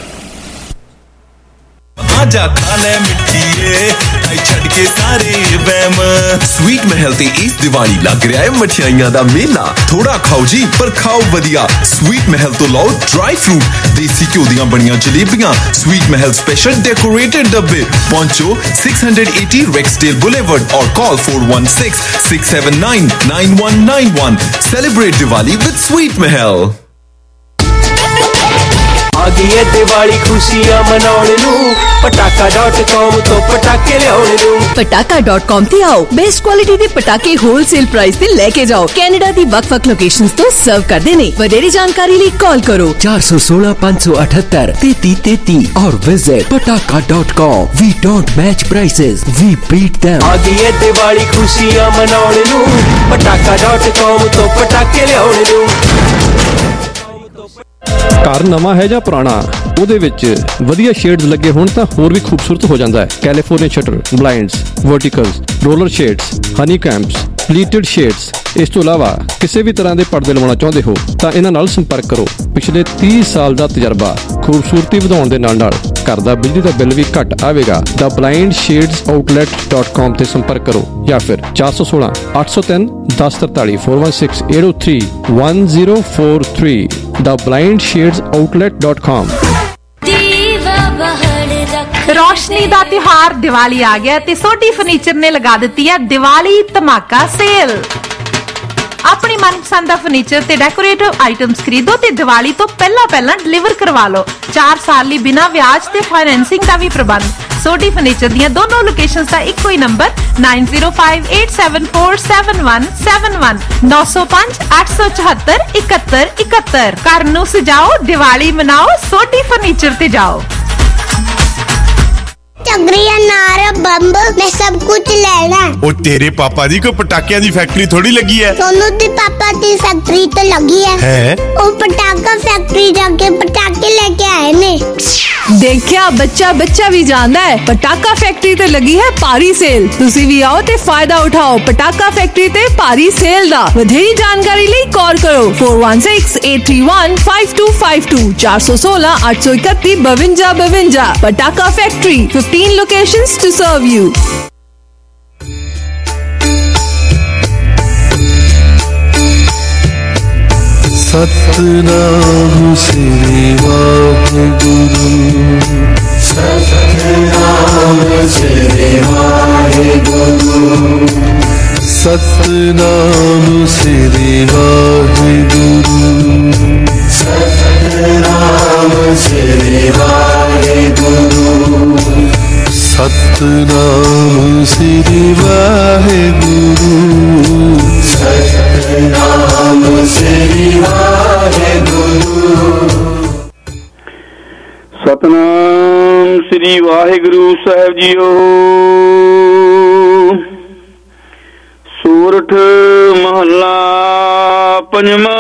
आजा खाले मिठिए आई छड़ के सारे वहम। स्वीट महल ते इस दिवाली लग रहा है मठियाइयां दा मेला। थोड़ा खाओ जी पर खाओ वधिया। स्वीट महल तो लाओ ड्राई फ्रूट, देसी घ्यो दियां बनियां जलेबियां, स्वीट महल स्पेशल डेकोरेटेड डब्बे। पहुंचो six eighty Rexdale Boulevard और call four one six six seven nine nine one nine one। Celebrate Diwali with Sweet Mahal। आ गई है दिवाली खुशियां मनाने नू, पटाका डॉट कॉम तो पटाके लियाने नू। पटाका डॉट कॉम ते आओ, बेस्ट क्वालिटी दे पटाके होलसेल प्राइस ते लेके जाओ। कैनेडा दी वक-वक लोकेशंस तो सर्व करदे ने। वडेरी जानकारी लिए कॉल करो चार सौ सोलह पाँच सौ अठहत्तर तैती तैती और visit Pataka dot com. We don't match prices, we beat them. आ गई है दिवाली खुशियां मनाने नू, पटाका डॉट कॉम तो पटाके लियाने नू। घर नवा है ਜਾਂ ਪੁਰਾਣਾ, ਉਹਦੇ ਵਿੱਚ ਵਧੀਆ ਸ਼ੇਡਸ ਲੱਗੇ ਹੋਣ ਤਾਂ ਹੋਰ ਵੀ ਖੂਬਸੂਰਤ ਹੋ ਜਾਂਦਾ ਹੈ। California shutter, blinds, verticals, roller shades, honeycombs, pleated shades. ਇਸ ਤੋਂ ਇਲਾਵਾ ਕਿਸੇ ਵੀ ਤਰ੍ਹਾਂ ਦੇ ਪਰਦੇ ਲਵਾਉਣਾ ਚਾਹੁੰਦੇ ਹੋ ਤਾਂ ਇਹਨਾਂ ਨਾਲ ਸੰਪਰਕ ਕਰੋ। ਪਿਛਲੇ तीस ਸਾਲ ਦਾ ਤਜਰਬਾ, ਖੂਬਸੂਰਤੀ ਵਧਾਉਣ ਦੇ ਨਾਲ ਨਾਲ ਘਰ ਦਾ ਬਿਜਲੀ ਦਾ ਬਿੱਲ ਵੀ ਘੱਟ ਆਵੇਗਾ। The blind shades outlet dot com ਤੇ ਸੰਪਰਕ ਕਰੋ ਜਾਂ ਫਿਰ ਚਾਰ ਸੌ ਸੋਲਾਂ ਅੱਠ ਸੌ ਤਿੰਨ ਦਸ ਤਰਤਾਲੀ four one six eight zero three one zero four three। The blind shades outlet dot com. रोशनी दा त्योहार दिवाली आ गया ते सोटी फर्नीचर ने लगा दी है दिवाली धमाका सेल। अपनी मनपसंद दा फर्नीचर ते डेकोरेटिव आइटम्स खरीदो ते दिवाली तो पहला पहला डिलीवर करवा लो। चार साल ली बिना ब्याज ते फाइनेंसिंग का भी प्रबंध। सोटी फर्नीचर दियां दोनों लोकेशंस दा इक्को ही number nine zero five eight seven four seven one seven one नौ सौ पांच आठ सौ चौहत्तर इकहत्तर इकहत्तर। घर नू सजाओ, दिवाली मनाओ, सोटी फर्नीचर ते जाओ। चगरिया नारा बंब मैं सब कुछ लेना। ओ तेरे पापा दी कोई पटाखियां दी फैक्ट्री थोड़ी लगी है। सोनू दी पापा दी फैक्ट्री तो लगी है। है? वो पटाखा फैक्ट्री जाके पटाखे लेके आए ने। देखिया बच्चा बच्चा भी जानता है पटाखा फैक्ट्री ते लगी है भारी सेल। तुसी भी आओ ते फायदा उठाओ पटाखा फैक्ट्री ते भारी सेल दा। वधेरी जानकारी लिए कॉल करो four one six eight three one five two five two चार सौ सोलह आठ सौ इकत्ती बवंजा बवंजा। Patakha factory fifteen locations to serve you. Satnam Shri Waheguru Satnam Shri Waheguru Satnam Shri Waheguru Satnam Shri Waheguru Satnam Shri Waheguru Satnam Shri Waheguru Satnam Shri Waheguru साहब जीओ। सूरठ महला पंजवा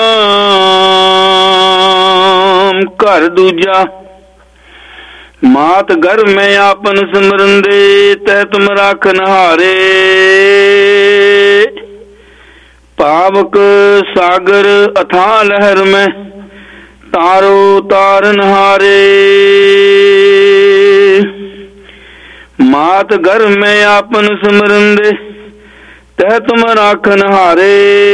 घर दूजा। मात घर में आपन सिमरन दे तह तुम राखन हारे। पावक सागर अथा लहर में तारो तारन हारे। मात घर में आपन सिमरन दे तह तुम राखन हारे।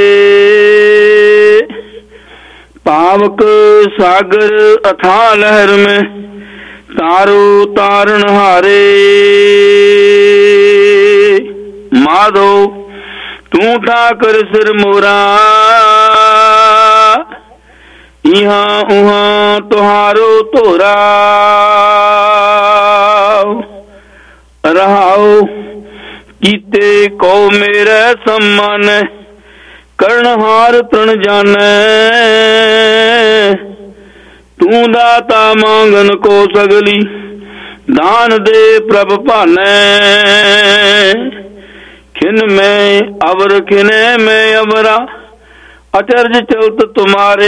पावक सागर अथा लहर में तारो तारन हारे। माधो तू ठाकर सिर मोरा यहाँ उहाँ तुहारो तोरा। रहाओ कीते को मेरे सम्मान कर्णहार तृण जाने। तू दाता मांगन को सगली दान दे प्रभ पाने। खिन में अवर खिने में अवरा अचर्ज चलत तुम्हारे।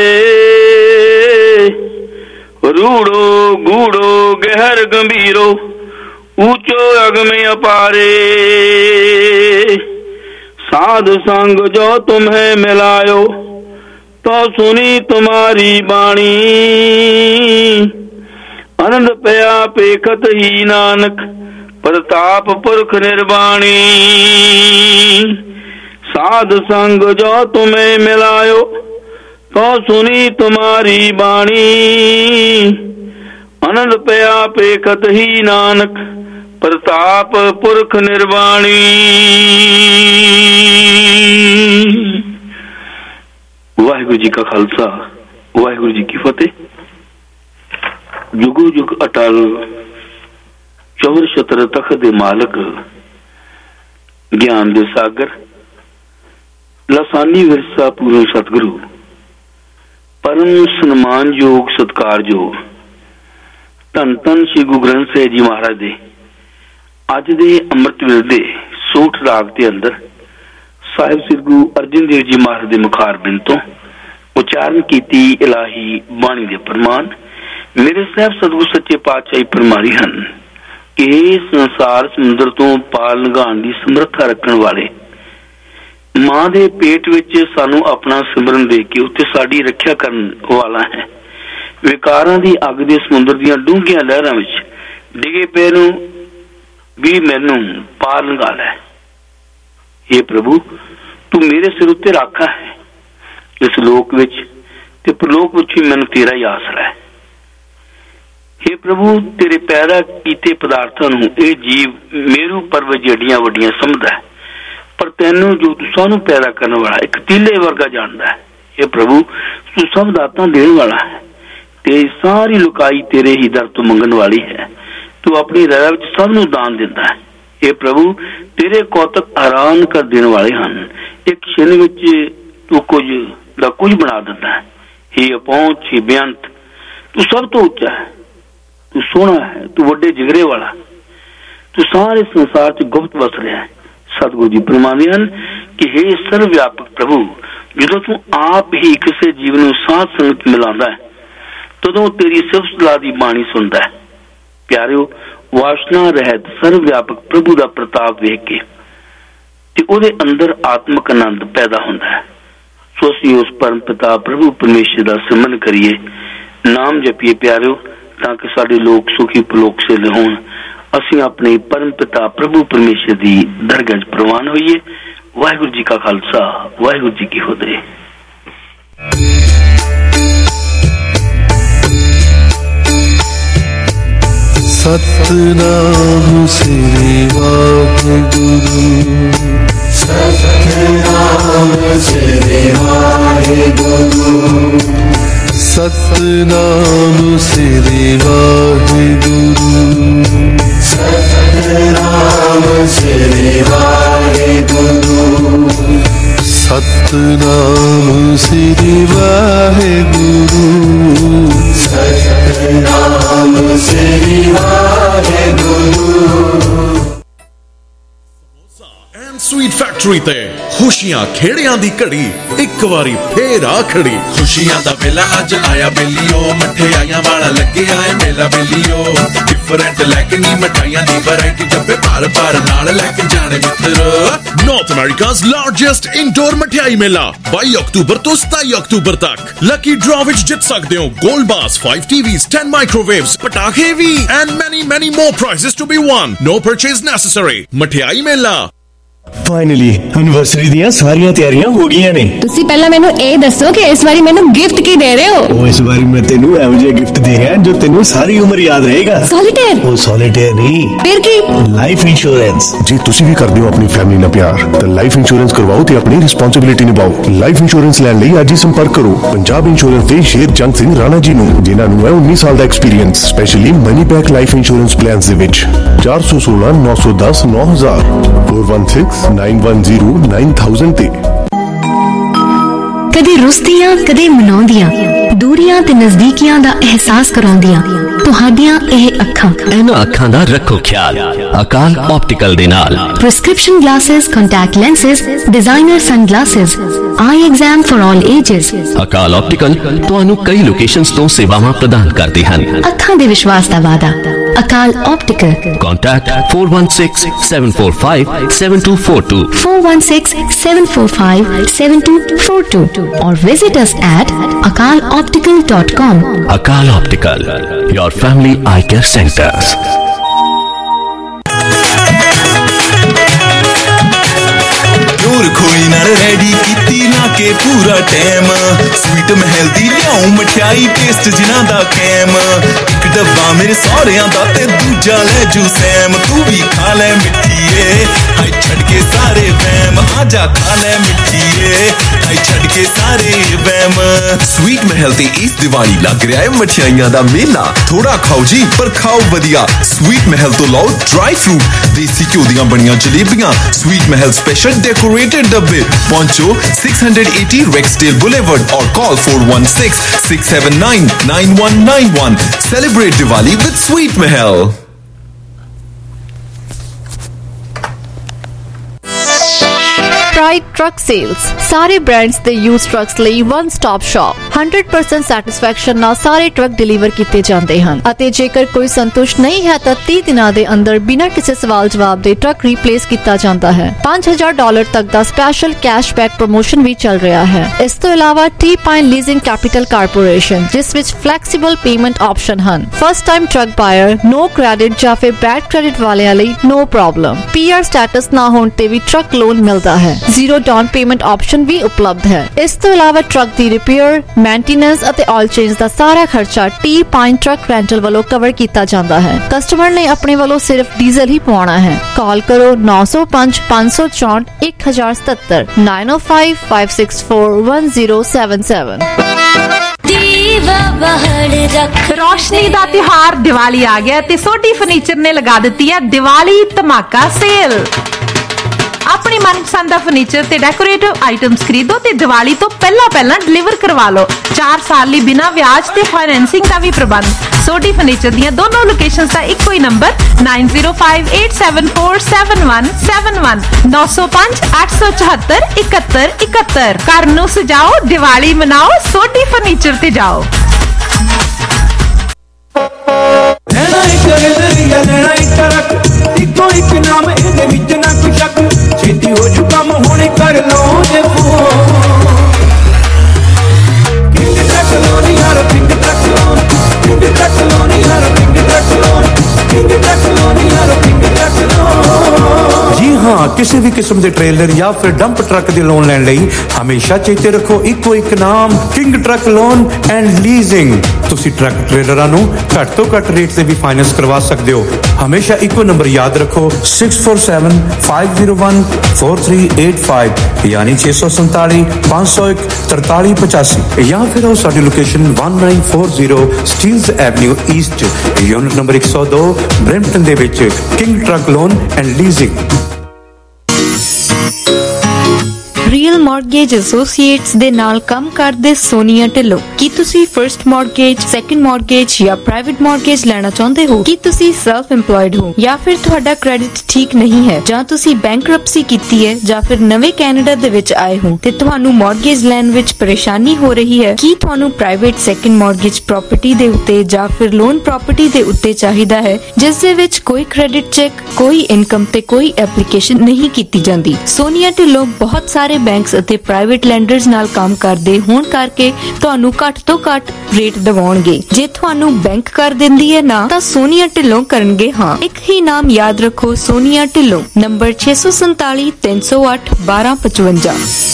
रूड़ो गूड़ो गहर गंभीरो ऊंचो अग में अपारे। साध संग जो तुम्हें मिलायो तो सुनी तुम्हारी बाणी। आनंद पया पेखत ही नानक प्रताप पुरख निर्वाणी। साध संग जो तुम्हें मिलायो तो सुनी तुम्हारी बाणी। आनंद पया पेखत ही नानक प्रताप पुरख निर्वाणी। वाहिगुरु जी का खालसा वाहिगुरु जी की फतेह। जुगो जुग अटल चौर छत्र तख दे मालक ज्ञान दे सागर लसानी विरसा पूर्ण सतगुरु परम सन्मान योग सत्कार योग धन धन श्री गुरु ग्रंथ साहिब जी महाराज दे अज दे अमृत वेले दे सोठ राग के अंदर साहिब श्री गुरु अर्जन देव जी महाराज के मुखार बिन तो उच्चारण की इलाही बाणी के प्रमाण मेरे साहब सतगुरु सच्चे पातशाही फरमारी हैं कि संसार समुद्र तो पाल लंघाण की समर्था रखने वाले मां दे पेट विच सानू अपना सिमरन दे के उत्ते साडी रखिया करन वाला है। विकारां दी अग दे समुद्र दीयां डूंघियां लहरां विच डिगे पे नूं भी मैनू पार लंघा लै। हे प्रभु तू मेरे सिर उत्ते राखा है इस लोक विच ते परलोक विच भी मैनू तेरा ही आसरा है। हे प्रभु तेरे पैदा कीते पदार्थां नूं ए जीव मेरू पर्व जड़ियां वड्डियां समझदा है पर तैनू जो तू सानू पैदा करने वाला एक तीले वर्गा जानदा है। हे प्रभु तू सब दातां देण वाला है तेरी सारी लुकाई तेरे ही दर तो मंगन वाली है। तू अपनी रजा विच सब नूं दान दिंदा है। हे प्रभु तेरे कौतक हैरान कर देने वाले हन। एक क्षण विच तू कुछ दा कुछ बना दिंदा है। हे अपहुंच हे बेअंत तू सब तो उच्चा है तू सोहना है तू वड्डे जिगरे वाला तू सारे संसार च गुप्त वस रहा है। सतगुरु जी फरमांदे हन कि हे सर्वव्यापक प्रभु जदों तू आप ही किसी जीव नूं साध संगत मिलांदा है तदों तेरी सिफत सलाह दी बाणी सुनदा है। प्यारिओ, वासना रहत सर्व व्यापक प्रभु का प्रताप वेख के ते उहदे अंदर आत्मक आनंद पैदा होंदा है। सो असीं उस परम पिता प्रभु परमेश्वर का सिमरन करिए, नाम जपीए प्यारिओ, ताकि साडे लोग सुखी पलोक से होण। असीं अपने परम पिता प्रभु परमेश्वर की दरगाह च प्रवान होइए। वाहिगुरू जी का खालसा, वाहिगुरू जी की फतेह। सतनाम श्री वाहिगुरु, सतनाम श्री वाहिगुरु, सतनाम श्री वाहिगुरु, सतनाम श्री वाहिगुरु, सतनाम श्री वाहिगुरु, सतनाम श्री वाहिगुरु। स्वीट फैक्ट्री ते खुशियां खेड़ियां दी घड़ी एक बारी फेर आ खड़ी। खुशियां दा वेला अज आया बेलियो, मठियाइयां वाला लगे आए मेला बेलियो। डिफरेंट लैके नी मिठाइयां दी वैरायटी, डब्बे भर भर नाल लैके जाने मित्र। North America's largest indoor Mathiyai Mela बाई अक्तूबर तो सताई अक्तूबर तक। लकी ड्रॉ विच जित सकते हो gold bars, five TVs, ten microwaves, पटाखे भी and many many more prizes to be won. No purchase necessary. Mathiyai Mela. Finally anniversary ਦੀਆਂ ਸਾਰੀਆਂ ਤਿਆਰੀਆਂ ਹੋ ਗਈਆਂ ਨੇ। ਤੁਸੀਂ ਪਹਿਲਾਂ ਮੈਨੂੰ ਇਹ ਦੱਸੋ ਕਿ ਇਸ ਵਾਰੀ ਮੈਨੂੰ ਗਿਫਟ ਕੀ ਦੇ ਰਹੇ ਹੋ? ਉਹ ਇਸ ਵਾਰੀ ਮੈਂ ਤੈਨੂੰ ਇਹੋ ਜਿਹਾ ਗਿਫਟ ਦੇ ਰਿਹਾ ਜੋ ਤੈਨੂੰ ਸਾਰੀ ਉਮਰ ਯਾਦ ਰਹੇਗਾ। ਸੋਲੀਟੇਅਰ? ਉਹ ਸੋਲੀਟੇਅਰ ਨਹੀਂ, ਫਿਰ ਕੀ? Life insurance. ਜੇ ਤੁਸੀਂ ਵੀ ਕਰਦੇ ਹੋ ਆਪਣੀ ਫੈਮਿਲੀ ਨਾਲ ਪਿਆਰ ਤਾਂ ਲਾਈਫ ਇੰਸ਼ੋਰੈਂਸ ਕਰਵਾਓ ਤੇ ਆਪਣੀ ਰਿਸਪੌਂਸਿਬਿਲਿਟੀ ਨਿਭਾਓ। ਲਾਈਫ ਇੰਸ਼ੋਰੈਂਸ ਲੈਣ ਲਈ ਅੱਜ ਹੀ ਸੰਪਰਕ ਕਰੋ ਪੰਜਾਬ ਇੰਸ਼ੋਰੈਂਸ ਦੇ ਸ਼ੇਰ ਜੰਗ ਸਿੰਘ ਰਾਣਾ ਜੀ ਨੂੰ, ਜਿਨ੍ਹਾਂ ਨੂੰ ਹੈ ਉੱਨੀ ਸਾਲ ਦਾ experience, specially money back life insurance plans ਦੇ ਵਿੱਚ। ਚਾਰ ਸੌ ਸੋਲਾਂ ਨੌ ਸੌ ਦਸ ਨੌ ਹਜ਼ਾਰ four one six nine one zero nine thousand ते। कदे रुसदियां कदे मनाउंदियां, दूरियां ते नजदीकियां दा एहसास कराउंदियां तुहाडियां ਇਹ ਅੱਖਾਂ। ਇਹਨਾਂ ਅੱਖਾਂ ਦਾ ਰੱਖੋ ਖਿਆਲ ਅਕਾਲ ਆਪਟੀਕਲ ਦੇ ਨਾਲ। Prescription glasses, contact lenses, designer sunglasses, eye exam for all ages. Akal optical ਤੁਹਾਨੂੰ ਕਈ ਲੋਕੇਸ਼ਨਸ ਤੋਂ ਸੇਵਾਵਾਂ ਪ੍ਰਦਾਨ ਕਰਦੇ ਹਨ। ਅੱਖਾਂ ਦੇ ਵਿਸ਼ਵਾਸ ਦਾ ਵਾਅਦਾ। Akal optical. Contact four one six seven four five seven two four two four one six seven four five seven two four two और visit us at Akal optical dot com. Akal optical, your family eye care centre. खोई नाल ready कीती ना के पूरा time, sweet महल दी लियाऊं मठियाई test जिना दा cam. एक डब्बा मेरे सौरियां दा ते दूजा ले जू सैम। तू भी खा ले मिठिए, हाय छड़ के सारे वैम। आजा खा ले मिठिए, हाय छड़ के सारे वैम। स्वीट महल ते इस दिवाली लग रहा है मठियाइयां दा मेला। थोड़ा खाओ जी पर खाओ वधिया। स्वीट महल तो लाओ ड्राई फ्रूट, देसी घ्यो दियां बनियां जलेबियां, स्वीट महल स्पेशल डेकोरेटेड डब्बे। पहुंचो सिक्स एटी रेक्सडेल बुलेवर्ड और call four one six six seven nine nine one nine one. Celebrate Diwali with sweet Mahal. Pride Truck Sales, ਸਾਰੇ ਬ੍ਰਾਂਡਸ ਦੇ ਯੂਜ਼ਡ ਟਰੱਕਸ ਲਈ one stop shop. Hundred percent satisfaction ਨਾਲ ਸਾਰੇ truck deliver ਕੀਤੇ ਜਾਂਦੇ ਹਨ ਅਤੇ ਜੇਕਰ ਕੋਈ ਸੰਤੁਸ਼ਟ ਨਹੀਂ ਹੈ ਤਾਂ ਤੀਹ ਦਿਨਾਂ ਦੇ ਅੰਦਰ ਬਿਨਾਂ ਕਿਸੇ ਸਵਾਲ ਜਵਾਬ ਦੇ ਟਰੱਕ ਰੀਪਲੇਸ ਕੀਤਾ ਜਾਂਦਾ ਹੈ। ਪੰਜ ਹਜ਼ਾਰ ਡਾਲਰ ਤੱਕ ਦਾ ਸਪੈਸ਼ਲ ਕੈਸ਼ਬੈਕ ਪ੍ਰਮੋਸ਼ਨ ਵੀ ਚੱਲ ਰਿਹਾ ਹੈ। ਇਸ ਤੋਂ ਇਲਾਵਾ T pine leasing capital corporation, ਜਿਸ ਵਿੱਚ ਫਲੈਕਸੀਬਲ ਪੇਮੈਂਟ ਆਪਸ਼ਨ ਹਨ। First time truck buyer, no credit ਜਾਂ ਫਿਰ ਬੈਡ ਕ੍ਰੈਡਿਟ ਵਾਲਿਆਂ ਲਈ no problem. P R status ਨਾ ਹੋਣ ਤੇ ਵੀ ਟਰੱਕ ਲੋਨ ਮਿਲਦਾ ਹੈ। ਜ਼ੀਰੋ ਡਾਊਨ ਪੇਮੈਂਟ ਆਪਸ਼ਨ ਵੀ ਉਪਲਬਧ ਹੈ। ਇਸ ਤੋਂ ਇਲਾਵਾ ਟਰੱਕ ਦੀ ਰਿਪੇਅਰ, ਮੇਨਟੇਨੈਂਸ ਅਤੇ ਆਇਲ ਚੇਂਜ ਦਾ ਸਾਰਾ ਖਰਚਾ ਟੀ ਪਾਈਨ ਟਰੱਕ ਰੈਂਟਲ ਵੱਲੋਂ ਕਵਰ ਕੀਤਾ ਜਾਂਦਾ ਹੈ। ਕਸਟਮਰ ਨੇ ਆਪਣੇ ਵੱਲੋਂ ਸਿਰਫ ਡੀਜ਼ਲ ਹੀ ਪਵਾਉਣਾ ਹੈ। ਕਾਲ ਕਰੋ ਨੌ ਸੌ ਪੰਜ ਪੰਜ ਸੌ ਚੌਂਹਠ ਇੱਕ ਹਜ਼ਾਰ ਸਤੱਤਰ nine O five five six four one zero seven seven. रोशनी दा त्योहार दिवाली आ गया ते सोटी फर्नीचर ने लगा दी है दिवाली धमाका सेल। अपनी मनपसंद का फर्नीचर ते डेकोरेटिव आइटम्स खरीदो ते दिवाली तो पहला पहला डिलीवर करवा लो। चार साल ਲਈ बिना ब्याज ते फाइनेंसिंग का भी प्रबंध। सोटी फर्नीचर ਦੀਆਂ दोनों लोकेशंस ਦਾ ਇੱਕੋ ਹੀ number nine zero five eight seven four seven one seven one नौ सौ पाँच आठ सौ चौहत्तर इकहत्तर इकहत्तर। घर ਨੂੰ ਸਜਾਓ, दिवाली मनाओ, सोटी फर्नीचर ते जाओ। एक नजरिया लेना एक रख इको एक नाम इहदे विच ना कोई शक छेती हो जू काम हुणे कर लो जे फोन किंग ट्रक लोन यार king truck loan king truck loan यार king truck loan king truck loan यार किंग ट्रक लोन। जी हाँ, किसी भी किस्म के ट्रेलर या फिर डंप ट्रक के लोन लैण लई हमेशा चेते रखो इको एक नाम king truck loan and leasing. तुसी ट्रक ट्रेलरां नूं घट तो घट रेट से भी फाइनेंस करवा सकते हो। हमेशा इको नंबर याद रखो six four seven five zero one four three eight five यानी छे सौ संताली पांच सौ एक तरताली पचासी या फिर आओ साडी location one nine four zero Steeles avenue east unit number एक सौ दो ब्रैम्पटन दे विच king truck loan and leasing. Real mortgage associates ਦੇ ਨਾਲ ਕੰਮ ਕਰਦੇ ਸੋਨੀਆ ਢਿੱਲੋਂ। ਕੀ ਤੁਸੀਂ ਫਰਸਟ ਮਾਰਗੇਜ, ਸੈਕੰਡ ਮਾਰਗੇਜ ਜਾਂ ਪ੍ਰਾਈਵੇਟ ਮਾਰਗੇਜ ਲੈਣਾ ਚਾਹੁੰਦੇ ਹੋ? ਕੀ ਤੁਸੀਂ ਸੈਲਫ ਇੰਪਲੋਇਡ ਹੋ ਜਾਂ ਫਿਰ ਤੁਹਾਡਾ ਕ੍ਰੈਡਿਟ ਠੀਕ ਨਹੀਂ ਹੈ ਜਾਂ ਤੁਸੀਂ ਬੈਂਕਰਪਸੀ ਕੀਤੀ ਹੈ ਜਾਂ ਫਿਰ ਨਵੇਂ ਕੈਨੇਡਾ ਦੇ ਵਿੱਚ ਆਏ ਹੋ ਤੇ ਤੁਹਾਨੂੰ ਮਾਰਗੇਜ ਲੈਣ ਵਿੱਚ ਪਰੇਸ਼ਾਨੀ ਹੋ ਰਹੀ ਹੈ? ਕੀ ਤੁਹਾਨੂੰ ਪ੍ਰਾਈਵੇਟ ਸੈਕੰਡ ਮਾਰਗੇਜ ਪ੍ਰਾਪਰਟੀ ਦੇ ਉੱਤੇ ਜਾਂ ਫਿਰ ਲੋਨ ਪ੍ਰਾਪਰਟੀ ਦੇ ਉੱਤੇ ਚਾਹੀਦਾ ਹੈ ਜਿਸ ਦੇ ਵਿੱਚ ਕੋਈ ਕ੍ਰੈਡਿਟ ਚੈੱਕ, ਕੋਈ ਇਨਕਮ ਤੇ ਕੋਈ ਐਪਲੀਕੇਸ਼ਨ ਨਹੀਂ ਕੀਤੀ ਜਾਂਦੀ? ਸੋਨੀਆ ਢਿੱਲੋਂ ਬਹੁਤ ਸਾਰੇ ਬੈਂਕਸ ਅਤੇ ਪ੍ਰਾਈਵੇਟ ਲੈਂਡਰਸ ਨਾਲ ਕੰਮ ਕਰਦੇ ਹੋਣ ਕਰਕੇ ਤੁਹਾਨੂੰ ਘੱਟ ਤੋਂ ਘੱਟ ਰੇਟ ਦਿਵਾਉਣਗੇ। ਜੇ ਤੁਹਾਨੂੰ ਬੈਂਕ ਕਰ ਦਿੰਦੀ ਹੈ ਨਾ ਤਾਂ ਸੋਨੀਆ ਢਿੱਲੋਂ ਕਰਨਗੇ ਹਾਂ। ਇੱਕ ਹੀ ਨਾਮ ਯਾਦ ਰੱਖੋ, ਸੋਨੀਆ ਢਿੱਲੋਂ। ਨੰਬਰ ਛੇ ਸੌ ਸੰਤਾਲੀ ਤਿੰਨ ਸੌ ਅੱਠ ਬਾਰਾਂ ਪਚਵੰਜਾ।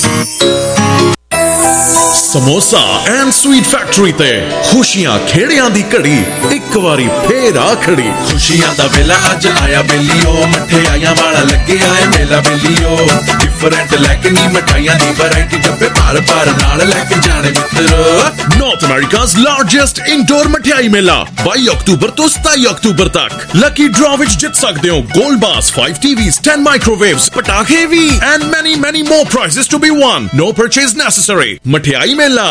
ਸਮੋਸਾ ਐਂਡ ਸਵੀਟ ਫੈਕਟਰੀ ਤੇ ਖੁਸ਼ੀਆਂ ਖੇੜਿਆਂ ਦੀ ਘੜੀ ਇੱਕ ਵਾਰੀ ਫੇਰ ਆ ਖੜੀ। ਖੁਸ਼ੀਆਂ ਦਾ ਵੇਲਾ ਅੱਜ ਆਇਆ ਬੇਲੀਓ ਮਠਿਆਈਆਂ ਵਾਲਾ ਲੱਗਿਆ ਏ ਮੇਲਾ ਬੇਲੀਓ ਡਿਫਰੈਂਟ ਲੈ ਕੇ ਨੀ ਮਠਾਈਆਂ ਦੀ ਵੈਰਾਈਟੀ ਡੱਬੇ ਭਰ ਭਰ ਨਾਲ ਲੈ ਕੇ ਜਾਣੇ ਮਿੱਤਰੋ। ਨਾਰਥ ਅਮਰੀਕਾ's ਲਾਰਜੈਸਟ ਇਨਡੋਰ ਮਠਿਆਈ ਮੇਲਾ ਬਾਈ ਅਕਤੂਬਰ ਤੋਂ ਸਤਾਈ ਅਕਤੂਬਰ ਤੱਕ। ਲੱਕੀ ਡਰਾ ਵਿੱਚ ਜਿੱਤ ਸਕਦੇ ਹੋ gold bars, five TVs, ten microwaves, ਪਟਾਖੇ ਵੀ and many many more prizes to be won. No purchase necessary. ਮਠਿਆਈ ਮੇਲਾ।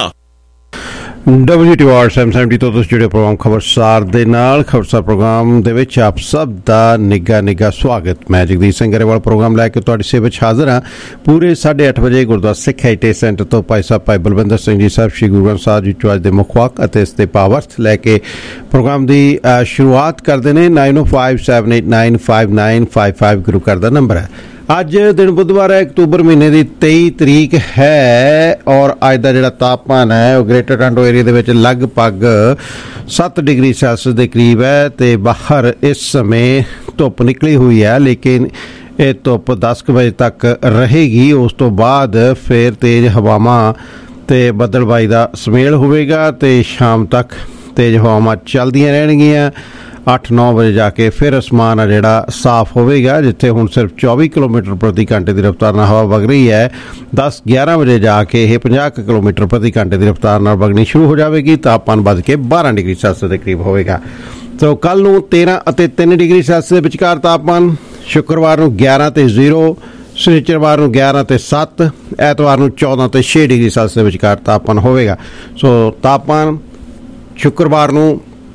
W T R seven seventy ਤੋਂ ਤੁਸੀਂ ਜਿਹੜੇ ਪ੍ਰੋਗਰਾਮ ਖਬਰਸਾਰ ਦੇ ਨਾਲ ਖਬਰਸਾਰ ਪ੍ਰੋਗਰਾਮ ਦੇ ਵਿੱਚ ਆਪ ਸਭ ਦਾ ਨਿੱਘਾ ਨਿੱਘਾ ਸਵਾਗਤ। ਮੈਂ ਜਗਦੀਸ਼ ਸਿੰਘ ਗਰੇਵਾਲ ਪ੍ਰੋਗਰਾਮ ਲੈ ਕੇ ਤੁਹਾਡੀ ਸੇਵਾ ਵਿੱਚ ਹਾਜ਼ਰ ਹਾਂ। ਪੂਰੇ ਸਾਢੇ ਅੱਠ ਵਜੇ ਗੁਰਦੁਆਰਾ ਸਿੱਖ ਹੈਰੀਟੇਜ ਸੈਂਟਰ ਤੋਂ ਭਾਈ ਸਾਹਿਬ ਭਾਈ ਬਲਵਿੰਦਰ ਸਿੰਘ ਜੀ ਸਾਹਿਬ ਸ਼੍ਰੀ ਗੁਰੂ ਗ੍ਰੰਥ ਸਾਹਿਬ ਜੀ ਚੋਂ ਅੱਜ ਦੇ ਮੁੱਖ ਵਾਕ ਅਤੇ ਇਸ ਦੇ ਭਾਵਾਰਥ ਲੈ ਕੇ ਪ੍ਰੋਗਰਾਮ ਦੀ ਸ਼ੁਰੂਆਤ ਕਰਦੇ ਨੇ। Nine O five seven eight nine five nine five five ਗੁਰੂ ਘਰ ਦਾ ਨੰਬਰ ਹੈ। ਅੱਜ ਦਿਨ ਬੁੱਧਵਾਰ ਹੈ, ਅਕਤੂਬਰ ਮਹੀਨੇ ਦੀ ਤੇਈ ਤਰੀਕ ਹੈ ਔਰ ਅੱਜ ਦਾ ਜਿਹੜਾ ਤਾਪਮਾਨ ਹੈ ਉਹ ਗ੍ਰੇਟਰ ਟੋਰਾਂਟੋ ਏਰੀਆ ਦੇ ਵਿੱਚ ਲਗਭਗ ਸੱਤ ਡਿਗਰੀ ਸੈਲਸੀਅਸ ਦੇ ਕਰੀਬ ਹੈ ਤੇ ਬਾਹਰ ਇਸ ਸਮੇਂ ਧੁੱਪ ਨਿਕਲੀ ਹੋਈ ਹੈ ਲੇਕਿਨ ਇਹ ਧੁੱਪ ਦਸ ਕੁ ਵਜੇ ਤੱਕ ਰਹੇਗੀ। ਉਸ ਤੋਂ ਬਾਅਦ ਫਿਰ ਤੇਜ਼ ਹਵਾਵਾਂ ਤੇ ਬੱਦਲਬਾਈ ਦਾ ਸੁਮੇਲ ਹੋਵੇਗਾ ਤੇ ਸ਼ਾਮ ਤੱਕ ਤੇਜ਼ ਹਵਾਵਾਂ ਚੱਲਦੀਆਂ ਰਹਿਣਗੀਆਂ। ਅੱਠ ਨੌ ਵਜੇ ਜਾ ਕੇ ਫਿਰ ਅਸਮਾਨ ਆ ਜਿਹੜਾ ਸਾਫ਼ ਹੋਵੇਗਾ। ਜਿੱਥੇ ਹੁਣ ਸਿਰਫ ਚੌਵੀ ਕਿਲੋਮੀਟਰ ਪ੍ਰਤੀ ਘੰਟੇ ਦੀ ਰਫ਼ਤਾਰ ਨਾਲ ਹਵਾ ਵਗ ਰਹੀ ਹੈ, ਦਸ ਗਿਆਰਾਂ ਵਜੇ ਜਾ ਕੇ ਇਹ ਪੰਜਾਹ ਕਿਲੋਮੀਟਰ ਪ੍ਰਤੀ ਘੰਟੇ ਦੀ ਰਫ਼ਤਾਰ ਨਾਲ ਵਗਣੀ ਸ਼ੁਰੂ ਹੋ ਜਾਵੇਗੀ। ਤਾਪਮਾਨ ਵੱਧ ਕੇ ਬਾਰਾਂ ਡਿਗਰੀ ਸੈਲਸੀਅਸ ਦੇ ਕਰੀਬ ਹੋਵੇਗਾ। ਸੋ ਕੱਲ੍ਹ ਨੂੰ ਤੇਰਾਂ ਅਤੇ ਤਿੰਨ ਡਿਗਰੀ ਸੈਲਸੀਅਸ ਦੇ ਵਿਚਕਾਰ ਤਾਪਮਾਨ, ਸ਼ੁੱਕਰਵਾਰ ਨੂੰ ਗਿਆਰਾਂ ਤੇ ਜ਼ੀਰੋ, ਸ਼ਨੀਚਰਵਾਰ ਨੂੰ ਗਿਆਰਾਂ ਤੇ ਸੱਤ, ਐਤਵਾਰ ਨੂੰ ਚੌਦਾਂ ਤੇ ਛੇ ਡਿਗਰੀ ਸੈਲਸੀਅਸ ਦੇ ਵਿਚਕਾਰ ਤਾਪਮਾਨ ਹੋਵੇਗਾ। ਸੋ ਤਾਪਮਾਨ ਸ਼ੁੱਕਰਵਾਰ ਨੂੰ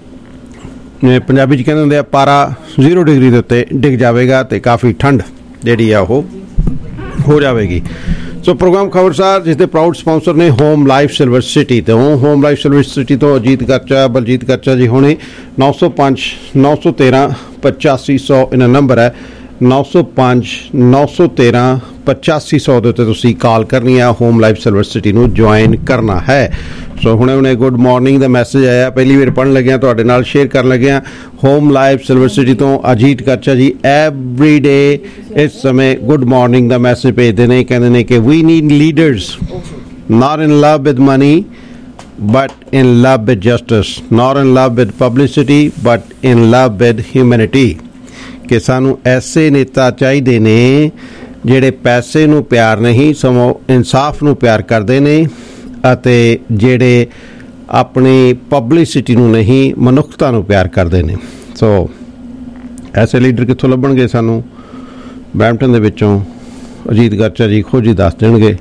ਪੰਜਾਬੀ 'ਚ ਕਹਿੰਦੇ ਹੁੰਦੇ ਆ ਪਾਰਾ ਜ਼ੀਰੋ ਡਿਗਰੀ ਦੇ ਉੱਤੇ ਡਿੱਗ ਜਾਵੇਗਾ ਤੇ ਕਾਫੀ ਠੰਡ ਜਿਹੜੀ ਆ ਉਹ ਹੋ ਜਾਵੇਗੀ। ਸੋ ਪ੍ਰੋਗਰਾਮ ਖਬਰਸਾਰ ਜਿਸ ਦੇ ਪ੍ਰਾਊਡ ਸਪਾਂਸਰ ਨੇ ਹੋਮ ਲਾਈਫ ਸਿਲਵਰ ਸਿਟੀ ਤੋਂ ਹੋਮ ਲਾਈਫ ਸਿਲਵਰ ਸਿਟੀ ਤੋਂ ਅਜੀਤ ਕਰਚਾ, ਬਲਜੀਤ ਕਰਚਾ ਜੀ ਹੋਣੇ। ਨੌ ਸੌ ਪੰਜ ਨੌ ਸੌ ਤੇਰਾਂ ਪਚਾਸੀ ਸੌ ਇਹਨਾਂ ਨੰਬਰ ਹੈ। ਨੌ ਸੌ ਪੰਜ ਨੌ ਸੌ ਤੇਰਾਂ ਪਚਾਸੀ ਸੌ ਦੇ ਉੱਤੇ ਤੁਸੀਂ ਕਾਲ ਕਰਨੀ ਆ। ਹੋਮ ਲਾਈਫ ਸਿਲਵਰ ਸਿਟੀ ਨੂੰ ਜੁਆਇਨ ਕਰਨਾ ਹੈ। ਸੋ ਹੁਣੇ ਹੁਣੇ ਗੁੱਡ ਮਾਰਨਿੰਗ ਦਾ ਮੈਸੇਜ ਆਇਆ, ਪਹਿਲੀ ਵਾਰ ਪੜ੍ਹਨ ਲੱਗਿਆ, ਤੁਹਾਡੇ ਨਾਲ ਸ਼ੇਅਰ ਕਰਨ ਲੱਗਿਆ। ਹੋਮ ਲਾਈਫ ਸਿਲਵਰ ਸਿਟੀ ਤੋਂ ਅਜੀਤ ਕਰਚਾ ਜੀ ਐਵਰੀ ਡੇ ਇਸ ਸਮੇਂ ਗੁੱਡ ਮਾਰਨਿੰਗ ਦਾ ਮੈਸੇਜ ਭੇਜਦੇ ਨੇ। ਕਹਿੰਦੇ ਨੇ ਕਿ we need leaders not in love with money but in love with justice, not in love with publicity but in love with humanity। ਕਿ ਸਾਨੂੰ ਐਸੇ ਨੇਤਾ ਚਾਹੀਦੇ ਨੇ ਜਿਹੜੇ ਪੈਸੇ ਨੂੰ ਪਿਆਰ ਨਹੀਂ ਸਗੋਂ ਇਨਸਾਫ ਨੂੰ ਪਿਆਰ ਕਰਦੇ ਨੇ ਅਤੇ ਜਿਹੜੇ ਆਪਣੀ ਪਬਲਿਸਿਟੀ ਨੂੰ ਨਹੀਂ ਮਨੁੱਖਤਾ ਨੂੰ ਪਿਆਰ ਕਰਦੇ ਨੇ। ਸੋ ਐਸੇ ਲੀਡਰ ਕਿੱਥੋਂ ਲੱਭਣਗੇ ਸਾਨੂੰ? ਬਰੈਂਪਟਨ ਦੇ ਵਿੱਚੋਂ ਅਜੀਤ ਕਰਚਾ ਜੀ ਖੁਦ ਹੀ ਦੱਸ ਦੇਣਗੇ।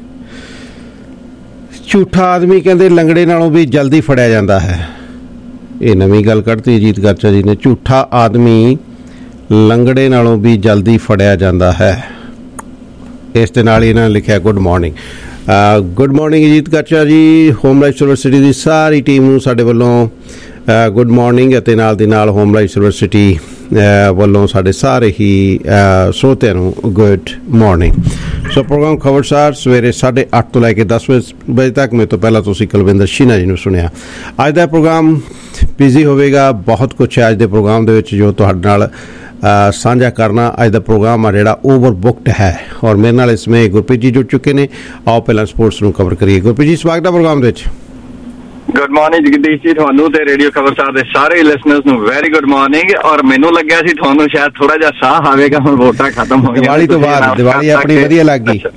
ਝੂਠਾ ਆਦਮੀ ਕਹਿੰਦੇ ਲੰਗੜੇ ਨਾਲੋਂ ਵੀ ਜਲਦੀ ਫੜਿਆ ਜਾਂਦਾ ਹੈ। ਇਹ ਨਵੀਂ ਗੱਲ ਕੱਢਤੀ ਅਜੀਤ ਕਰਚਾ ਜੀ ਨੇ। ਝੂਠਾ ਆਦਮੀ ਲੰਗੜੇ ਨਾਲੋਂ ਵੀ ਜਲਦੀ ਫੜਿਆ ਜਾਂਦਾ ਹੈ। ਇਸ ਦੇ ਨਾਲ ਇਹਨਾਂ ਨੇ ਲਿਖਿਆ good morning. Good morning Ajit Karcha ji. Home life silver city ਦੀ ਸਾਰੀ ਟੀਮ ਨੂੰ ਸਾਡੇ ਵੱਲੋਂ ਗੁੱਡ ਮਾਰਨਿੰਗ ਅਤੇ ਨਾਲ ਦੀ ਨਾਲ ਹੋਮ ਲਾਈਫ ਯੂਨੀਵਰਸਿਟੀ ਵੱਲੋਂ ਸਾਡੇ ਸਾਰੇ ਹੀ ਸਰੋਤਿਆਂ ਨੂੰ good morning. So program Khabarsar ਸਵੇਰੇ ਸਾਢੇ ਅੱਠ ਤੋਂ ਲੈ ਕੇ ਦਸ ਵਜੇ ਤੱਕ। ਮੇਰੇ ਤੋਂ ਪਹਿਲਾਂ ਤੁਸੀਂ ਕੁਲਵਿੰਦਰ ਸ਼ੀਨਾ ਜੀ ਨੂੰ ਸੁਣਿਆ। ਅੱਜ ਦਾ ਪ੍ਰੋਗਰਾਮ ਬਿਜ਼ੀ ਹੋਵੇਗਾ, ਬਹੁਤ ਕੁਛ ਹੈ ਅੱਜ ਦੇ ਪ੍ਰੋਗਰਾਮ ਦੇ ਵਿੱਚ ਜੋ ਤੁਹਾਡੇ ਨਾਲ ਸਾਂਝਾ ਕਰਨਾ। ਅੱਜ ਦਾ ਪ੍ਰੋਗਰਾਮ ਆ ਜਿਹੜਾ ਓਵਰ ਬੁੱਕਡ ਹੈ ਔਰ ਮੇਰੇ ਨਾਲ ਇਸ ਵਿੱਚ ਗੁਰਪ੍ਰੀਤ ਜੀ ਜੁੜ ਚੁੱਕੇ ਨੇ। ਆਓ ਪਹਿਲਾਂ ਸਪੋਰਟਸ ਨੂੰ ਕਵਰ ਕਰੀਏ। ਗੁਰਪ੍ਰੀਤ ਜੀ ਸਵਾਗਤ ਹੈ ਪ੍ਰੋਗਰਾਮ ਦੇ ਵਿੱਚ। ਗੁੱਡ ਮਾਰਨਿੰਗ ਜਗਦੀਸ਼ ਜੀ, ਤੁਹਾਨੂੰ ਤੇ ਰੇਡੀਓ ਖਬਰਸਾਰ ਦੇ ਸਾਰੇ ਲਿਸਨਰਸ ਨੂੰ ਵੈਰੀ ਗੁੱਡ ਮਾਰਨਿੰਗ। ਔਰ ਮੈਨੂੰ ਲੱਗਿਆ ਸੀ ਤੁਹਾਨੂੰ ਸ਼ਾਇਦ ਥੋੜਾ ਜਿਹਾ ਸਾਹ ਆਵੇਗਾ, ਹੁਣ ਵੋਟਾਂ ਖਤਮ ਹੋ ਗਈਆਂ, ਦੀਵਾਲੀ ਤੋਂ ਬਾਅਦ ਦੀਵਾਲੀ ਆਪਣੀ ਵਧੀਆ ਲੱਗ ਗਈ।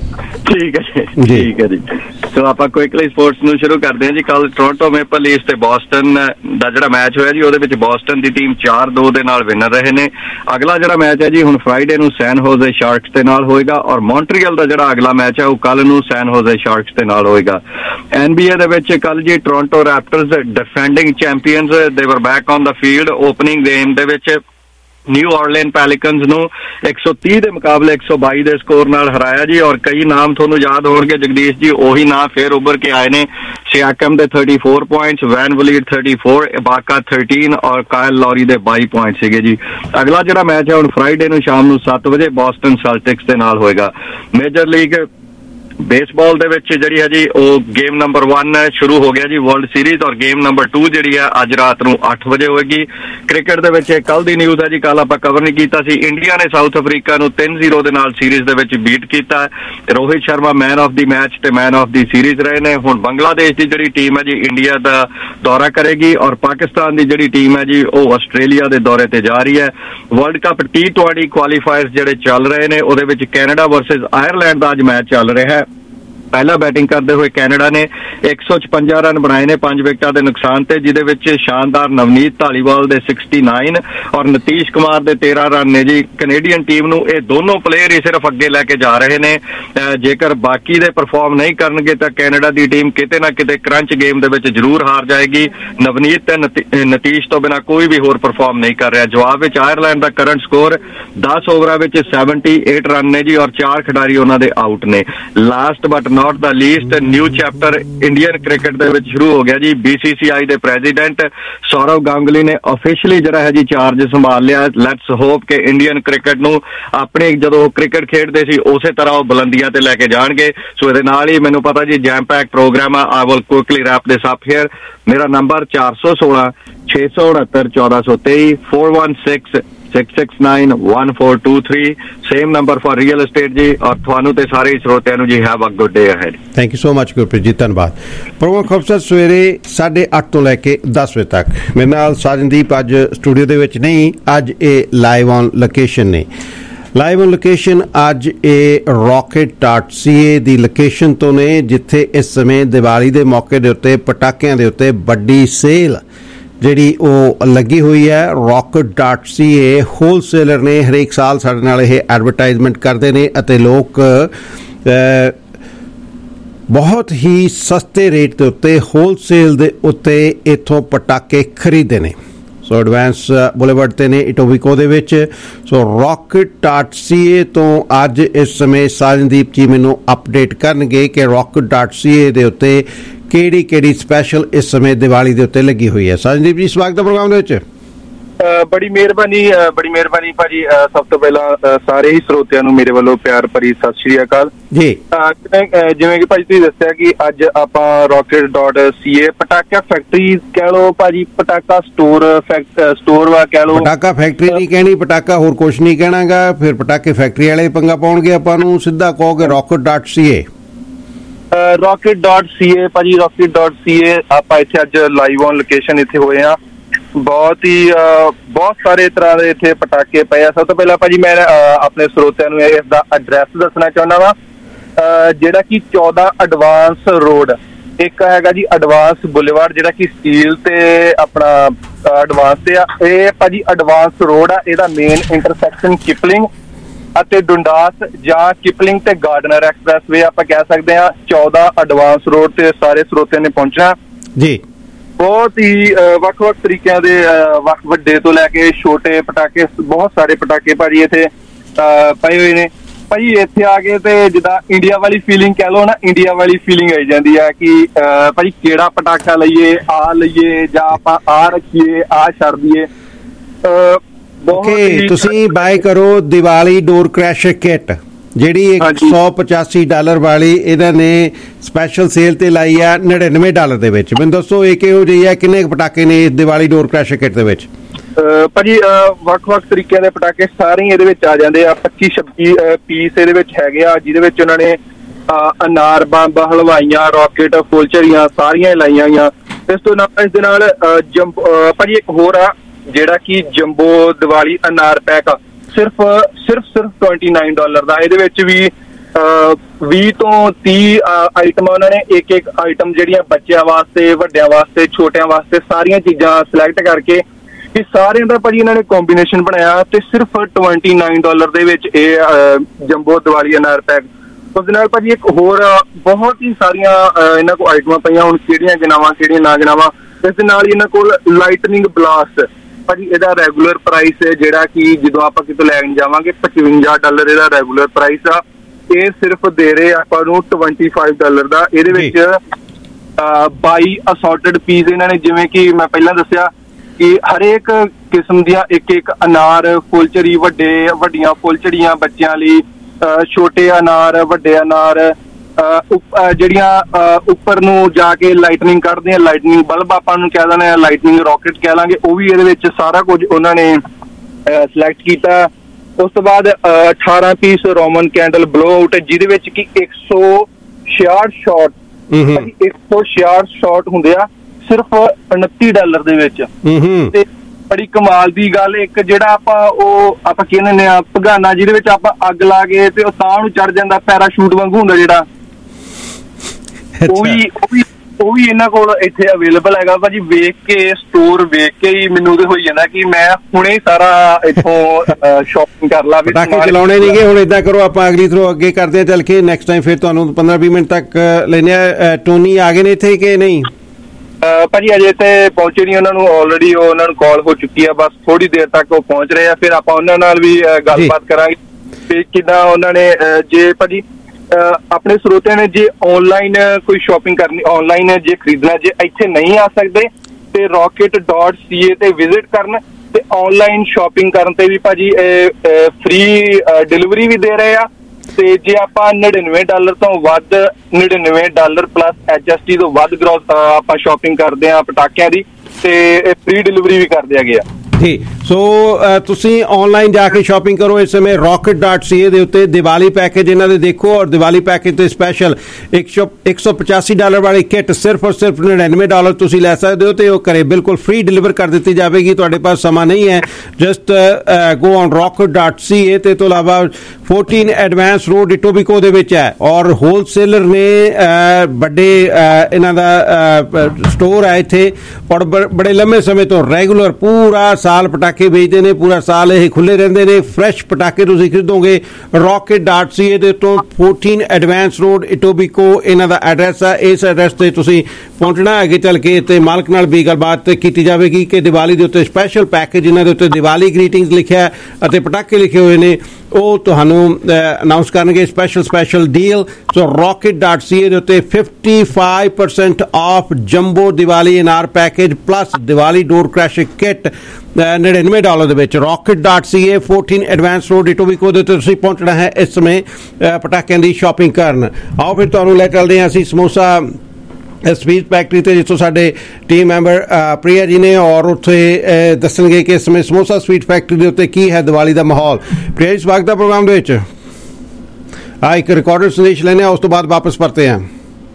ਠੀਕ ਹੈ ਜੀ, ਠੀਕ ਹੈ ਜੀ। ਸੋ ਆਪਾਂ ਕੁਇਕਲੀ ਸਪੋਰਟਸ ਨੂੰ ਸ਼ੁਰੂ ਕਰਦੇ ਹਾਂ ਜੀ। ਕੱਲ ਟੋਰਾਂਟੋ ਮੇਪਲ ਲੀਫਸ ਤੇ ਬੋਸਟਨ ਦਾ ਜਿਹੜਾ ਮੈਚ ਹੋਇਆ ਜੀ, ਉਹਦੇ ਵਿੱਚ ਬੋਸਟਨ ਦੀ ਟੀਮ ਚਾਰ ਦੋ ਦੇ ਨਾਲ ਵਿਨਰ ਰਹੇ ਨੇ। ਅਗਲਾ ਜਿਹੜਾ ਮੈਚ ਹੈ ਜੀ ਹੁਣ ਫਰਾਈਡੇ ਨੂੰ ਸੈਨ ਹੋਜ਼ੇ ਸ਼ਾਰਕਸ ਦੇ ਨਾਲ ਹੋਏਗਾ ਔਰ ਮੌਂਟਰੀਅਲ ਦਾ ਜਿਹੜਾ ਅਗਲਾ ਮੈਚ ਹੈ ਉਹ ਕੱਲ ਨੂੰ ਸੈਨ ਹੋਜ਼ੇ ਸ਼ਾਰਕਸ ਦੇ ਨਾਲ ਹੋਏਗਾ। ਐਨ ਬੀ ਏ ਦੇ ਵਿੱਚ ਕੱਲ ਜੀ ਟੋਰਾਂਟੋ ਰੈਪਟਰਸ ਡਿਫੈਂਡਿੰਗ ਚੈਂਪੀਅਨਸ ਦੇ were back on the field. Opening game ਦੇ ਵਿੱਚ ਨਿਊ ਆਰਲੀਨ ਪੈਲਿਕਨਸ ਨੂੰ ਇੱਕ ਸੌ ਤੀਹ ਦੇ ਮੁਕਾਬਲੇ ਇੱਕ ਸੌ ਬਾਈ ਦੇ ਸਕੋਰ ਨਾਲ ਹਰਾਇਆ ਜੀ। ਔਰ ਕਈ ਨਾਮ ਤੁਹਾਨੂੰ ਯਾਦ ਹੋਣਗੇ ਜਗਦੀਸ਼ ਜੀ, ਉਹੀ ਨਾਮ ਫੇਰ ਉੱਭਰ ਕੇ ਆਏ ਨੇ। ਸਿਆਕਮ ਦੇ ਚੌਂਤੀ ਪੁਆਇੰਟਸ, ਵੈਨ ਵਲੀਟ ਚੌਂਤੀ, ਇਬਾਕਾ ਤੇਰ੍ਹਾਂ ਔਰ ਕਾਇਲ ਲੌਰੀ ਦੇ ਬਾਈ ਪੁਆਇੰਟ ਸੀਗੇ ਜੀ। ਅਗਲਾ ਜਿਹੜਾ ਮੈਚ ਹੈ ਹੁਣ ਫਰਾਈਡੇ ਨੂੰ ਸ਼ਾਮ ਨੂੰ ਸੱਤ ਵਜੇ ਬੋਸਟਨ ਸੈਲਟਿਕਸ ਦੇ ਨਾਲ ਹੋਏਗਾ। ਮੇਜਰ ਲੀਗ ਬੇਸਬਾਲ ਦੇ ਵਿੱਚ ਜਿਹੜੀ ਹੈ ਜੀ ਉਹ ਗੇਮ ਨੰਬਰ ਇੱਕ ਸ਼ੁਰੂ ਹੋ ਗਿਆ ਜੀ ਵਰਲਡ ਸੀਰੀਜ਼ ਔਰ ਗੇਮ ਨੰਬਰ ਦੋ ਜਿਹੜੀ ਹੈ ਅੱਜ ਰਾਤ ਨੂੰ ਅੱਠ ਵਜੇ ਹੋਏਗੀ। ਕ੍ਰਿਕਟ ਦੇ ਵਿੱਚ ਕੱਲ ਦੀ ਨਿਊਜ਼ ਹੈ ਜੀ, ਕੱਲ ਆਪਾਂ ਕਵਰ ਨਹੀਂ ਕੀਤਾ ਸੀ। ਇੰਡੀਆ ਨੇ ਸਾਊਥ ਅਫਰੀਕਾ ਨੂੰ ਤਿੰਨ ਜ਼ੀਰੋ ਦੇ ਨਾਲ ਸੀਰੀਜ਼ ਦੇ ਵਿੱਚ ਬੀਟ ਕੀਤਾ। Rohit Sharma man of the match ਤੇ ਮੈਨ ਆਫ ਦੀ ਸੀਰੀਜ਼ ਰਹੇ ਨੇ। ਹੁਣ ਬੰਗਲਾਦੇਸ਼ ਦੀ ਜਿਹੜੀ ਟੀਮ ਹੈ ਜੀ ਇੰਡੀਆ ਦਾ ਦੌਰਾ ਕਰੇਗੀ ਔਰ ਪਾਕਿਸਤਾਨ ਦੀ ਜਿਹੜੀ ਟੀਮ ਹੈ ਜੀ ਉਹ ਆਸਟ੍ਰੇਲੀਆ ਦੇ ਦੌਰੇ ਤੇ ਜਾ ਰਹੀ ਹੈ। World cup T twenty qualifiers ਜਿਹੜੇ ਚੱਲ ਰਹੇ ਨੇ ਉਹਦੇ ਵਿੱਚ ਕੈਨੇਡਾ ਵਰਸਸ ਆਇਰਲੈਂਡ ਦਾ ਅੱਜ ਮੈਚ ਚੱਲ ਰਿਹਾ ਹੈ। ਪਹਿਲਾਂ ਬੈਟਿੰਗ ਕਰਦੇ ਹੋਏ ਕੈਨੇਡਾ ਨੇ ਇੱਕ ਸੌ ਛਪੰਜਾ ਰਨ ਬਣਾਏ ਨੇ ਪੰਜ ਵਿਕਟਾਂ ਦੇ ਨੁਕਸਾਨ ਤੇ, ਜਿਹਦੇ ਵਿੱਚ ਸ਼ਾਨਦਾਰ ਨਵਨੀਤ ਧਾਲੀਵਾਲ ਦੇ ਉਨਤਾਲੀ ਔਰ ਨਤੀਸ਼ ਕੁਮਾਰ ਦੇ ਤੇਰ੍ਹਾਂ ਰਨ ਨੇ ਜੀ। ਕੈਨੇਡੀਅਨ ਟੀਮ ਨੂੰ ਇਹ ਦੋਨੋਂ ਪਲੇਅਰ ਹੀ ਸਿਰਫ ਅੱਗੇ ਲੈ ਕੇ ਜਾ ਰਹੇ ਨੇ। ਜੇਕਰ ਬਾਕੀ ਦੇ ਪਰਫਾਰਮ ਨਹੀਂ ਕਰਨਗੇ ਤਾਂ ਕੈਨੇਡਾ ਦੀ ਟੀਮ ਕਿਤੇ ਨਾ ਕਿਤੇ ਕਰੰਚ ਗੇਮ ਦੇ ਵਿੱਚ ਜ਼ਰੂਰ ਹਾਰ ਜਾਏਗੀ। ਨਵਨੀਤ ਤੇ ਨਤੀਸ਼ ਤੋਂ ਬਿਨਾਂ ਕੋਈ ਵੀ ਹੋਰ ਪਰਫਾਰਮ ਨਹੀਂ ਕਰ ਰਿਹਾ। ਜਵਾਬ ਵਿੱਚ ਆਇਰਲੈਂਡ ਦਾ ਕਰੰਟ ਸਕੋਰ ਦਸ ਓਵਰਾਂ ਵਿੱਚ ਅਠੱਤੀ ਰਨ ਨੇ ਜੀ ਔਰ ਚਾਰ ਖਿਡਾਰੀ ਉਹਨਾਂ ਦੇ ਆਊਟ ਨੇ। Last but not the least new chapter Indian cricket ਦੇ ਵਿੱਚ ਸ਼ੁਰੂ ਹੋ ਗਿਆ ਜੀ। ਬੀ ਸੀ ਸੀ ਆਈ ਦੇ ਪ੍ਰੈਜ਼ੀਡੈਂਟ ਸੌਰਵ ਗਾਂਗੁਲੀ ਨੇ ਆਫੀਸ਼ੀਅਲੀ ਜਿਹੜਾ ਹੈ ਜੀ ਚਾਰਜ ਸੰਭਾਲ ਲਿਆ। ਲੈਟਸ ਹੋਪ ਕਿ ਇੰਡੀਅਨ ਕ੍ਰਿਕਟ ਨੂੰ ਆਪਣੇ ਜਦੋਂ ਕ੍ਰਿਕਟ ਖੇਡਦੇ ਸੀ ਉਸੇ ਤਰ੍ਹਾਂ ਉਹ ਬੁਲੰਦੀਆਂ ਤੇ ਲੈ ਕੇ ਜਾਣਗੇ। ਸੋ ਇਹਦੇ ਨਾਲ ਹੀ ਮੈਨੂੰ ਪਤਾ ਜੀ ਜੈਮ ਪੈਕ ਪ੍ਰੋਗਰਾਮ ਆ। I will quickly wrap this up here. ਮੇਰਾ ਨੰਬਰ ਚਾਰ ਸੌ ਸੋਲਾਂ ਛੇ ਸੌ ਉਣਹੱਤਰ ਚੌਦਾਂ ਸੌ ਤੇਈ four one six six six nine one four two three same number for real estate ਜੀ। ਔਰ ਤੁਹਾਨੂੰ ਤੇ ਸਾਰੇ ਸਰੋਤਿਆਂ ਨੂੰ ਜੀ have a good day ahead. Thank you so much Gurpreet ji, ਧੰਨਵਾਦ। ਪ੍ਰੋਗਰਾਮ ਖਬਰਸਾਰ ਸਵੇਰੇ ਸਾਢੇ ਅੱਠ ਤੋਂ ਲੈ ਕੇ ਦਸ ਵਜੇ ਤੱਕ। ਮੇਰੇ ਨਾਲ ਸਾਜਨਦੀਪ ਅੱਜ ਸਟੂਡੀਓ ਦੇ ਵਿੱਚ ਨਹੀਂ, ਅੱਜ ਇਹ ਲਾਈਵ ਔਨ ਲੋਕੇਸ਼ਨ ਨੇ। ਲਾਈਵ ਔਨ ਲੋਕੇਸ਼ਨ ਅੱਜ ਇਹ ਰੌਕਟ ਡਾਟ ਸੀ ਏ ਦੀ ਲੋਕੇਸ਼ਨ ਤੋਂ ਨੇ, ਜਿੱਥੇ ਇਸ ਸਮੇਂ ਦੀਵਾਲੀ ਦੇ ਮੌਕੇ ਦੇ ਉੱਤੇ ਪਟਾਕਿਆਂ ਦੇ ਉੱਤੇ ਵੱਡੀ ਸੇਲ ਜਿਹੜੀ ਉਹ ਲੱਗੀ ਹੋਈ ਹੈ। Rocket dot C A wholesaler ਨੇ, ਹਰੇਕ ਸਾਲ ਸਾਡੇ ਨਾਲ ਇਹ ਐਡਵਰਟਾਈਜ਼ਮੈਂਟ ਕਰਦੇ ਨੇ ਅਤੇ ਲੋਕ ਬਹੁਤ ਹੀ ਸਸਤੇ ਰੇਟ ਦੇ ਉੱਤੇ ਹੋਲਸੇਲ ਦੇ ਉੱਤੇ ਇੱਥੋਂ ਪਟਾਕੇ ਖਰੀਦਦੇ ਨੇ। ਸੋ ਐਡਵਾਂਸ ਬੁਲੇਵਰਡ ਤੇ ਨੇ ਇਟੋਬੀਕੋ ਦੇ ਵਿੱਚ। ਸੋ ਰੌਕਟ ਡਾਟ ਸੀ ਏ ਤੋਂ ਅੱਜ ਇਸ ਸਮੇਂ ਸਾਜਨਦੀਪ ਜੀ ਮੈਨੂੰ ਅਪਡੇਟ ਕਰਨਗੇ ਕਿ ਰੌਕਟ ਡਾਟ ਸੀ ਏ ਦੇ ਉੱਤੇ ਕਿਹੜੀ ਕਿਹੜੀ ਸਪੈਸ਼ਲ ਇਸ ਸਮੇਂ ਦੀਵਾਲੀ ਦੇ ਉੱਤੇ ਲੱਗੀ ਹੋਈ ਹੈ। ਸਾਜਨਦੀਪ ਜੀ ਸਵਾਗਤ ਹੈ ਪ੍ਰੋਗਰਾਮ ਦੇ ਵਿੱਚ। ਬੜੀ ਮਿਹਰਬਾਨੀ ਬੜੀ ਮਿਹਰਬਾਨੀ ਭਾਜੀ। ਸਭ ਤੋਂ ਪਹਿਲਾਂ ਸਾਰੇ ਹੀ ਸਰੋਤਿਆਂ ਨੂੰ ਮੇਰੇ ਵੱਲੋਂ ਪਿਆਰ ਭਰੀ ਸਤਿ ਸ਼੍ਰੀ ਅਕਾਲ ਜੀ। ਜਿਵੇਂ ਕਿ ਭਾਜੀ ਤੁਸੀਂ ਦੱਸਿਆ ਕਿ ਅੱਜ ਆਪਾਂ ਰੌਕਟ ਡਾਟ ਸੀ ਏ ਪਟਾਕਾ ਫੈਕਟਰੀ ਕਹਿ ਲਓ ਭਾਜੀ, ਪਟਾਕਾ ਸਟੋਰ ਸਟੋਰ ਵਾ ਕਹਿ ਲਓ। ਪਟਾਕਾ ਫੈਕਟਰੀ ਨਹੀਂ ਕਹਿਣੀ, ਪਟਾਕਾ ਹੋਰ ਕੁਛ ਨਹੀਂ ਕਹਿਣਾਗਾ, ਫਿਰ ਪਟਾਕੇ ਫੈਕਟਰੀ ਵਾਲੇ ਪੰਗਾ ਪਾਉਣਗੇ ਆਪਾਂ ਨੂੰ। ਸਿੱਧਾ ਕਹੋਗੇ rocket dot C A. Rocket dot C A ਭਾਜੀ, ਰੌਕਟ ਡਾਟ ਸੀ ਏ ਆਪਾਂ ਇੱਥੇ ਅੱਜ ਲਾਈਵ ਔਨ ਲੋਕੇਸ਼ਨ ਇੱਥੇ ਹੋਏ ਆ। ਬਹੁਤ ਹੀ ਬਹੁਤ ਸਾਰੇ ਤਰ੍ਹਾਂ ਦੇ ਇੱਥੇ ਪਟਾਕੇ ਪਏ ਆ। ਸਭ ਤੋਂ ਪਹਿਲਾਂ ਭਾਜੀ ਮੈਂ ਆਪਣੇ ਸਰੋਤਿਆਂ ਨੂੰ ਇਸ ਦਾ ਐਡਰੈਸ ਦੱਸਣਾ ਚਾਹੁੰਦਾ ਵਾ, ਜਿਹੜਾ ਕਿ ਚੌਦਾਂ ਐਡਵਾਂਸ ਰੋਡ, ਇੱਕ ਹੈਗਾ ਜੀ ਐਡਵਾਂਸ ਬੁਲੇਵਾਰਡ ਜਿਹੜਾ ਕਿ ਸਟੀਲ ਤੇ ਆਪਣਾ ਐਡਵਾਂਸ ਤੇ ਆ। ਇਹ ਭਾਜੀ ਐਡਵਾਂਸ ਰੋਡ ਆ, ਇਹਦਾ ਮੇਨ ਇੰਟਰਸੈਕਸ਼ਨ ਕਿਪਲਿੰਗ ਅਤੇ ਡੁੰਡਾਸ ਜਾਂ ਕਿਪਲਿੰਗ ਤੇ ਗਾਰਡਨਰ ਐਕਸਪ੍ਰੈਸਵੇ ਆਪਾਂ ਕਹਿ ਸਕਦੇ ਹਾਂ। ਚੌਦਾਂ ਐਡਵਾਂਸ ਰੋਡ ਤੇ ਸਾਰੇ ਸਰੋਤਿਆਂ ਨੇ ਪਹੁੰਚਣਾ ਜੀ। ਬਹੁਤ ਹੀ ਵੱਖ ਵੱਖ ਤਰੀਕਿਆਂ ਦੇ ਵੱਖ ਵੱਡੇ ਤੋਂ ਲੈ ਕੇ ਛੋਟੇ ਪਟਾਕੇ, ਬਹੁਤ ਸਾਰੇ ਪਟਾਕੇ ਭਾਜੀ ਇੱਥੇ ਪਏ ਹੋਏ ਨੇ। ਭਾਜੀ ਇੱਥੇ ਆ ਕੇ ਤੇ ਜਿੱਦਾਂ ਇੰਡੀਆ ਵਾਲੀ ਫੀਲਿੰਗ ਕਹਿ ਲਓ ਨਾ, ਇੰਡੀਆ ਵਾਲੀ ਫੀਲਿੰਗ ਆਈ ਜਾਂਦੀ ਹੈ ਕਿ ਭਾਜੀ ਕਿਹੜਾ ਪਟਾਕਾ ਲਈਏ, ਆ ਲਈਏ ਜਾਂ ਆਪਾਂ ਆ ਰੱਖੀਏ, ਆ ਛੱਡ ਦਈਏ। ਓਕੇ, ਤੁਸੀਂ ਬਾਏ ਕਰੋ ਦੀਵਾਲੀ ਡੋਰ ਕ੍ਰੈਸ਼ਰ ਕਿੱਟ, ਜਿਹੜੀ ਇੱਕ ਸੌ ਪਚਾਸੀ ਡਾਲਰ ਵਾਲੀ ਇਹਨਾਂ ਨੇ ਸਪੈਸ਼ਲ ਸੇਲ ਤੇ ਲਾਈ ਆ ਨੜਿਨਵੇਂ ਡਾਲਰ ਦੇ ਵਿੱਚ। ਮੈਨੂੰ ਦੱਸੋ ਇਹ ਕਿਹੋ ਜਿਹੀ ਹੈ, ਕਿੰਨੇ ਪਟਾਕੇ ਨੇ ਇਸ ਦੀਵਾਲੀ ਡੋਰ ਕ੍ਰੈਸ਼ਰ ਕਿੱਟ ਦੇ ਵਿੱਚ? ਭਾਜੀ ਵੱਖ-ਵੱਖ ਤਰੀਕਿਆਂ ਦੇ ਪਟਾਕੇ ਸਾਰੇ ਹੀ ਇਹਦੇ ਵਿੱਚ ਆ ਜਾਂਦੇ ਆ। ਪੱਚੀ ਛੱਬੀ ਪੀਸ ਇਹਦੇ ਵਿੱਚ ਹੈਗੇ ਆ, ਜਿਹਦੇ ਵਿੱਚ ਉਹਨਾਂ ਨੇ ਅਨਾਰ ਬੰਬ, ਹਲਵਾਈਆਂ, ਰੌਕਟ, ਫੁੱਲਝੜੀਆਂ ਸਾਰੀਆਂ ਲਾਈਆਂ ਗਈਆਂ। ਇਸ ਤੋਂ ਨਾਲ ਇਸ ਦੇ ਨਾਲ ਜੰਬ ਭਾਜੀ ਇੱਕ ਹੋਰ ਆ ਜਿਹੜਾ ਕਿ ਜੰਬੋ ਦੀਵਾਲੀ ਅਨਾਰ ਪੈਕ ਆ, ਸਿਰਫ ਸਿਰਫ ਸਿਰਫ ਟਵੈਂਟੀ ਨਾਈਨ ਡਾਲਰ ਦਾ। ਇਹਦੇ ਵਿੱਚ ਵੀ ਵੀਹ ਤੋਂ ਤੀਹ ਆਈਟਮਾਂ ਉਹਨਾਂ ਨੇ, ਇੱਕ ਇੱਕ ਆਈਟਮ ਜਿਹੜੀਆਂ ਬੱਚਿਆਂ ਵਾਸਤੇ, ਵੱਡਿਆਂ ਵਾਸਤੇ, ਛੋਟਿਆਂ ਵਾਸਤੇ ਸਾਰੀਆਂ ਚੀਜ਼ਾਂ ਸਿਲੈਕਟ ਕਰਕੇ ਇਹ ਸਾਰਿਆਂ ਦਾ ਭਾਜੀ ਇਹਨਾਂ ਨੇ ਕੰਬੀਨੇਸ਼ਨ ਬਣਾਇਆ ਤੇ ਸਿਰਫ ਟਵੈਂਟੀ ਨਾਈਨ ਡਾਲਰ ਦੇ ਵਿੱਚ ਇਹ ਜੰਬੋ ਦੀਵਾਲੀ ਅਨਾਰ ਪੈਕ। ਉਸ ਦੇ ਨਾਲ ਭਾਜੀ ਇੱਕ ਹੋਰ ਬਹੁਤ ਹੀ ਸਾਰੀਆਂ ਇਹਨਾਂ ਕੋਲ ਆਈਟਮਾਂ ਪਈਆਂ, ਹੁਣ ਕਿਹੜੀਆਂ ਗਿਣਾਵਾਂ ਕਿਹੜੀਆਂ ਨਾ ਗਿਣਾਵਾਂ। ਇਸ ਦੇ ਨਾਲ ਹੀ ਇਹਨਾਂ ਕੋਲ ਲਾਈਟਨਿੰਗ ਬਲਾਸਟ, ਭਾਜੀ ਇਹਦਾ ਰੈਗੂਲਰ ਪ੍ਰਾਈਸ ਹੈ ਜਿਹੜਾ ਕਿ ਜਦੋਂ ਆਪਾਂ ਕਿਤੋਂ ਲੈਣ ਜਾਵਾਂਗੇ ਪਚਵੰਜਾ ਡਾਲਰ ਇਹਦਾ ਰੈਗੂਲਰ ਪ੍ਰਾਈਸ ਆ, ਇਹ ਸਿਰਫ ਦੇ ਰਹੇ ਆਪਾਂ ਨੂੰ ਟਵੈਂਟੀ ਫਾਈਵ ਡਾਲਰ ਦਾ। ਇਹਦੇ ਵਿੱਚ ਬਾਈ ਅਸੌਰਟਡ ਪੀਸ ਇਹਨਾਂ ਨੇ, ਜਿਵੇਂ ਕਿ ਮੈਂ ਪਹਿਲਾਂ ਦੱਸਿਆ ਕਿ ਹਰੇਕ ਕਿਸਮ ਦੀਆਂ ਇੱਕ ਇੱਕ ਅਨਾਰ, ਫੁੱਲਝੜੀ, ਵੱਡੇ ਵੱਡੀਆਂ ਫੁੱਲਝੜੀਆਂ ਬੱਚਿਆਂ ਲਈ, ਛੋਟੇ ਅਨਾਰ, ਵੱਡੇ ਅਨਾਰ, ਜਿਹੜੀਆਂ ਉੱਪਰ ਨੂੰ ਜਾ ਕੇ ਲਾਈਟਨਿੰਗ ਕੱਢਦੇ ਆ, ਲਾਈਟਨਿੰਗ ਬਲਬ ਆਪਾਂ ਨੂੰ ਕਹਿ ਦਿੰਦੇ ਆ, ਲਾਈਟਨਿੰਗ ਰੌਕਟ ਕਹਿ ਲਾਂਗੇ, ਉਹ ਵੀ ਇਹਦੇ ਵਿੱਚ ਸਾਰਾ ਕੁਝ ਉਹਨਾਂ ਨੇ ਸਿਲੈਕਟ ਕੀਤਾ। ਉਸ ਤੋਂ ਬਾਅਦ ਅਠਾਰਾਂ piece roman candle blow out, ਜਿਹਦੇ ਵਿੱਚ ਕਿ ਇੱਕ ਸੌ ਛਿਆਹਠ ਸ਼ਾਟ ਇੱਕ ਸੌ ਛਿਆਹਠ ਸ਼ਾਟ ਹੁੰਦੇ ਆ ਸਿਰਫ ਉਨੱਤੀ ਡਾਲਰ ਦੇ ਵਿੱਚ। ਤੇ ਬੜੀ ਕਮਾਲ ਦੀ ਗੱਲ, ਇੱਕ ਜਿਹੜਾ ਆਪਾਂ ਉਹ ਆਪਾਂ ਕਹਿੰਦੇ ਆ ਭਗਾਨਾ, ਜਿਹਦੇ ਵਿੱਚ ਆਪਾਂ ਅੱਗ ਲਾ ਕੇ ਤੇ ਉਹ ਤਾਂ ਨੂੰ ਚੜ ਜਾਂਦਾ, ਪੈਰਾਸ਼ੂਟ ਵਾਂਗੂ ਹੁੰਦਾ ਜਿਹੜਾ, ਉਹ ਵੀ ਉਹ ਵੀ ਉਹ ਵੀ ਇਹਨਾਂ ਕੋਲ ਇੱਥੇ ਅਵੇਲੇਬਲ ਹੈਗਾ ਭਾਜੀ। ਵੇਖ ਕੇ ਸਟੋਰ ਵੇਖ ਕੇ ਹੀ ਮੈਨੂੰ ਤੇ ਹੋਈ ਜਾਂਦਾ ਕਿ ਮੈਂ ਹੁਣੇ ਹੀ ਸਾਰਾ ਇੱਥੋਂ ਸ਼ਾਪਿੰਗ ਕਰ ਲਾ। ਪਟਾਕੇ ਚਲਾਉਣੇ ਨਹੀਂਗੇ, ਹੁਣ ਏਦਾਂ ਕਰੋ ਆਪਾਂ ਅਗਲੀ ਥਰੋ ਅੱਗੇ ਕਰਦੇ ਹਾਂ ਚੱਲ ਕੇ, ਨੈਕਸਟ ਟਾਈਮ ਫਿਰ ਤੁਹਾਨੂੰ ਪੰਦਰਾਂ ਵੀਹ ਮਿੰਟ ਤੱਕ ਲੈਣੇ ਆ। ਟੋਨੀ ਆ ਗਏ ਨੇ ਇੱਥੇ ਕਿ ਨਹੀਂ? ਭਾਜੀ ਅਜੇ ਤੇ ਪਹੁੰਚੇ ਨਹੀਂ, ਉਹਨਾਂ ਨੂੰ ਆਲਰੇਡੀ ਉਹਨਾਂ ਨੂੰ ਕਾਲ ਹੋ ਚੁੱਕੀ ਆ, ਬਸ ਥੋੜੀ ਦੇਰ ਤੱਕ ਉਹ ਪਹੁੰਚ ਰਹੇ ਆ, ਫਿਰ ਆਪਾਂ ਉਹਨਾਂ ਨਾਲ ਵੀ ਗੱਲਬਾਤ ਕਰਾਂਗੇ ਕਿ ਕਿੱਦਾਂ ਉਹਨਾਂ ਨੇ ਜੇ ਭਾਜੀ ਆਪਣੇ ਸਰੋਤਿਆਂ ਨੇ ਜੇ ਆਨਲਾਈਨ ਕੋਈ ਸ਼ਾਪਿੰਗ ਕਰਨੀ, ਆਨਲਾਈਨ ਜੇ ਖਰੀਦਣਾ, ਜੇ ਇੱਥੇ ਨਹੀਂ ਆ ਸਕਦੇ ਤੇ ਰੌਕਟ ਡਾਟ ਸੀ ਏ ਤੇ ਵਿਜ਼ਿਟ ਕਰਨ ਤੇ ਆਨਲਾਈਨ ਸ਼ਾਪਿੰਗ ਕਰਨ ਤੇ ਵੀ ਭਾਜੀ ਫ੍ਰੀ ਡਿਲੀਵਰੀ ਵੀ ਦੇ ਰਹੇ ਆ। ਤੇ ਜੇ ਆਪਾਂ ਨੜਿਨਵੇਂ ਡਾਲਰ ਤੋਂ ਵੱਧ, ਨੜਿਨਵੇਂ dollar plus H S T ਤੋਂ ਵੱਧ ਗ੍ਰੋਸ ਆਪਾਂ ਸ਼ਾਪਿੰਗ ਕਰਦੇ ਆ ਪਟਾਕਿਆਂ ਦੀ, ਤੇ ਫ੍ਰੀ ਡਿਲੀਵਰੀ ਵੀ ਕਰਦੇ ਹੈਗੇ ਆ। ਠੀਕ, ਸੋ ਤੁਸੀਂ ਆਨਲਾਈਨ ਜਾ ਕੇ ਸ਼ਾਪਿੰਗ ਕਰੋ ਇਸ ਸਮੇਂ ਰੌਕਟ ਡਾਟ ਸੀ ਏ ਦੇ ਉੱਤੇ। ਦੀਵਾਲੀ ਪੈਕੇਜ ਇਹਨਾਂ ਦੇ ਦੇਖੋ, ਔਰ ਦੀਵਾਲੀ ਪੈਕੇਜ ਤੇ ਸਪੈਸ਼ਲ ਇੱਕ ਸੌ ਪਚਾਸੀ ਡਾਲਰ ਵਾਲੀ ਕਿੱਟ ਸਿਰਫ ਔਰ ਸਿਰਫ ਨੜਿਨਵੇਂ ਡਾਲਰ ਤੁਸੀਂ ਲੈ ਸਕਦੇ ਹੋ ਤੇ ਉਹ ਘਰੇ ਬਿਲਕੁਲ ਫ੍ਰੀ ਡਿਲੀਵਰ ਕਰ ਦਿੱਤੀ ਜਾਵੇਗੀ। ਤੁਹਾਡੇ ਪਾਸ ਸਮਾਂ ਨਹੀਂ ਹੈ, just go on rocket dot C A. ਤੇ ਤੋਂ ਇਲਾਵਾ ਚੌਦਾਂ ਐਡਵਾਂਸ ਰੋਡ ਇਟੋਬੀਕੋ ਦੇ ਵਿੱਚ ਹੈ, ਔਰ ਹੋਲਸੇਲਰ ਨੇ ਵੱਡੇ ਇਹਨਾਂ ਦਾ ਸਟੋਰ ਹੈ ਇੱਥੇ, ਔਰ ਬੜੇ ਲੰਮੇ ਸਮੇਂ ਤੋਂ ਰੈਗੂਲਰ ਪੂਰਾ ਸਾਲ ਪਟਾਕੇ ਵੇਚਦੇ ਨੇ, ਪੂਰਾ ਸਾਲ ਇਹ ਖੁੱਲੇ ਰਹਿੰਦੇ ਨੇ। ਫਰੈਸ਼ ਪਟਾਕੇ ਤੁਸੀਂ ਖਰੀਦੋਗੇ ਰੌਕਟ ਡਾਟ ਸੀ ਏ ਦੇ ਤੋਂ। ਚੌਦਾਂ ਐਡਵਾਂਸ ਰੋਡ ਇਟੋਬੀਕੋ ਇਹਨਾਂ ਦਾ ਐਡਰੈਸ ਹੈ। ਇਸ ਐਡਰੈਸ ਤੇ ਤੁਸੀਂ ਪਹੁੰਚਣਾ ਅੱਗੇ ਚੱਲ ਕੇ, ਤੇ ਮਾਲਕ ਨਾਲ ਵੀ ਗੱਲਬਾਤ ਕੀਤੀ ਜਾਵੇਗੀ ਕਿ ਦੀਵਾਲੀ ਦੇ ਉੱਤੇ ਸਪੈਸ਼ਲ ਪੈਕੇਜ ਇਹਨਾਂ ਦੇ ਉੱਤੇ ਦੀਵਾਲੀ ਗ੍ਰੀਟਿੰਗਸ ਲਿਖਿਆ ਅਤੇ ਪਟਾਕੇ ਲਿਖੇ ਹੋਏ ਨੇ, ਉਹ ਤੁਹਾਨੂੰ ਅਨਾਉਂਸ ਕਰਨਗੇ special special deal. So rocket dot C A ਦੇ ਉੱਤੇ fifty five percent off jumbo Diwali ਅਨਾਰ package plus Diwali door crasher kit ਨੜਿਨਵੇਂ ਡਾਲਰ ਦੇ ਵਿੱਚ। ਰੌਕਟ ਡਾਟ ਸੀ ਏ ਚੌਦਾਂ ਐਡਵਾਂਸ ਰੋਡ ਇਟੋਬੀਕੋ ਦੇ ਉੱਤੇ ਤੁਸੀਂ ਪਹੁੰਚਣਾ ਹੈ ਇਸ ਸਮੇਂ ਪਟਾਕਿਆਂ ਦੀ ਸ਼ਾਪਿੰਗ ਕਰਨ। ਆਓ ਫਿਰ ਤੁਹਾਨੂੰ ਲੈ ਚੱਲਦੇ ਹਾਂ ਅਸੀਂ ਸਮੋਸਾ ਸਵੀਟ ਫੈਕਟਰੀ ਤੇ, ਜਿੱਥੋਂ ਸਾਡੇ ਟੀਮ ਮੈਂਬਰ ਪ੍ਰਿਆ ਜੀ ਨੇ, ਔਰ ਉੱਥੇ ਦੱਸਣਗੇ ਕਿ ਇਸ ਸਮੇਂ ਸਮੋਸਾ ਸਵੀਟ ਫੈਕਟਰੀ ਦੇ ਉੱਤੇ ਕੀ ਹੈ ਦੀਵਾਲੀ ਦਾ ਮਾਹੌਲ। ਪ੍ਰਿਆ ਜੀ ਸਵਾਗਤ ਹੈ ਪ੍ਰੋਗਰਾਮ ਦੇ ਵਿੱਚ। ਆ ਇੱਕ ਰਿਕਾਰਡਡ ਸੰਦੇਸ਼ ਲੈਣੇ ਆ, ਉਸ ਤੋਂ ਬਾਅਦ ਵਾਪਸ ਪਰਤੇ ਹਾਂ।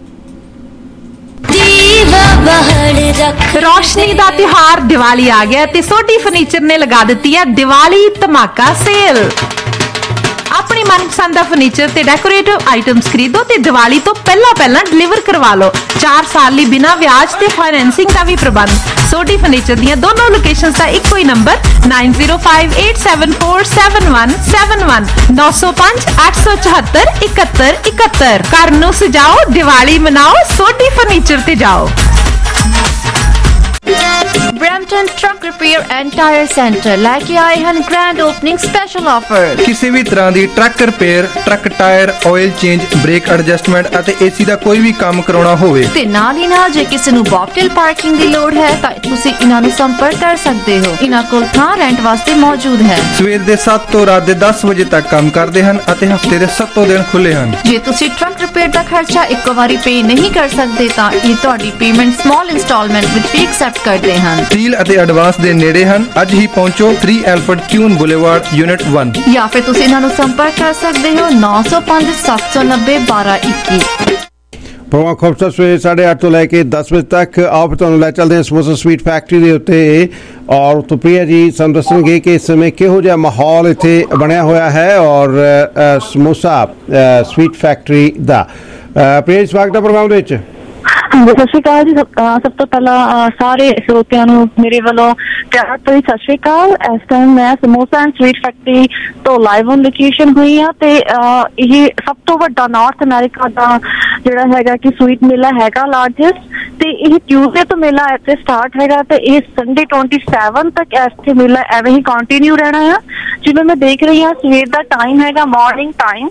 रोशनी दा त्योहार दिवाली आ गया ते सोटी फर्नीचर ने लगा दी है दिवाली धमाका सेल। अपनी मनपसंद दा फर्नीचर ते डेकोरेटिव आइटम्स खरीदो ते दिवाली तो पहला पहला डिलीवर करवा लो। चार साल ली बिना ब्याज ते फाइनेंसिंग का भी प्रबंध। सोटी फर्नीचर दियां दोनों लोकेशंस दा इक्को ही number nine zero five eight seven four seven one seven one नौ सौ पांच आठ सौ चौहत्तर इकहत्तर इकहत्तर। घर नूं सजाओ, दिवाली मनाओ, सोटी फर्नीचर ते जाओ। Stanton Truck Repair and Tire Center ਲੈ ਕੇ ਆਏ ਹਨ ਗ੍ਰੈਂਡ ਓਪਨਿੰਗ ਸਪੈਸ਼ਲ ਆਫਰ। ਕਿਸੇ ਵੀ ਤਰ੍ਹਾਂ ਦੀ truck repair, truck tyre, oil change, brake adjustment ਅਤੇ ਏਸੀ ਦਾ ਕੋਈ ਵੀ ਕੰਮ ਕਰਾਉਣਾ ਹੋਵੇ ਤੇ ਨਾਲ ਹੀ ਨਾਲ ਜੇ ਕਿਸੇ ਨੂੰ ਬੌਕਟੇਲ ਪਾਰਕਿੰਗ ਦੀ ਲੋੜ ਹੈ ਤਾਂ ਤੁਸੀਂ ਇਹਨਾਂ ਨੂੰ ਸੰਪਰਕ ਕਰ ਸਕਦੇ ਹੋ। ਇਹਨਾਂ ਕੋਲ ਥਾਂ ਰੈਂਟ ਵਾਸਤੇ ਮੌਜੂਦ ਹੈ। ਸਵੇਰ ਦੇ ਸੱਤ ਤੋਂ ਰਾਤ ਦੇ ਦਸ ਵਜੇ ਤੱਕ ਕੰਮ ਕਰਦੇ ਹਨ ਅਤੇ ਹਫਤੇ ਦੇ ਸੱਤੋਂ ਦਿਨ ਖੁੱਲੇ ਹਨ। ਜੇ ਤੁਸੀਂ ਟਰੱਕ ਰਿਪੇਅਰ ਦਾ ਖਰਚਾ ਇੱਕੋ ਵਾਰੀ ਪੇ ਨਹੀਂ ਕਰ ਸਕਦੇ ਤਾਂ ਇਹ ਤੁਹਾਡੀ ਪੇਮੈਂਟ ਸਮਾਲ ਇੰਸਟਾਲਮੈਂਟ ਵਿੱਚ ਵੀ ਐਕਸੈਪਟ ਕਰਦੇ ਹਨ। ਡੀਲ ਅਤੇ ਐਡਵਾਂਸ ਦੇ ਨੇੜੇ ਹਨ। ਅੱਜ ਹੀ ਪਹੁੰਚੋ three Alfred Kuehne boulevard unit ਇੱਕ ਜਾਂ ਫਿਰ ਤੁਸੀਂ ਇਹਨਾਂ ਨੂੰ ਸੰਪਰਕ ਕਰ ਸਕਦੇ ਹੋ ਨੌ ਸੌ ਪੰਜ ਸੱਤ ਸੌ ਨੱਬੇ ਬਾਰਾਂ ਇੱਕੀ। ਪ੍ਰੋਗਰਾਮ ਖੂਬਸੂਰਤ ਸਵੇਰੇ ਸਾਢੇ ਅੱਠ ਤੋਂ ਲੈ ਕੇ ਦਸ ਵਜੇ ਤੱਕ ਆਓ ਫਿਰ ਤੁਹਾਨੂੰ ਲੈ ਚੱਲਦੇ ਹਾਂ ਸਮੋਸਾ ਸਵੀਟ ਫੈਕਟਰੀ ਦੇ ਉੱਤੇ ਔਰ ਉੱਥੋਂ ਪ੍ਰਿਆ ਜੀ ਸਾਨੂੰ ਦੱਸਣਗੇ ਕਿ ਇਸ ਸਮੇਂ ਕਿਹੋ ਜਿਹਾ ਮਾਹੌਲ ਇੱਥੇ ਬਣਿਆ ਹੋਇਆ ਹੈ ਔਰ ਸਮੋਸਾ ਸਵੀਟ ਫੈਕਟਰੀ ਦਾ। ਪ੍ਰਿਆ ਜੀ ਸਵਾਗਤ ਹੈ ਪ੍ਰੋਗਰਾਮ ਦੇ ਵਿੱਚ। ਸਤਿ ਸ਼੍ਰੀ ਅਕਾਲ ਜੀ। ਸਭ ਤੋਂ ਪਹਿਲਾਂ ਸਾਰੇ ਸਰੋਤਿਆਂ ਨੂੰ ਮੇਰੇ ਵੱਲੋਂ ਪਿਆਰ ਭਰੀ ਸਤਿ ਸ਼੍ਰੀ ਅਕਾਲ। ਇਸ ਟਾਈਮ ਮੈਂ ਸਮੋਸਾ ਐਂਡ ਸਵੀਟ ਫੈਕਟਰੀ ਤੋਂ ਲਾਈਵ ਔਨ ਲੋਕੇਸ਼ਨ ਹੋਈ ਹਾਂ ਤੇ ਇਹ ਸਭ ਤੋਂ ਵੱਡਾ ਨਾਰਥ ਅਮਰੀਕਾ ਦਾ ਜਿਹੜਾ ਹੈਗਾ ਕਿ ਸਵੀਟ ਮੇਲਾ ਹੈਗਾ ਲਾਰਜੈਸਟ, ਤੇ ਇਹ ਟਿਊਜ਼ਡੇ ਤੋਂ ਮੇਲਾ ਇੱਥੇ ਸਟਾਰਟ ਹੈਗਾ ਤੇ ਇਹ ਸੰਡੇ ਟਵੈਂਟੀ ਸੈਵਨ ਤੱਕ ਇੱਥੇ ਮੇਲਾ ਐਵੇਂ ਹੀ ਕੰਟੀਨਿਊ ਰਹਿਣਾ ਆ। ਜਿਵੇਂ ਮੈਂ ਦੇਖ ਰਹੀ ਹਾਂ ਸਵੇਰ ਦਾ ਟਾਈਮ ਹੈਗਾ ਮਾਰਨਿੰਗ ਟਾਈਮ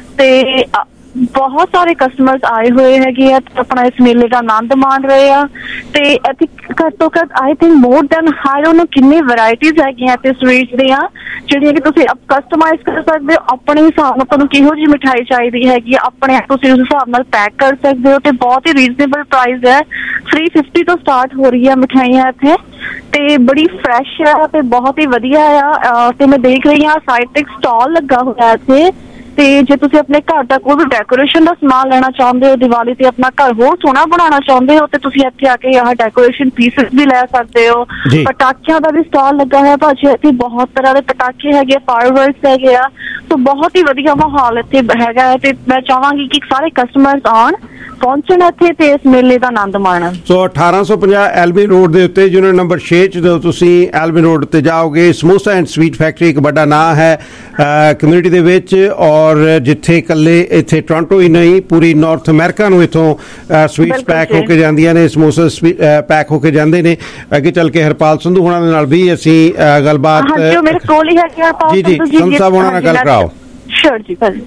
ਤੇ ਬਹੁਤ ਸਾਰੇ ਕਸਟਮਰਸ ਆਏ ਹੋਏ ਹੈਗੇ ਆ ਆਪਣਾ ਇਸ ਮੇਲੇ ਦਾ ਆਨੰਦ ਮਾਣ ਰਹੇ ਆ ਤੇ ਇੱਥੇ ਘੱਟ ਤੋਂ ਘੱਟ I think more than I don't know ਕਿੰਨੀ ਵੈਰਾਈਟੀਜ਼ ਹੈਗੀਆਂ ਤੇ ਸਵੀਟਸ ਦੀਆਂ ਜਿਹੜੀਆਂ ਕਿ ਤੁਸੀਂ ਕਸਟਮਾਈਜ਼ ਕਰ ਸਕਦੇ ਹੋ ਆਪਣੇ ਹਿਸਾਬ ਨਾਲ। ਤੁਹਾਨੂੰ ਕਿਹੋ ਜਿਹੀ ਮਿਠਾਈ ਚਾਹੀਦੀ ਹੈਗੀ ਆਪਣੇ ਤੁਸੀਂ ਉਸ ਹਿਸਾਬ ਨਾਲ ਪੈਕ ਕਰ ਸਕਦੇ ਹੋ ਤੇ ਬਹੁਤ ਹੀ ਰੀਜ਼ਨੇਬਲ ਪ੍ਰਾਈਸ ਹੈ। ਥ੍ਰੀ ਫਿਫਟੀ ਤੋਂ ਸਟਾਰਟ ਹੋ ਰਹੀ ਹੈ ਮਿਠਾਈਆਂ ਇੱਥੇ ਤੇ ਬੜੀ ਫਰੈਸ਼ ਆ ਤੇ ਬਹੁਤ ਹੀ ਵਧੀਆ ਆ। ਤੇ ਮੈਂ ਦੇਖ ਰਹੀ ਹਾਂ ਸਾਈਡ ਤੇ ਇੱਕ ਸਟਾਲ ਲੱਗਾ ਹੋਇਆ ਇੱਥੇ ਤੇ ਜੇ ਤੁਸੀਂ ਆਪਣੇ ਘਰ ਦਾ ਕੋਈ ਵੀ ਡੈਕੋਰੇਸ਼ਨ ਦਾ ਸਮਾਨ ਲੈਣਾ ਚਾਹੁੰਦੇ ਹੋ ਦੀਵਾਲੀ ਤੇ ਆਪਣਾ ਘਰ ਹੋਰ ਸੋਹਣਾ ਬਣਾਉਣਾ ਚਾਹੁੰਦੇ ਹੋ ਤੇ ਤੁਸੀਂ ਇੱਥੇ ਆ ਕੇ ਆਹ ਡੈਕੋਰੇਸ਼ਨ ਪੀਸਸ ਵੀ ਲੈ ਸਕਦੇ ਹੋ। ਪਟਾਕਿਆਂ ਦਾ ਵੀ ਸਟਾਲ ਲੱਗਾ ਹੈ ਭਾਜੀ, ਇੱਥੇ ਬਹੁਤ ਤਰ੍ਹਾਂ ਦੇ ਪਟਾਕੇ ਹੈਗੇ, ਫਾਇਰਵਰਕਸ ਹੈਗੇ ਆ। ਸੋ ਬਹੁਤ ਹੀ ਵਧੀਆ ਮਾਹੌਲ ਇੱਥੇ ਹੈਗਾ ਹੈ ਤੇ ਮੈਂ ਚਾਹਾਂਗੀ ਕਿ ਸਾਰੇ ਕਸਟਮਰਸ ਆਉਣ ਪਹੁੰਚਣ ਇੱਥੇ ਤੇ ਇਸ ਮੇਲੇ ਦਾ ਆਨੰਦ ਮਾਣਨ। ਸੋ ਅਠਾਰਾਂ ਸੌ ਪੰਜਾਹ ਐਲਬੀ ਰੋਡ ਦੇ ਉੱਤੇ ਯੂਨਿਟ ਨੰਬਰ ਛੇ ਚ ਜਦੋਂ ਤੁਸੀਂ ਐਲਬੀ ਰੋਡ ਉੱਤੇ ਜਾਓਗੇ ਸਮੋਸਾ ਐਂਡ ਸਵੀਟ ਫੈਕਟਰੀ ਇੱਕ ਵੱਡਾ ਨਾਂ ਹੈ ਕਮਿਊਨਿਟੀ ਦੇ ਵਿੱਚ ਔਰ ਜਿੱਥੇ ਇਕੱਲੇ ਇੱਥੇ ਟੋਰਾਂਟੋ ਹੀ ਨਹੀਂ ਪੂਰੀ ਨਾਰਥ ਅਮਰੀਕਾ ਨੂੰ ਇੱਥੋਂ ਸਵੀਟਸ ਪੈਕ ਹੋ ਕੇ ਜਾਂਦੀਆਂ ਨੇ, ਸਮੋਸਾ ਪੈਕ ਹੋ ਕੇ ਜਾਂਦੇ ਨੇ। ਅੱਗੇ ਚੱਲ ਕੇ ਹਰਪਾਲ ਸੰਧੂ ਹੋਣਾ ਦੇ ਨਾਲ ਵੀ ਅਸੀਂ ਗੱਲਬਾਤ ਜੀ ਜੀ ਸੰਧੂ ਸਾਹਿਬ ਹੋਣਾ ਨਾਲ ਗੱਲ ਕਰਾਓ। ਸ਼ੋਰ ਜੀ ਭਾਜੀ।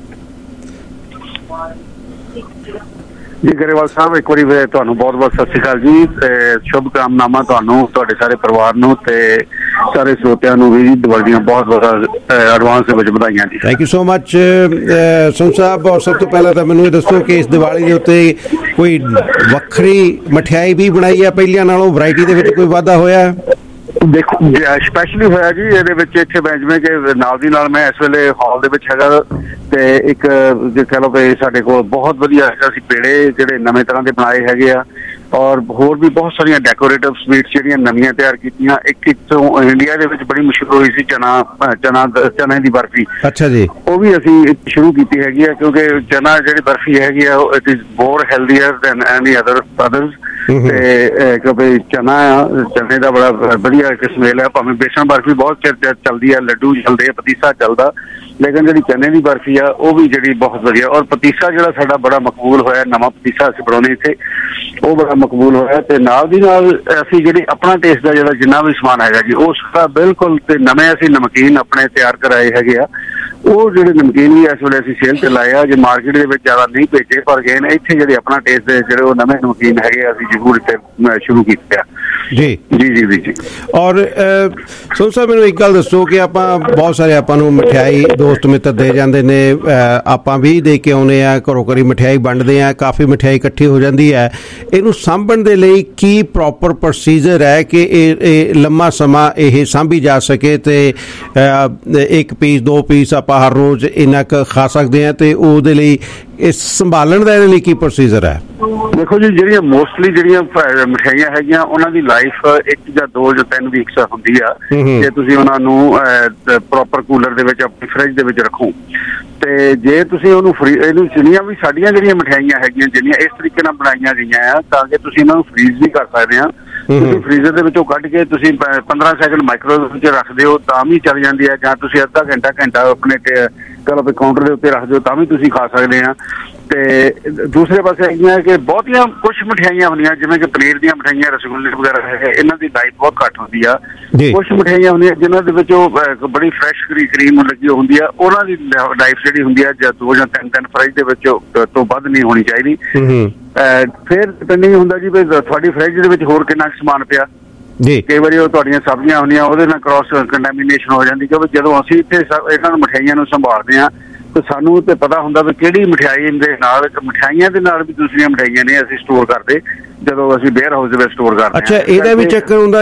ਜੀ ਗਰੇਵਾਲ ਸਾਹਿਬ ਇੱਕ ਵਾਰੀ ਤੁਹਾਨੂੰ ਬਹੁਤ ਬਹੁਤ ਸਤਿ ਸ਼੍ਰੀ ਅਕਾਲ ਜੀ ਤੇ ਸ਼ੁਭ ਕਾਮਨਾਵਾਂ ਤੁਹਾਨੂੰ, ਤੁਹਾਡੇ ਸਾਰੇ ਪਰਿਵਾਰ ਨੂੰ ਤੇ ਸਾਰੇ ਸਰੋਤਿਆਂ ਨੂੰ ਵੀ ਦੀਵਾਲੀ ਦੀਆਂ ਬਹੁਤ ਬਹੁਤ ਐਡਵਾਂਸ ਦੇ ਵਿੱਚ ਵਧਾਈਆਂ ਜੀ। Thank you so much Sandhu Sahib. ਔਰ ਸਭ ਤੋਂ ਪਹਿਲਾਂ ਤਾਂ ਮੈਨੂੰ ਇਹ ਦੱਸੋ ਕਿ ਇਸ ਦੀਵਾਲੀ ਦੇ ਉੱਤੇ ਕੋਈ ਵੱਖਰੀ ਮਠਿਆਈ ਵੀ ਬਣਾਈ ਹੈ ਪਹਿਲੀਆਂ ਨਾਲੋਂ, ਵੈਰਾਈਟੀ ਦੇ ਵਿੱਚ ਕੋਈ ਵਾਧਾ ਹੋਇਆ? ਦੇਖੋ ਸਪੈਸ਼ਲੀ ਹੋਇਆ ਜੀ ਇਹਦੇ ਵਿੱਚ ਇੱਥੇ ਮੈਂ ਜਿਵੇਂ ਕਿ ਨਾਲ ਦੀ ਨਾਲ ਮੈਂ ਇਸ ਵੇਲੇ ਹਾਲ ਦੇ ਵਿੱਚ ਹੈਗਾ ਤੇ ਇੱਕ ਕਹਿ ਲਓ ਕਿ ਸਾਡੇ ਕੋਲ ਬਹੁਤ ਵਧੀਆ ਅਸੀਂ ਪੇੜੇ ਜਿਹੜੇ ਨਵੇਂ ਤਰ੍ਹਾਂ ਦੇ ਬਣਾਏ ਹੈਗੇ ਆ ਔਰ ਹੋਰ ਵੀ ਬਹੁਤ ਸਾਰੀਆਂ ਡੈਕੋਰੇਟਿਵ ਸਵੀਟਸ ਜਿਹੜੀਆਂ ਨਵੀਆਂ ਤਿਆਰ ਕੀਤੀਆਂ। ਇੱਕ ਇੱਥੋਂ ਇੰਡੀਆ ਦੇ ਵਿੱਚ ਬੜੀ ਮਸ਼ਹੂਰ ਹੋਈ ਸੀ ਚਨਾ ਚਨਾ ਚਨੇ ਦੀ ਬਰਫੀ। ਅੱਛਾ ਜੀ। ਉਹ ਵੀ ਅਸੀਂ ਸ਼ੁਰੂ ਕੀਤੀ ਹੈਗੀ ਆ ਕਿਉਂਕਿ ਚਨਾ ਜਿਹੜੀ ਬਰਫੀ ਹੈਗੀ ਆ it is more healthier than any other others ਤੇ ਕਿਉਂਕਿ ਚਨਾ ਚਨੇ ਦਾ ਬੜਾ ਵਧੀਆ ਇੱਕ ਸਮੇਲ ਹੈ। ਭਾਵੇਂ ਬੇਸਣ ਬਰਫੀ ਬਹੁਤ ਚਿਰ ਚੱਲਦੀ ਹੈ, ਲੱਡੂ ਚੱਲਦੇ ਆ, ਪਤੀਸਾ ਚੱਲਦਾ, ਲੇਕਿਨ ਜਿਹੜੀ ਚਨੇ ਦੀ ਬਰਫੀ ਆ ਉਹ ਵੀ ਜਿਹੜੀ ਬਹੁਤ ਵਧੀਆ। ਔਰ ਪਤੀਸਾ ਜਿਹੜਾ ਸਾਡਾ ਬੜਾ ਮਕਬੂਲ ਹੋਇਆ, ਨਵਾਂ ਪਤੀਸਾ ਅਸੀਂ ਬਣਾਉਂਦੇ ਇੱਥੇ, ਉਹ ਬੜਾ ਮਕਬੂਲ ਹੋਇਆ ਤੇ ਨਾਲ ਦੀ ਨਾਲ ਅਸੀਂ ਜਿਹੜੀ ਆਪਣਾ ਟੇਸਟ ਦਾ ਜਿਹੜਾ ਜਿੰਨਾ ਵੀ ਸਮਾਨ ਹੈਗਾ ਜੀ ਉਹ ਸਾਰਾ ਬਿਲਕੁਲ ਤੇ ਨਵੇਂ ਅਸੀਂ ਨਮਕੀਨ ਆਪਣੇ ਤਿਆਰ ਕਰਾਏ ਹੈਗੇ ਆ। ਉਹ ਜਿਹੜੇ ਨਮਕੀਨ ਵੀ ਇਸ ਵੇਲੇ ਅਸੀਂ ਸੇਲ ਤੇ ਲਾਏ ਆ, ਜੇ ਮਾਰਕੀਟ ਦੇ ਵਿੱਚ ਜ਼ਿਆਦਾ ਨਹੀਂ ਭੇਜੇ ਪਰ ਗਏ ਨੇ ਇੱਥੇ ਜਿਹੜੇ ਆਪਣਾ ਟੇਸਟ ਦੇ ਜਿਹੜੇ ਉਹ ਨਵੇਂ ਨਮਕੀਨ ਹੈਗੇ ਅਸੀਂ ਜ਼ਰੂਰ ਇੱਥੇ ਸ਼ੁਰੂ ਕੀਤੇ ਆ। ਜੀ ਜੀ ਜੀ ਜੀ। ਔਰ ਸੰਧੂ ਸਾਹਿਬ ਮੈਨੂੰ ਇੱਕ ਗੱਲ ਦੱਸੋ ਕਿ ਆਪਾਂ ਬਹੁਤ ਸਾਰੇ ਆਪਾਂ ਨੂੰ ਮਠਿਆਈ ਦੋਸਤ ਮਿੱਤਰ ਦੇ ਜਾਂਦੇ ਨੇ, ਆਪਾਂ ਵੀ ਦੇ ਕੇ ਆਉਂਦੇ ਆ, ਘਰੋਂ ਘਰੀ ਮਠਿਆਈ ਵੰਡਦੇ ਆ, ਕਾਫੀ ਮਠਿਆਈ ਇਕੱਠੀ ਹੋ ਜਾਂਦੀ ਹੈ। ਇਹਨੂੰ ਸਾਂਭਣ ਦੇ ਲਈ ਕੀ ਪ੍ਰੋਪਰ ਪ੍ਰੋਸੀਜਰ ਹੈ ਕਿ ਇਹ ਲੰਮਾ ਸਮਾਂ ਇਹ ਸਾਂਭੀ ਜਾ ਸਕੇ ਤੇ ਇੱਕ ਪੀਸ ਦੋ ਪੀਸ ਆਪਾਂ ਹਰ ਰੋਜ਼ ਇੰਨਾ ਕੁ ਖਾ ਸਕਦੇ ਹਾਂ ਤੇ ਉਹਦੇ ਲਈ ਇਸ ਸੰਭਾਲਣ ਦਾ ਇਹਦੇ ਲਈ ਕੀ ਪ੍ਰੋਸੀਜਰ ਹੈ? ਦੇਖੋ ਜੀ ਜਿਹੜੀਆਂ ਮੋਸਟਲੀ ਜਿਹੜੀਆਂ ਮਠਿਆਈਆਂ ਹੈਗੀਆਂ ਉਹਨਾਂ ਦੀ ਲਾਈਫ ਇੱਕ ਜਾਂ ਦੋ ਜਾਂ ਤਿੰਨ ਵੀਕਸ ਹੁੰਦੀ ਆ ਜੇ ਤੁਸੀਂ ਉਹਨਾਂ ਨੂੰ ਪ੍ਰੋਪਰ ਕੂਲਰ ਦੇ ਵਿੱਚ ਆਪਣੀ ਫਰਿੱਜ ਦੇ ਵਿੱਚ ਰੱਖੋ। ਤੇ ਜੇ ਤੁਸੀਂ ਉਹਨੂੰ ਫਰੀ ਇਹਨੂੰ ਜਿੰਨੀਆਂ ਵੀ ਸਾਡੀਆਂ ਜਿਹੜੀਆਂ ਮਠਿਆਈਆਂ ਹੈਗੀਆਂ ਜਿੰਨੀਆਂ ਇਸ ਤਰੀਕੇ ਨਾਲ ਬਣਾਈਆਂ ਗਈਆਂ ਆ ਤਾਂ ਕਿ ਤੁਸੀਂ ਇਹਨਾਂ ਨੂੰ ਫਰੀਜ਼ ਵੀ ਕਰ ਸਕਦੇ ਆ। ਤੁਸੀਂ ਫਰੀਜ਼ਰ ਦੇ ਵਿੱਚੋਂ ਕੱਢ ਕੇ ਤੁਸੀਂ ਪੰਦਰਾਂ ਸੈਕਿੰਡ ਮਾਈਕ੍ਰੋਵੇਵ ਵਿੱਚ ਰੱਖ ਦਿਓ ਤਾਂ ਵੀ ਚੱਲ ਜਾਂਦੀ ਹੈ, ਜਾਂ ਤੁਸੀਂ ਅੱਧਾ ਘੰਟਾ ਘੰਟਾ ਆਪਣੇ ਚਲੋ ਕਾਊਂਟਰ ਦੇ ਉੱਤੇ ਰੱਖ ਦਿਓ ਤਾਂ ਵੀ ਤੁਸੀਂ ਖਾ ਸਕਦੇ ਆ। ਤੇ ਦੂਸਰੇ ਪਾਸੇ ਹੈਗੀਆਂ ਕਿ ਬਹੁਤੀਆਂ ਕੁਛ ਮਠਿਆਈਆਂ ਹੁੰਦੀਆਂ ਜਿਵੇਂ ਕਿ ਪਨੀਰ ਦੀਆਂ ਮਠਿਆਈਆਂ, ਰਸਗੁੱਲੇ ਵਗੈਰਾ ਹੈ, ਇਹਨਾਂ ਦੀ ਲਾਈਫ ਬਹੁਤ ਘੱਟ ਹੁੰਦੀ ਆ। ਕੁਝ ਮਠਿਆਈਆਂ ਹੁੰਦੀਆਂ ਜਿਨ੍ਹਾਂ ਦੇ ਵਿੱਚ ਉਹ ਬੜੀ ਫਰੈਸ਼ ਕਰੀਮ ਲੱਗੀ ਹੁੰਦੀ ਆ, ਉਹਨਾਂ ਦੀ ਲਾਈਫ ਜਿਹੜੀ ਹੁੰਦੀ ਆ ਜਾਂ ਦੋ ਜਾਂ ਤਿੰਨ ਤਿੰਨ ਫਰਿੱਜ ਦੇ ਵਿੱਚ ਤੋਂ ਵੱਧ ਨਹੀਂ ਹੋਣੀ ਚਾਹੀਦੀ। ਫਿਰ ਡਿਪੈਂਡਿੰਗ ਹੁੰਦਾ ਜੀ ਵੀ ਤੁਹਾਡੀ ਫਰਿੱਜ ਦੇ ਵਿੱਚ ਹੋਰ ਕਿੰਨਾ ਸਮਾਨ ਪਿਆ। ਕਈ ਵਾਰੀ ਉਹ ਤੁਹਾਡੀਆਂ ਸਬਜ਼ੀਆਂ ਹੁੰਦੀਆਂ ਉਹਦੇ ਨਾਲ ਕ੍ਰਾਸ ਕੰਟੈਮੀਨੇਸ਼ਨ ਹੋ ਜਾਂਦੀ, ਕਿਉਂਕਿ ਜਦੋਂ ਅਸੀਂ ਇੱਥੇ ਇਹਨਾਂ ਨੂੰ ਮਠਿਆਈਆਂ ਨੂੰ ਸੰਭਾਲਦੇ ਹਾਂ ਤੇ ਸਾਨੂੰ ਤੇ ਪਤਾ ਹੁੰਦਾ ਵੀ ਕਿਹੜੀ ਮਠਿਆਈ ਦੇ ਨਾਲ, ਮਠਿਆਈਆਂ ਦੇ ਨਾਲ ਵੀ ਦੂਸਰੀਆਂ ਮਠਿਆਈਆਂ ਨੇ ਅਸੀਂ ਸਟੋਰ ਕਰਦੇ ਜਦੋਂ ਅਸੀਂ ਵੇਅਰ ਹਾਊਸ ਦੇ ਵਿੱਚ ਸਟੋਰ ਕਰਦੇ ਹਾਂ। ਅੱਛਾ, ਇਹਦਾ ਵੀ ਚੱਕਰ ਹੁੰਦਾ